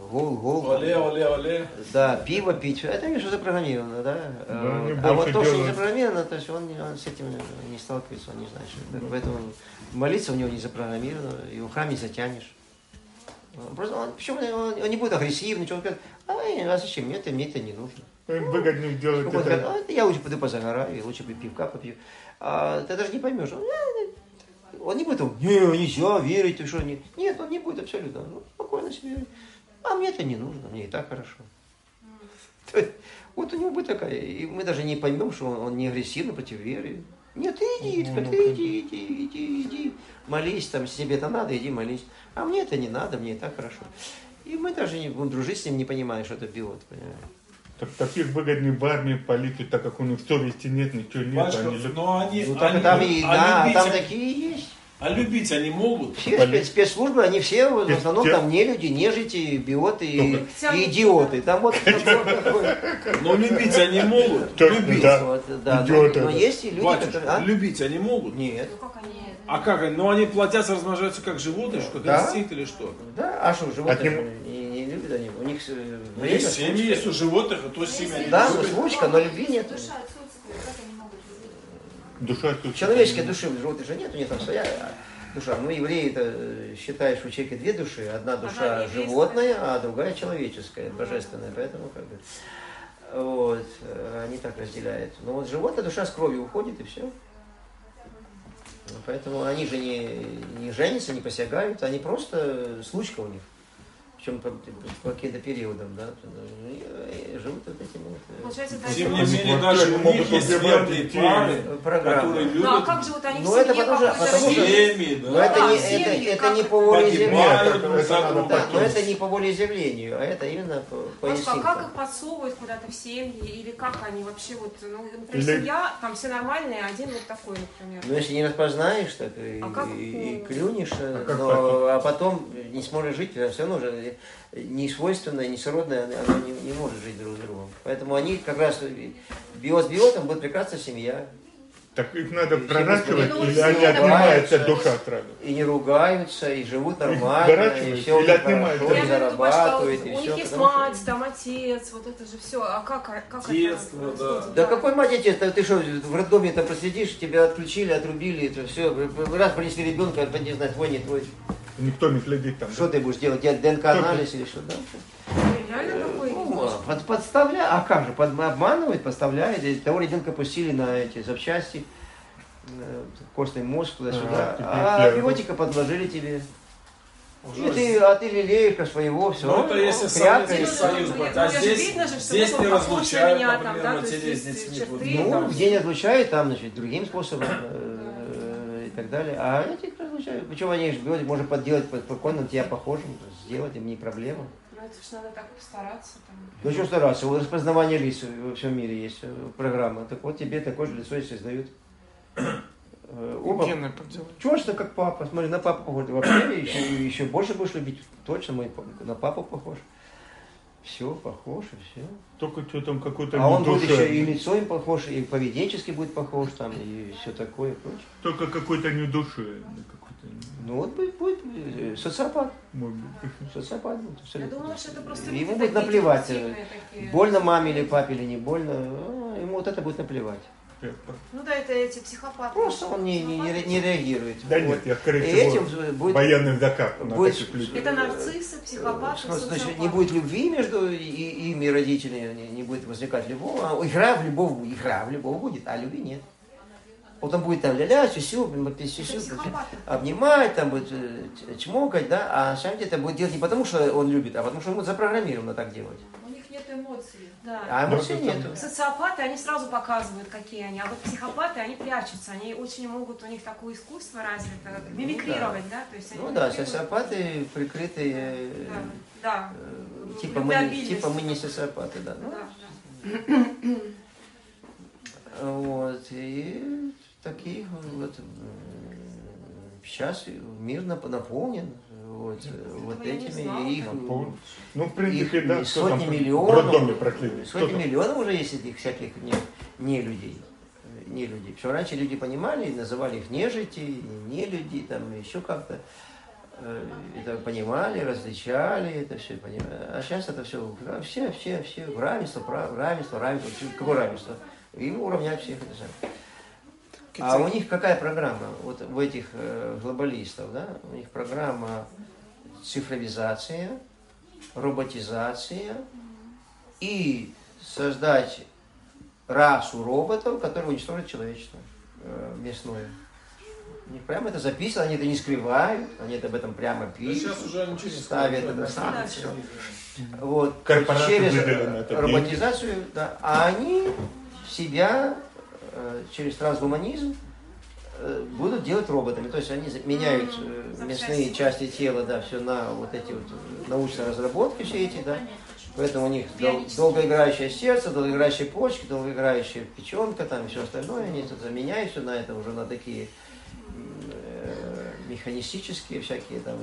[SPEAKER 3] Оле.
[SPEAKER 2] Да, пиво пить. Это все запрограммировано, да. А вот то, что не запрограммировано, то есть он с этим не сталкивается, он не знает, что это. Поэтому молиться у него не запрограммировано, его в храм не затянешь. Просто причем он не будет агрессивный, что он скажет, а зачем, мне это не нужно.
[SPEAKER 1] Выгодно делать
[SPEAKER 2] это.
[SPEAKER 1] Говорит,
[SPEAKER 2] я лучше пойду позагораю, лучше пивка попью. Ты даже не поймешь. Он не будет, нельзя верить, ты что, нет. Нет, он не будет абсолютно. Спокойно себе. А мне это не нужно, мне и так хорошо. Вот у него будет такая, и мы даже не поймем, что он не агрессивно против веры. Нет, ты иди, молись, там, если тебе это надо, иди молись. А мне это не надо, мне и так хорошо. И мы даже не будем дружить с ним, не понимая, что это биот, понимаешь?
[SPEAKER 1] Так таких выгодных в армию полить, так как у них совести нет, ничего нет.
[SPEAKER 2] Там такие есть.
[SPEAKER 3] А любить они могут?
[SPEAKER 2] Все спецслужбы, они все в основном там нелюди, нежити, биоты и идиоты. Там вот такое.
[SPEAKER 3] Но любить они могут? Любить.
[SPEAKER 2] Но есть и люди, которые...
[SPEAKER 3] Любить они могут?
[SPEAKER 2] Нет.
[SPEAKER 3] А как они? Ну они плодятся, размножаются как животные, что как инстинкт или что?
[SPEAKER 2] Да, а что, животные не любят они? У них время...
[SPEAKER 3] Семьи есть у животных, а то семья.
[SPEAKER 2] Да, случка, но любви нет.
[SPEAKER 1] Душа отсутствует.
[SPEAKER 2] Человеческой души у животных же нет, у них там своя душа. Ну, евреи-то считают, что у человека две души. Одна душа животная, а другая человеческая, божественная. Поэтому как бы вот, они так разделяют. Но вот животная душа с кровью уходит и все. Поэтому они же не женятся, не посягают, они просто случка у них. Причем по каким-то периодам, да, живут вот этим вот.
[SPEAKER 3] Тем не менее, даже у них есть верные пары, которые любят.
[SPEAKER 4] Ну а как же вот они в
[SPEAKER 2] это
[SPEAKER 4] семье,
[SPEAKER 2] это не по волеизъявлению. Но это не по волеизъявлению, а это именно по инстинкту.
[SPEAKER 4] Как их подсовывают куда-то в семьи, или как они вообще вот, например, семья, там все нормальные, один вот такой, например.
[SPEAKER 2] Ну если не распознаешь, так и клюнешь, а потом не сможешь жить, все равно уже не свойственное, не сродное, оно не может жить друг с другом. Поэтому они как раз биот с биотом будет прекрасная семья.
[SPEAKER 1] Так их надо проращивать, или они отнимаются, душа сразу?
[SPEAKER 2] И не ругаются, и живут нормально, и все
[SPEAKER 1] или отнимаются,
[SPEAKER 2] и зарабатывают, и
[SPEAKER 4] у
[SPEAKER 2] все.
[SPEAKER 4] них есть мать, там отец, вот это же все. А как
[SPEAKER 3] детство,
[SPEAKER 4] это?
[SPEAKER 2] Да какой мать отец? Ты что, в роддоме там просидишь, тебя отключили, отрубили, это все. Раз принесли ребенка, не знаю, твой, не твой.
[SPEAKER 1] Никто не следит там.
[SPEAKER 2] Что ты будешь делать? Делать ДНК-анализ или что? Да?
[SPEAKER 4] Реально такое есть?
[SPEAKER 2] Подставляют, а как же, обманывают, подставляют, и того ребенка пустили на эти запчасти, костный мозг туда-сюда, а антибиотика подложили тебе. А ты лелеешь своего, все.
[SPEAKER 3] Ну, это если Советский Союз, а здесь не разлучают, например, матерей с детьми.
[SPEAKER 2] Ну, где не разлучают, там, значит, другим способом и так далее. А эти разлучают. Причем они же можно подделать спокойно, на тебя похожим, сделать, им не проблема.
[SPEAKER 4] Ну, это же надо так постараться. Там.
[SPEAKER 2] Ну, что стараться, вот распознавание лиц во всем мире есть программа. Так вот, тебе такое же лицо создают. Оба. Точно как папа. Смотри, на папу похож. Вообще еще больше будешь любить. Точно мой на папу похож. Все, похож и все.
[SPEAKER 1] Только что там какой-то
[SPEAKER 2] он будет еще и лицо им похож, и поведенчески будет похож, там, и все такое и прочее.
[SPEAKER 1] Только какой-то недушевный.
[SPEAKER 2] Ну вот будет социопат. Социопат будет.
[SPEAKER 4] Я думала, что это просто
[SPEAKER 2] ему будет наплевать, больно маме или папе или не больно, ему вот это будет наплевать.
[SPEAKER 4] Ну да, это эти психопаты.
[SPEAKER 2] Просто он не реагирует.
[SPEAKER 1] Да вот. Нет, я скорее всего военный закат.
[SPEAKER 4] Это нарциссы, психопаты,
[SPEAKER 2] значит, не будет любви между ими и родителями, не будет возникать любовь. Игра в любовь будет, а любви нет. Вот он будет там ля-ля, сюсю, обнимать, там будет чмокать, да, а сам это будет делать не потому, что он любит, а потому, что он будет запрограммирован так делать.
[SPEAKER 6] У них нет эмоций.
[SPEAKER 4] Да.
[SPEAKER 2] А эмоций нет.
[SPEAKER 4] Социопаты, они сразу показывают, какие они, а вот психопаты, они прячутся, они очень могут, у них такое искусство развито, мимикрировать, да? То есть они
[SPEAKER 2] социопаты прикрытые, типа мы не социопаты, да. Вот, и таких вот сейчас мир наполнен вот этими их,
[SPEAKER 1] в принципе, да,
[SPEAKER 2] сотни миллионов уже есть этих всяких не людей. Что раньше люди понимали, называли их нежити, не люди, там еще как-то это понимали, различали, это все понимали. А сейчас это все равенство. Какое равенство? Им уравнять всех это же. А у них какая программа? Вот у этих глобалистов, да? У них программа цифровизация, роботизация и создать расу роботов, которые уничтожат человечество мясное. У них прямо это записано, они это не скрывают, они об этом прямо пишут.
[SPEAKER 3] Сейчас уже ничего не
[SPEAKER 2] ставят это сами. Вот. Через роботизацию, да, а они себя через трансгуманизм будут делать роботами. То есть они меняют мясные части тела, да, все на вот эти вот научные разработки все эти, да. Поэтому у них долгоиграющее сердце, долгоиграющие почки, долгоиграющая печенка, там и все остальное. Они это заменяют все на это уже на такие механистические всякие там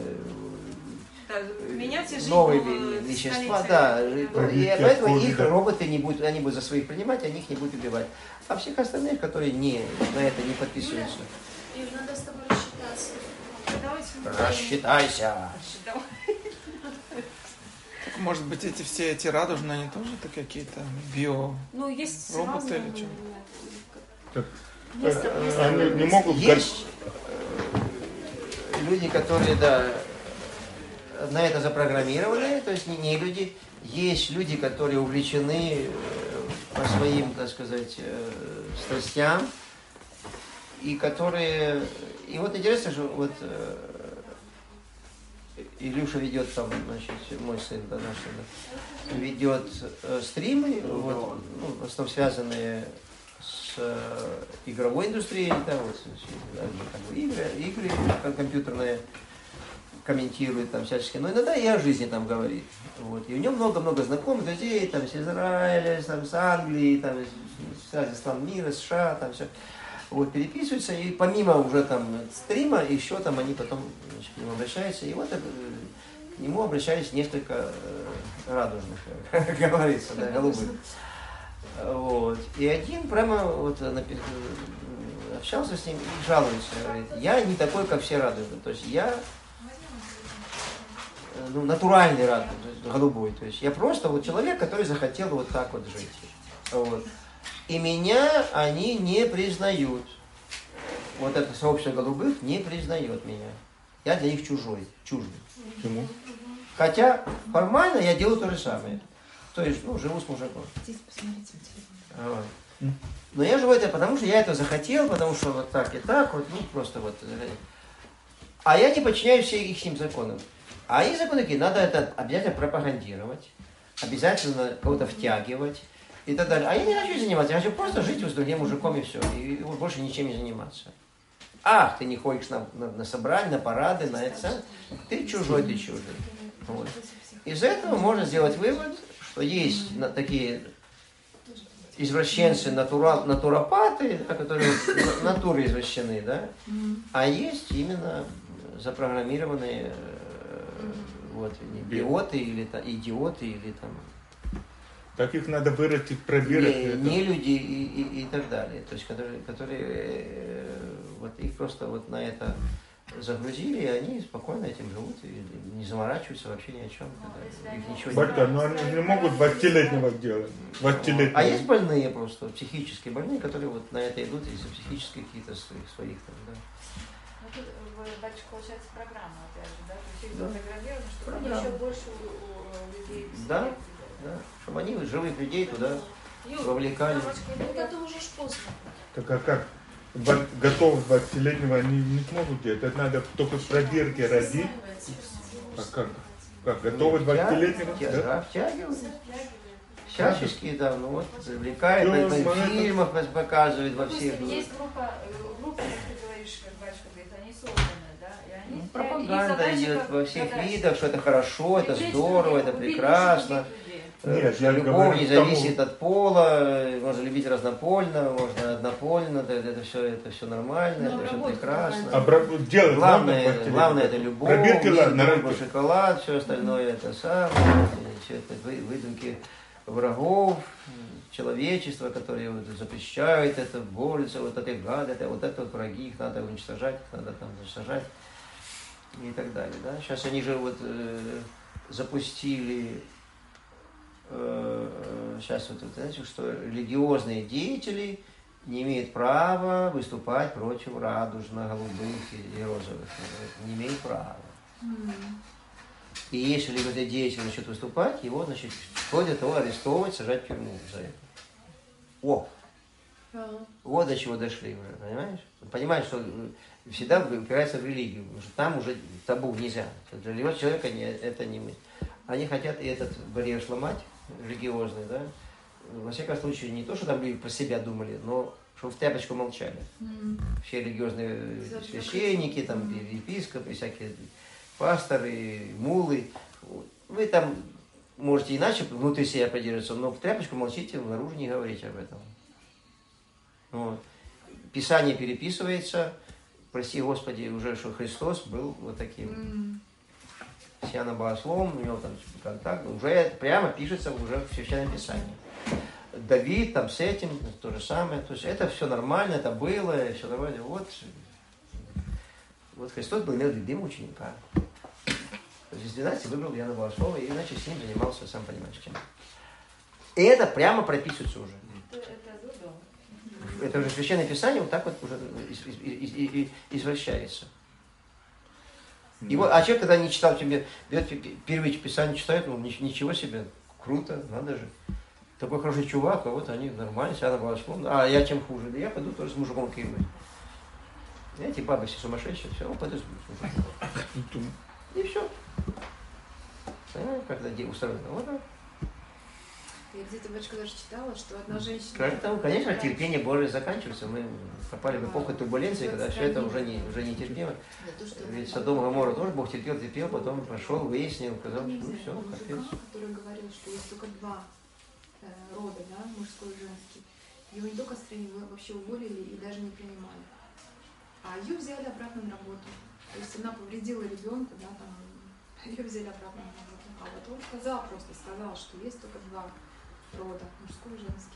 [SPEAKER 2] новые вещества, да. И поэтому их роботы не будут, они будут за своих принимать, они их не будут убивать. А всех остальных, которые на это не подписываются.
[SPEAKER 6] Юр, надо с тобой рассчитаться.
[SPEAKER 2] Рассчитайся.
[SPEAKER 5] Так, может быть, все эти радужные, они тоже какие-то роботы или что?
[SPEAKER 1] Они не могут...
[SPEAKER 2] Есть люди, которые, да, на это запрограммированы, то есть не люди. Есть люди, которые увлечены по своим, так сказать, страстям, и которые... И вот интересно, что вот Илюша ведет там, значит, мой сын, да, наш сын, ведет стримы, вот, в основном связанные с игровой индустрией, да, вот, игры компьютерные, комментирует там всячески, но иногда и о жизни там говорит. Вот. И у него много-много знакомых, друзей, там, с Израиля, там, с Англии, там, с разных стран мира, США, там все. Вот, переписываются, и помимо уже там стрима, еще там они потом, значит, к нему обращаются, и вот к нему обращались несколько радужных, как говорится, да, голубых. Вот. И один прямо вот общался с ним и жалуется, говорит, я не такой, как все радужные, то есть я натуральный радужный, голубой, то есть я просто вот человек, который захотел вот так вот жить. Вот. И меня они не признают. Вот это сообщество голубых не признает меня. Я для них чужой.
[SPEAKER 1] Почему?
[SPEAKER 2] Хотя формально я делаю то же самое. То есть, живу с мужиком.
[SPEAKER 6] Здесь посмотрите.
[SPEAKER 2] Вот. Но я живу это потому, что я это захотел, потому что вот так и так, просто вот. А я не подчиняюсь всем их законам. А их законы какие? Надо это обязательно пропагандировать, обязательно кого-то втягивать и так далее. А я не хочу заниматься, я хочу просто жить с другим мужиком и все. И больше ничем не заниматься. Ах, ты не ходишь на собрания, на парады, на это. Ты чужой. Вот. Из этого можно сделать вывод, что есть такие извращенцы, натуропаты, которые натуры извращены, да? А есть именно запрограммированные биоты или идиоты или там.
[SPEAKER 1] Таких надо вырастить, пробирать.
[SPEAKER 2] Не люди и так далее. То есть, которые вот их просто вот на это загрузили, и они спокойно этим живут и не заморачиваются вообще ни о чем. Их ничего
[SPEAKER 1] Батя, но они не могут 20-летнего делать. 20-летнего.
[SPEAKER 2] А есть больные просто, психически больные, которые вот на это идут из-за психических каких-то своих там, да.
[SPEAKER 9] Ну тут, батюшка, получается, программа, опять же, да? То есть их запрограммировано, чтобы они еще больше у людей...
[SPEAKER 2] Да, чтобы они живых людей туда вовлекали.
[SPEAKER 4] Это уже поздно.
[SPEAKER 1] Так а как? Готовых 20-летнего они не смогут делать. Это надо только в пробирке родить. А как? Готовый 20-летнего?
[SPEAKER 2] Да, втягивают. Всячески, да, завлекают, в фильмах показывают во всех.
[SPEAKER 9] Есть группа, как ты говоришь, как батюшка говорит, они созданы, да? И они
[SPEAKER 2] пропаганда идет во всех видах, что это хорошо, это здорово, это прекрасно.
[SPEAKER 1] Нет,
[SPEAKER 2] любовь не зависит от пола, можно любить разнопольно, можно однопольно, это все нормально, это все прекрасно. Главное это любовь, мир, шоколад, все остальное это самое, все это выдумки врагов человечества, которые запрещают это, борются, вот эти гады, вот это враги, их надо уничтожать, их надо там сажать и так далее. Да? Сейчас они же запустили сейчас знаете, что религиозные деятели не имеют права выступать против радужно-голубых и розовых. Не имеют права. И если религиозный деятель начнет выступать, его, вплоть до того арестовывать, сажать в тюрьму за это. Вот до чего дошли уже, понимаешь? Понимаешь, что всегда упирается в религию, потому что там уже табу нельзя. Для любого человека это не мы. Они хотят и этот барьер сломать, религиозный, да? Во всяком случае, не то, что там люди про себя думали, но чтобы в тряпочку молчали. Все религиозные священники, там, епископы, всякие пасторы, мулы. Вы там можете иначе внутри себя поддерживаться, но в тряпочку молчите, наружу не говорите об этом. Вот. Писание переписывается, прости Господи, уже что Христос был вот таким. Сиана Богословом, у него там контакт, уже это прямо пишется уже в Священном Писании. Давид там с этим, то же самое, то есть это все нормально, это было, все нормально. Вот Христос был любимым учеником. То есть из 12 выбрал Иоанна Богослова, и иначе с ним занимался, сам понимаешь, чем. И это прямо прописывается уже. Это уже Священное Писание вот так вот уже извращается. И вот, а человек, когда не читал тебе, первые Писания читают, ничего себе, круто, надо же. Такой хороший чувак, а вот они нормально, себя Богословом. А я чем хуже? Да я пойду тоже с мужиком кивнуть. Эти бабы все сумасшедшие, все, он пойду с мужиком. И все. Понимаете, когда устроено? Вот так.
[SPEAKER 6] Я где-то, батюшка, даже читала, что одна женщина...
[SPEAKER 2] Поэтому, конечно, терпение Божие заканчивается. Мы попали в эпоху турбуленции, когда все это уже не терпимо. Ведь Содом и Гоморра тоже Бог терпел, потом пошел, выяснил, сказал, что все, капец.
[SPEAKER 6] Который говорил, что есть только два рода, да, мужской и женский. Его не только стране вообще уволили и даже не принимали. А ее взяли обратно на работу. То есть она повредила ребенка, да, там, ее взяли обратно на работу. А вот он сказал, что есть только два рода, мужской и женский.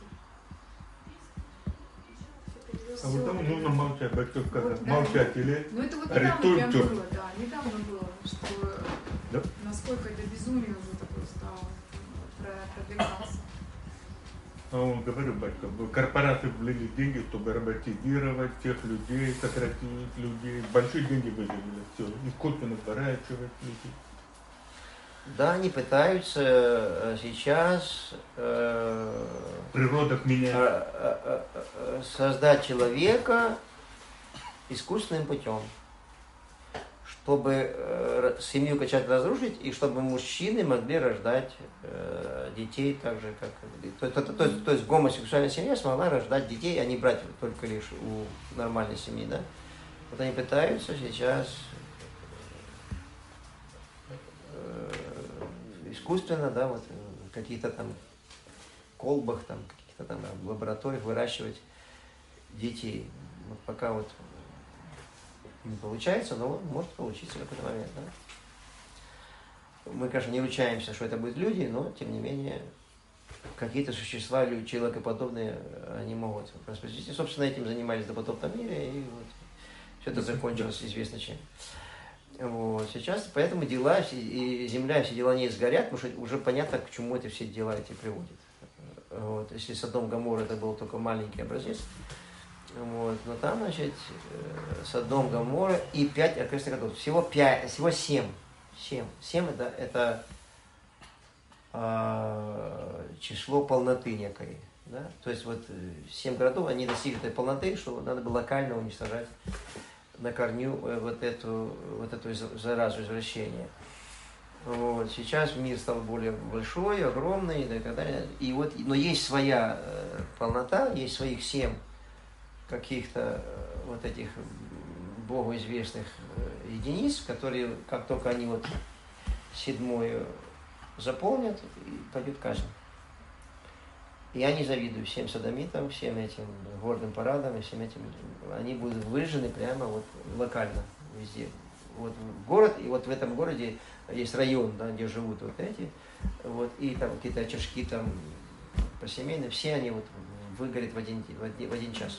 [SPEAKER 1] А вот там нужно молчать, батюшка сказал, молчать или
[SPEAKER 6] ну это вот недавно прям было, да, недавно было, что да? Насколько это безумие уже такое стало продвигаться.
[SPEAKER 1] А он говорил, батька, корпорации влили деньги, чтобы роботизировать тех людей, сократить людей. Большие деньги выделили, все, искусственно сворачивать людей.
[SPEAKER 2] Да, они пытаются сейчас
[SPEAKER 1] Природа меняет.
[SPEAKER 2] создать человека искусственным путем, чтобы семью качать разрушить, и чтобы мужчины могли рождать детей так же, как... То есть гомосексуальная семья смогла рождать детей, а не брать только лишь у нормальной семьи, да? Вот они пытаются сейчас искусственно, да, вот в каких-то там колбах, там, каких-то там лабораториях выращивать детей. Вот пока вот не получается, но может получиться в какой-то момент, да. Мы, конечно, не ручаемся, что это будут люди, но, тем не менее, какие-то существа, человекоподобные, они могут воспроизвести. Собственно, этим занимались в допотопном мире, и вот все это закончилось известно чем. Вот. Сейчас, поэтому дела, и земля, все дела не сгорят, потому что уже понятно, к чему это все дела эти приводят. Вот. Если Содом Гоморра это был только маленький образец, вот. Но там, значит, Содом Гоморра и 5 окрестных городов. Всего 7. 7 это число полноты некой. Да? То есть вот 7 городов, они достигли этой полноты, что надо было локально уничтожать на корню вот эту заразу извращения. Вот. Сейчас мир стал более большой, огромный и так далее. И вот, но есть своя полнота, есть своих 7 каких-то вот этих Богу известных единиц, которые, как только они вот 7-ю заполнят, пойдет казнь. И я не завидую всем содомитам, всем этим гордым парадам и всем этим. Они будут выжжены прямо вот локально везде. Вот город, и вот в этом городе есть район, да, где живут вот эти, вот, и там какие-то очажки там посемейные, все они вот выгорят в один час.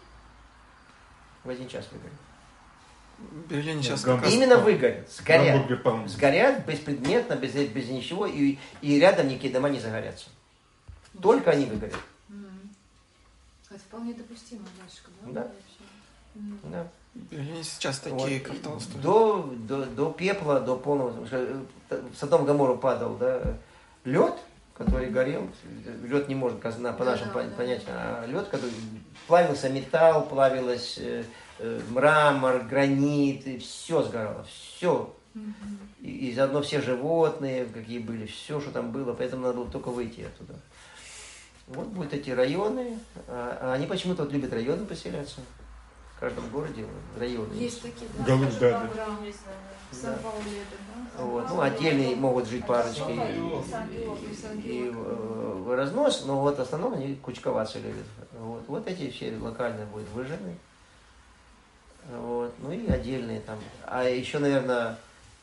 [SPEAKER 2] В 1 час выгорят.
[SPEAKER 5] Берлин сейчас
[SPEAKER 2] Именно выгорят, сгорят беспредметно, без ничего, и рядом никакие дома не загорятся. Только они выгорят.
[SPEAKER 6] Это вполне допустимо, батюшка, да?
[SPEAKER 2] Да. Да.
[SPEAKER 5] Берлин сейчас такие, как толстые.
[SPEAKER 2] До пепла, до полного... В Содом Гоморру падал, да, лед, который горел. Лед не может, по нашим понятиям, а лед, который... Плавился металл, плавилось мрамор, гранит, и все сгорало, все. И заодно все животные, какие были, все, что там было, поэтому надо было только выйти оттуда. Вот будут эти районы, а они почему-то вот любят районы поселяться. В каждом городе районы.
[SPEAKER 6] Есть такие, да,
[SPEAKER 1] да.
[SPEAKER 6] в Сан-Пауле, да?
[SPEAKER 2] Вот. Ну, отдельные могут жить парочки и в разнос, но вот в основном они кучковаться любят. Вот эти все локальные будут выжжены. Вот. Ну и отдельные там. А еще, наверное,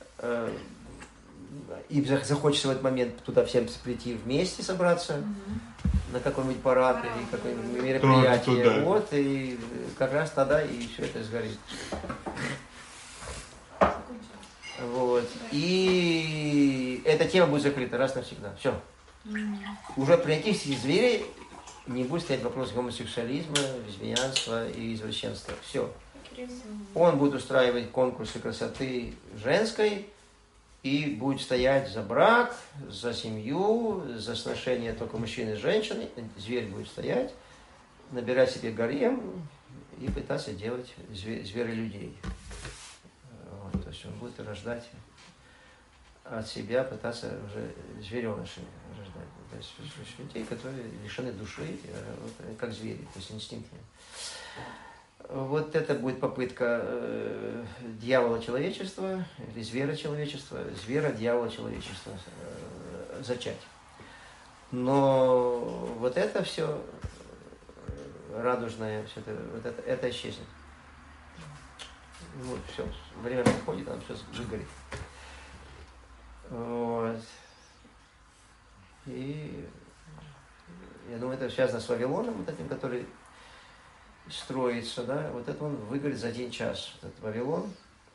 [SPEAKER 2] им захочется в этот момент туда всем прийти вместе, собраться на какой-нибудь парад или какое-нибудь мероприятие.
[SPEAKER 1] Туда.
[SPEAKER 2] Вот, и как раз тогда и все это сгорит. Вот. И эта тема будет закрыта раз навсегда. Все. Уже при этих зверей не будет стоять вопрос гомосексуализма, лесбиянства и извращенства. Все. Он будет устраивать конкурсы красоты женской и будет стоять за брак, за семью, за сношение только мужчины и женщины. Зверь будет стоять, набирать себе гарем и пытаться делать зверолюдей. Вот, то есть он будет рождать от себя, пытаться уже зверенышей рождать. То есть людей, которые лишены души, вот, как звери, то есть инстинктами. Вот это будет попытка дьявола человечества, или звера человечества, звера дьявола человечества зачать. Но вот это все радужное, все это, вот это исчезнет. Вот, все, время проходит, оно все выгорит. Вот. И я думаю, это связано с Вавилоном, вот этим, который строится, да, вот это он выгорит за 1 час, этот Вавилон,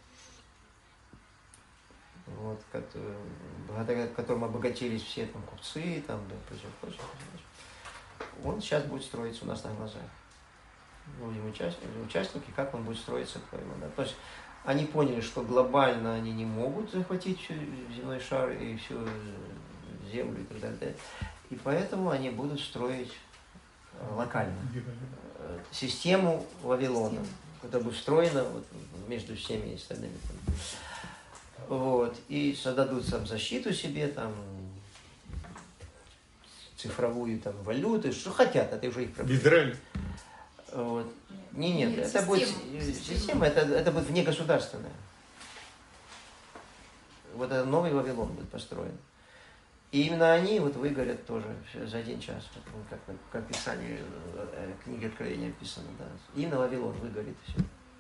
[SPEAKER 2] вот, благодаря которому обогатились все там купцы, там, да, прочее. он сейчас будет строиться у нас на глазах. Мы будем участники, как он будет строиться, да? То есть они поняли, что глобально они не могут захватить земной шар и всю землю и так далее. И поэтому они будут строить локально систему Вавилона, которая будет встроена вот между всеми остальными. Вот. И создадут там защиту себе, там, цифровую там, валюту, что хотят, это уже их проблема.
[SPEAKER 1] Израиль.
[SPEAKER 2] Вот. Нет, это будет система, это будет внегосударственная. Вот этот новый Вавилон будет построен. И именно они вот выгорят тоже за 1 час, как в Писании, книги Откровения написано, да. Именно Вавилон выгорит все.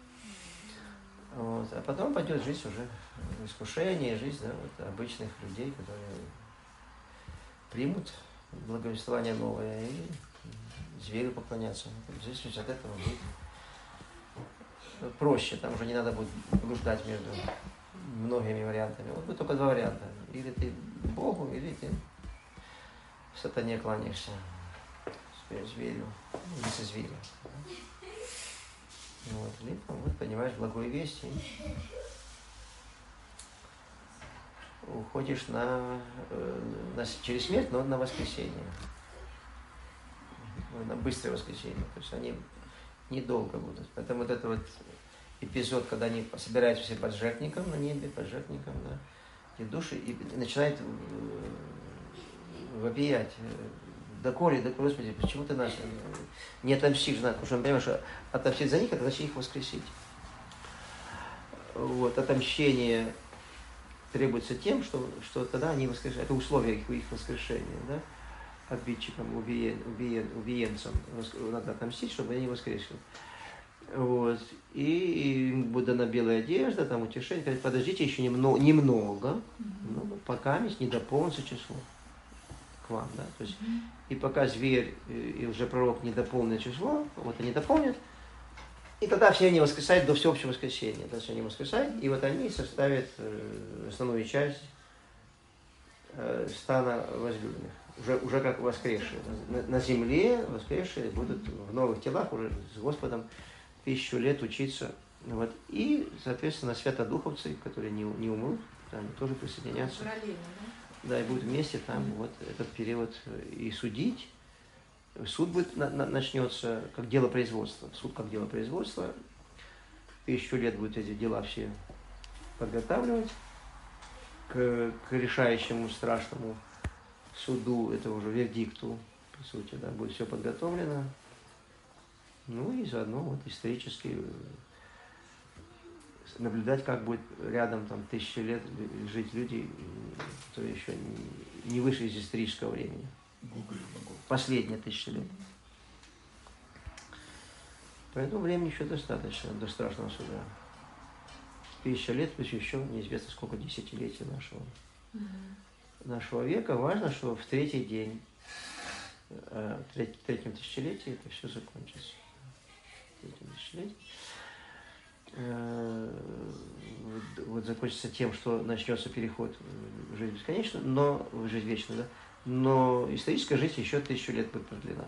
[SPEAKER 2] Вот. А потом пойдет жизнь уже, искушение, жизнь, да, вот, обычных людей, которые примут благовествование новое и зверю поклоняться. Здесь от этого будет проще, там уже не надо будет блуждать между многими вариантами. Вот будет только 2 варианта. Или ты Богу, или ты сатане кланяешься, зверю, лице зверя. Вот, либо, вот, понимаешь, благую весть и уходишь через смерть, но на воскресенье. На быстрое воскресенье. То есть они недолго будут. Поэтому вот этот вот эпизод, когда они собираются все под жертвенником на небе, под жертвенником, да, и души, и начинает вопиять. Доколе, Господи, почему ты нас не отомстишь? Потому что он понимает, что отомстить за них, это значит их воскресить. Вот, отомщение требуется тем, что тогда они воскрешают. Это условие их воскрешения, да? Обидчикам, убиенцам надо отомстить, чтобы они воскресли. Вот. И им будет дана белая одежда, там утешение. Говорит, подождите еще немного, пока не дополнится число к вам. Да? То есть, и пока зверь и лжепророк не дополнят число, вот они дополнят, и тогда все они воскресают до всеобщего воскресения. То есть они воскресают, и вот они составят основную часть стана возлюбленных. Уже как воскресшие. На земле воскресшие будут в новых телах уже с Господом 1000 лет учиться. Вот. И, соответственно, святодуховцы, которые не умрут, они тоже присоединятся. Да, и будут вместе там вот этот период и судить. Суд будет, начнется как дело производства. Суд как дело производства. 1000 лет будут эти дела все подготавливать к решающему страшному суду, это уже вердикту, по сути, да, будет все подготовлено. Ну и заодно вот исторически наблюдать, как будет рядом там 1000 лет жить люди, которые еще не вышли из исторического времени. Последние 1000 лет. Поэтому времени еще достаточно до страшного суда. 1000 лет, плюс еще неизвестно сколько десятилетий нашего века. Важно, что в 3-й день, в 3-м тысячелетии это все закончится. В 3-м тысячелетии. Вот закончится тем, что начнется переход в жизнь бесконечную, но в жизнь вечную, да? Но историческая жизнь еще 1000 лет будет продлена.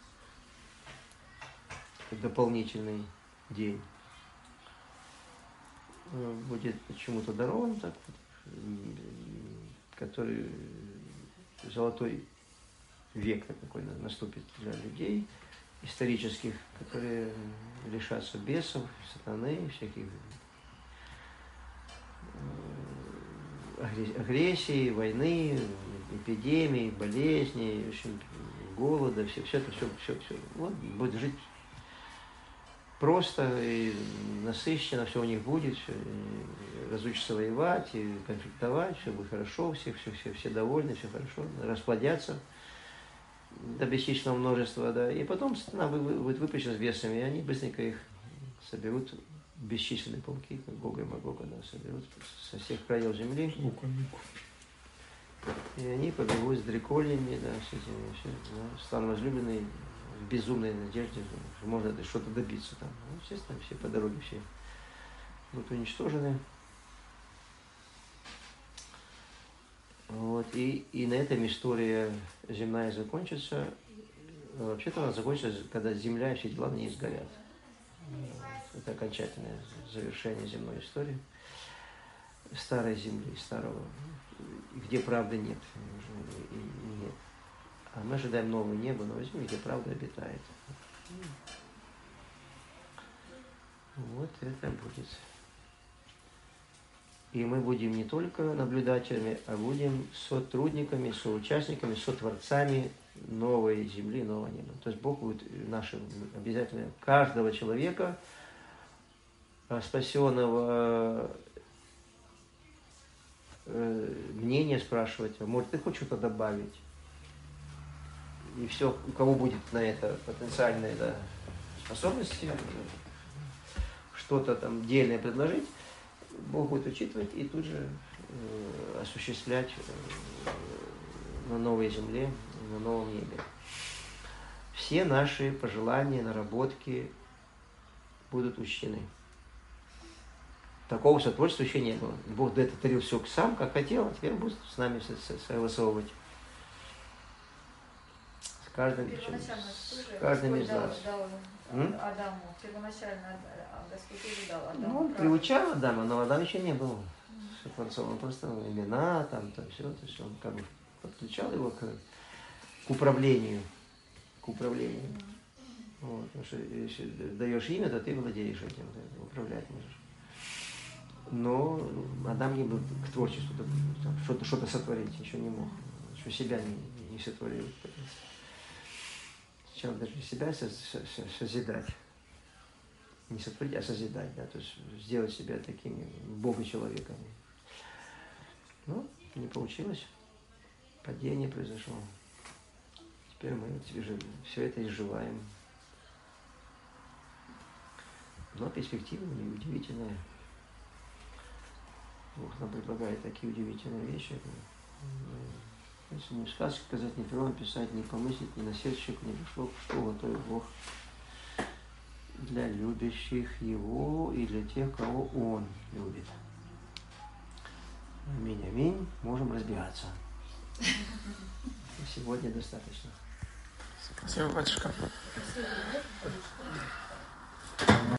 [SPEAKER 2] Дополнительный день будет чему-то дарован, так вот, который золотой век такой наступит для людей исторических, которые лишатся бесов, сатаны, всяких агрессии, войны, эпидемий, болезней, в общем, голода, все это, все. Вот будет жить просто и насыщенно, все у них будет, все, разучатся воевать и конфликтовать, все будет хорошо, все довольны, все хорошо, расплодятся до бесчисленного множества, да, и потом страна будет выпущена с бесами, и они быстренько их соберут, бесчисленные полки, как Гога и Магога, да, соберут со всех краев земли, и они побегут с дрекольями, да, с этими, да, стан возлюбленный, в безумной надежде, что можно что-то добиться там. Ну, естественно, все по дороге все будут уничтожены. Вот. И на этом история земная закончится. Вообще-то она закончится, когда земля и все дела на ней сгорят. Это окончательное завершение земной истории. Старой земли, старого, где правды нет. И нет. А мы ожидаем новое небо, новое землю, где правда обитает. Вот это будет. И мы будем не только наблюдателями, а будем сотрудниками, соучастниками, сотворцами новой земли, нового неба. То есть Бог будет нашим обязательно каждого человека, спасенного, мнение спрашивать, а может ты хочешь что-то добавить? И все, у кого будет на это потенциальные способности, что-то там дельное предложить, Бог будет учитывать и тут же осуществлять на новой земле, на новом небе. Все наши пожелания, наработки будут учтены. Такого сотворчества еще не было. Бог до этого творил все сам, как хотел, а теперь будет с нами согласовывать. С каждым из нас.
[SPEAKER 9] Адаму, первоначально Господь уже дал Адаму.
[SPEAKER 2] Он приучал Адама, но Адам еще не был сотворцом. Он просто имена, там все, то есть он как бы подключал его к управлению. Вот. Потому что если даешь имя, то ты владеешь этим, управлять можешь. Но Адам не был к творчеству, что-то сотворить еще не мог, еще себя не сотворил. Сначала даже себя созидать. Не сотворить, а созидать, да, то есть сделать себя такими бога-человеками. Но не получилось. Падение произошло. Теперь мы все это изживаем. Но перспектива удивительная. Бог нам предлагает такие удивительные вещи. Если не в сказке сказать, не пером писать, не помыслить, не на сердце не пришло, что готовит Бог для любящих Его и для тех, кого Он любит. Аминь, аминь. Можем разбираться. Сегодня достаточно.
[SPEAKER 5] Спасибо, батюшка.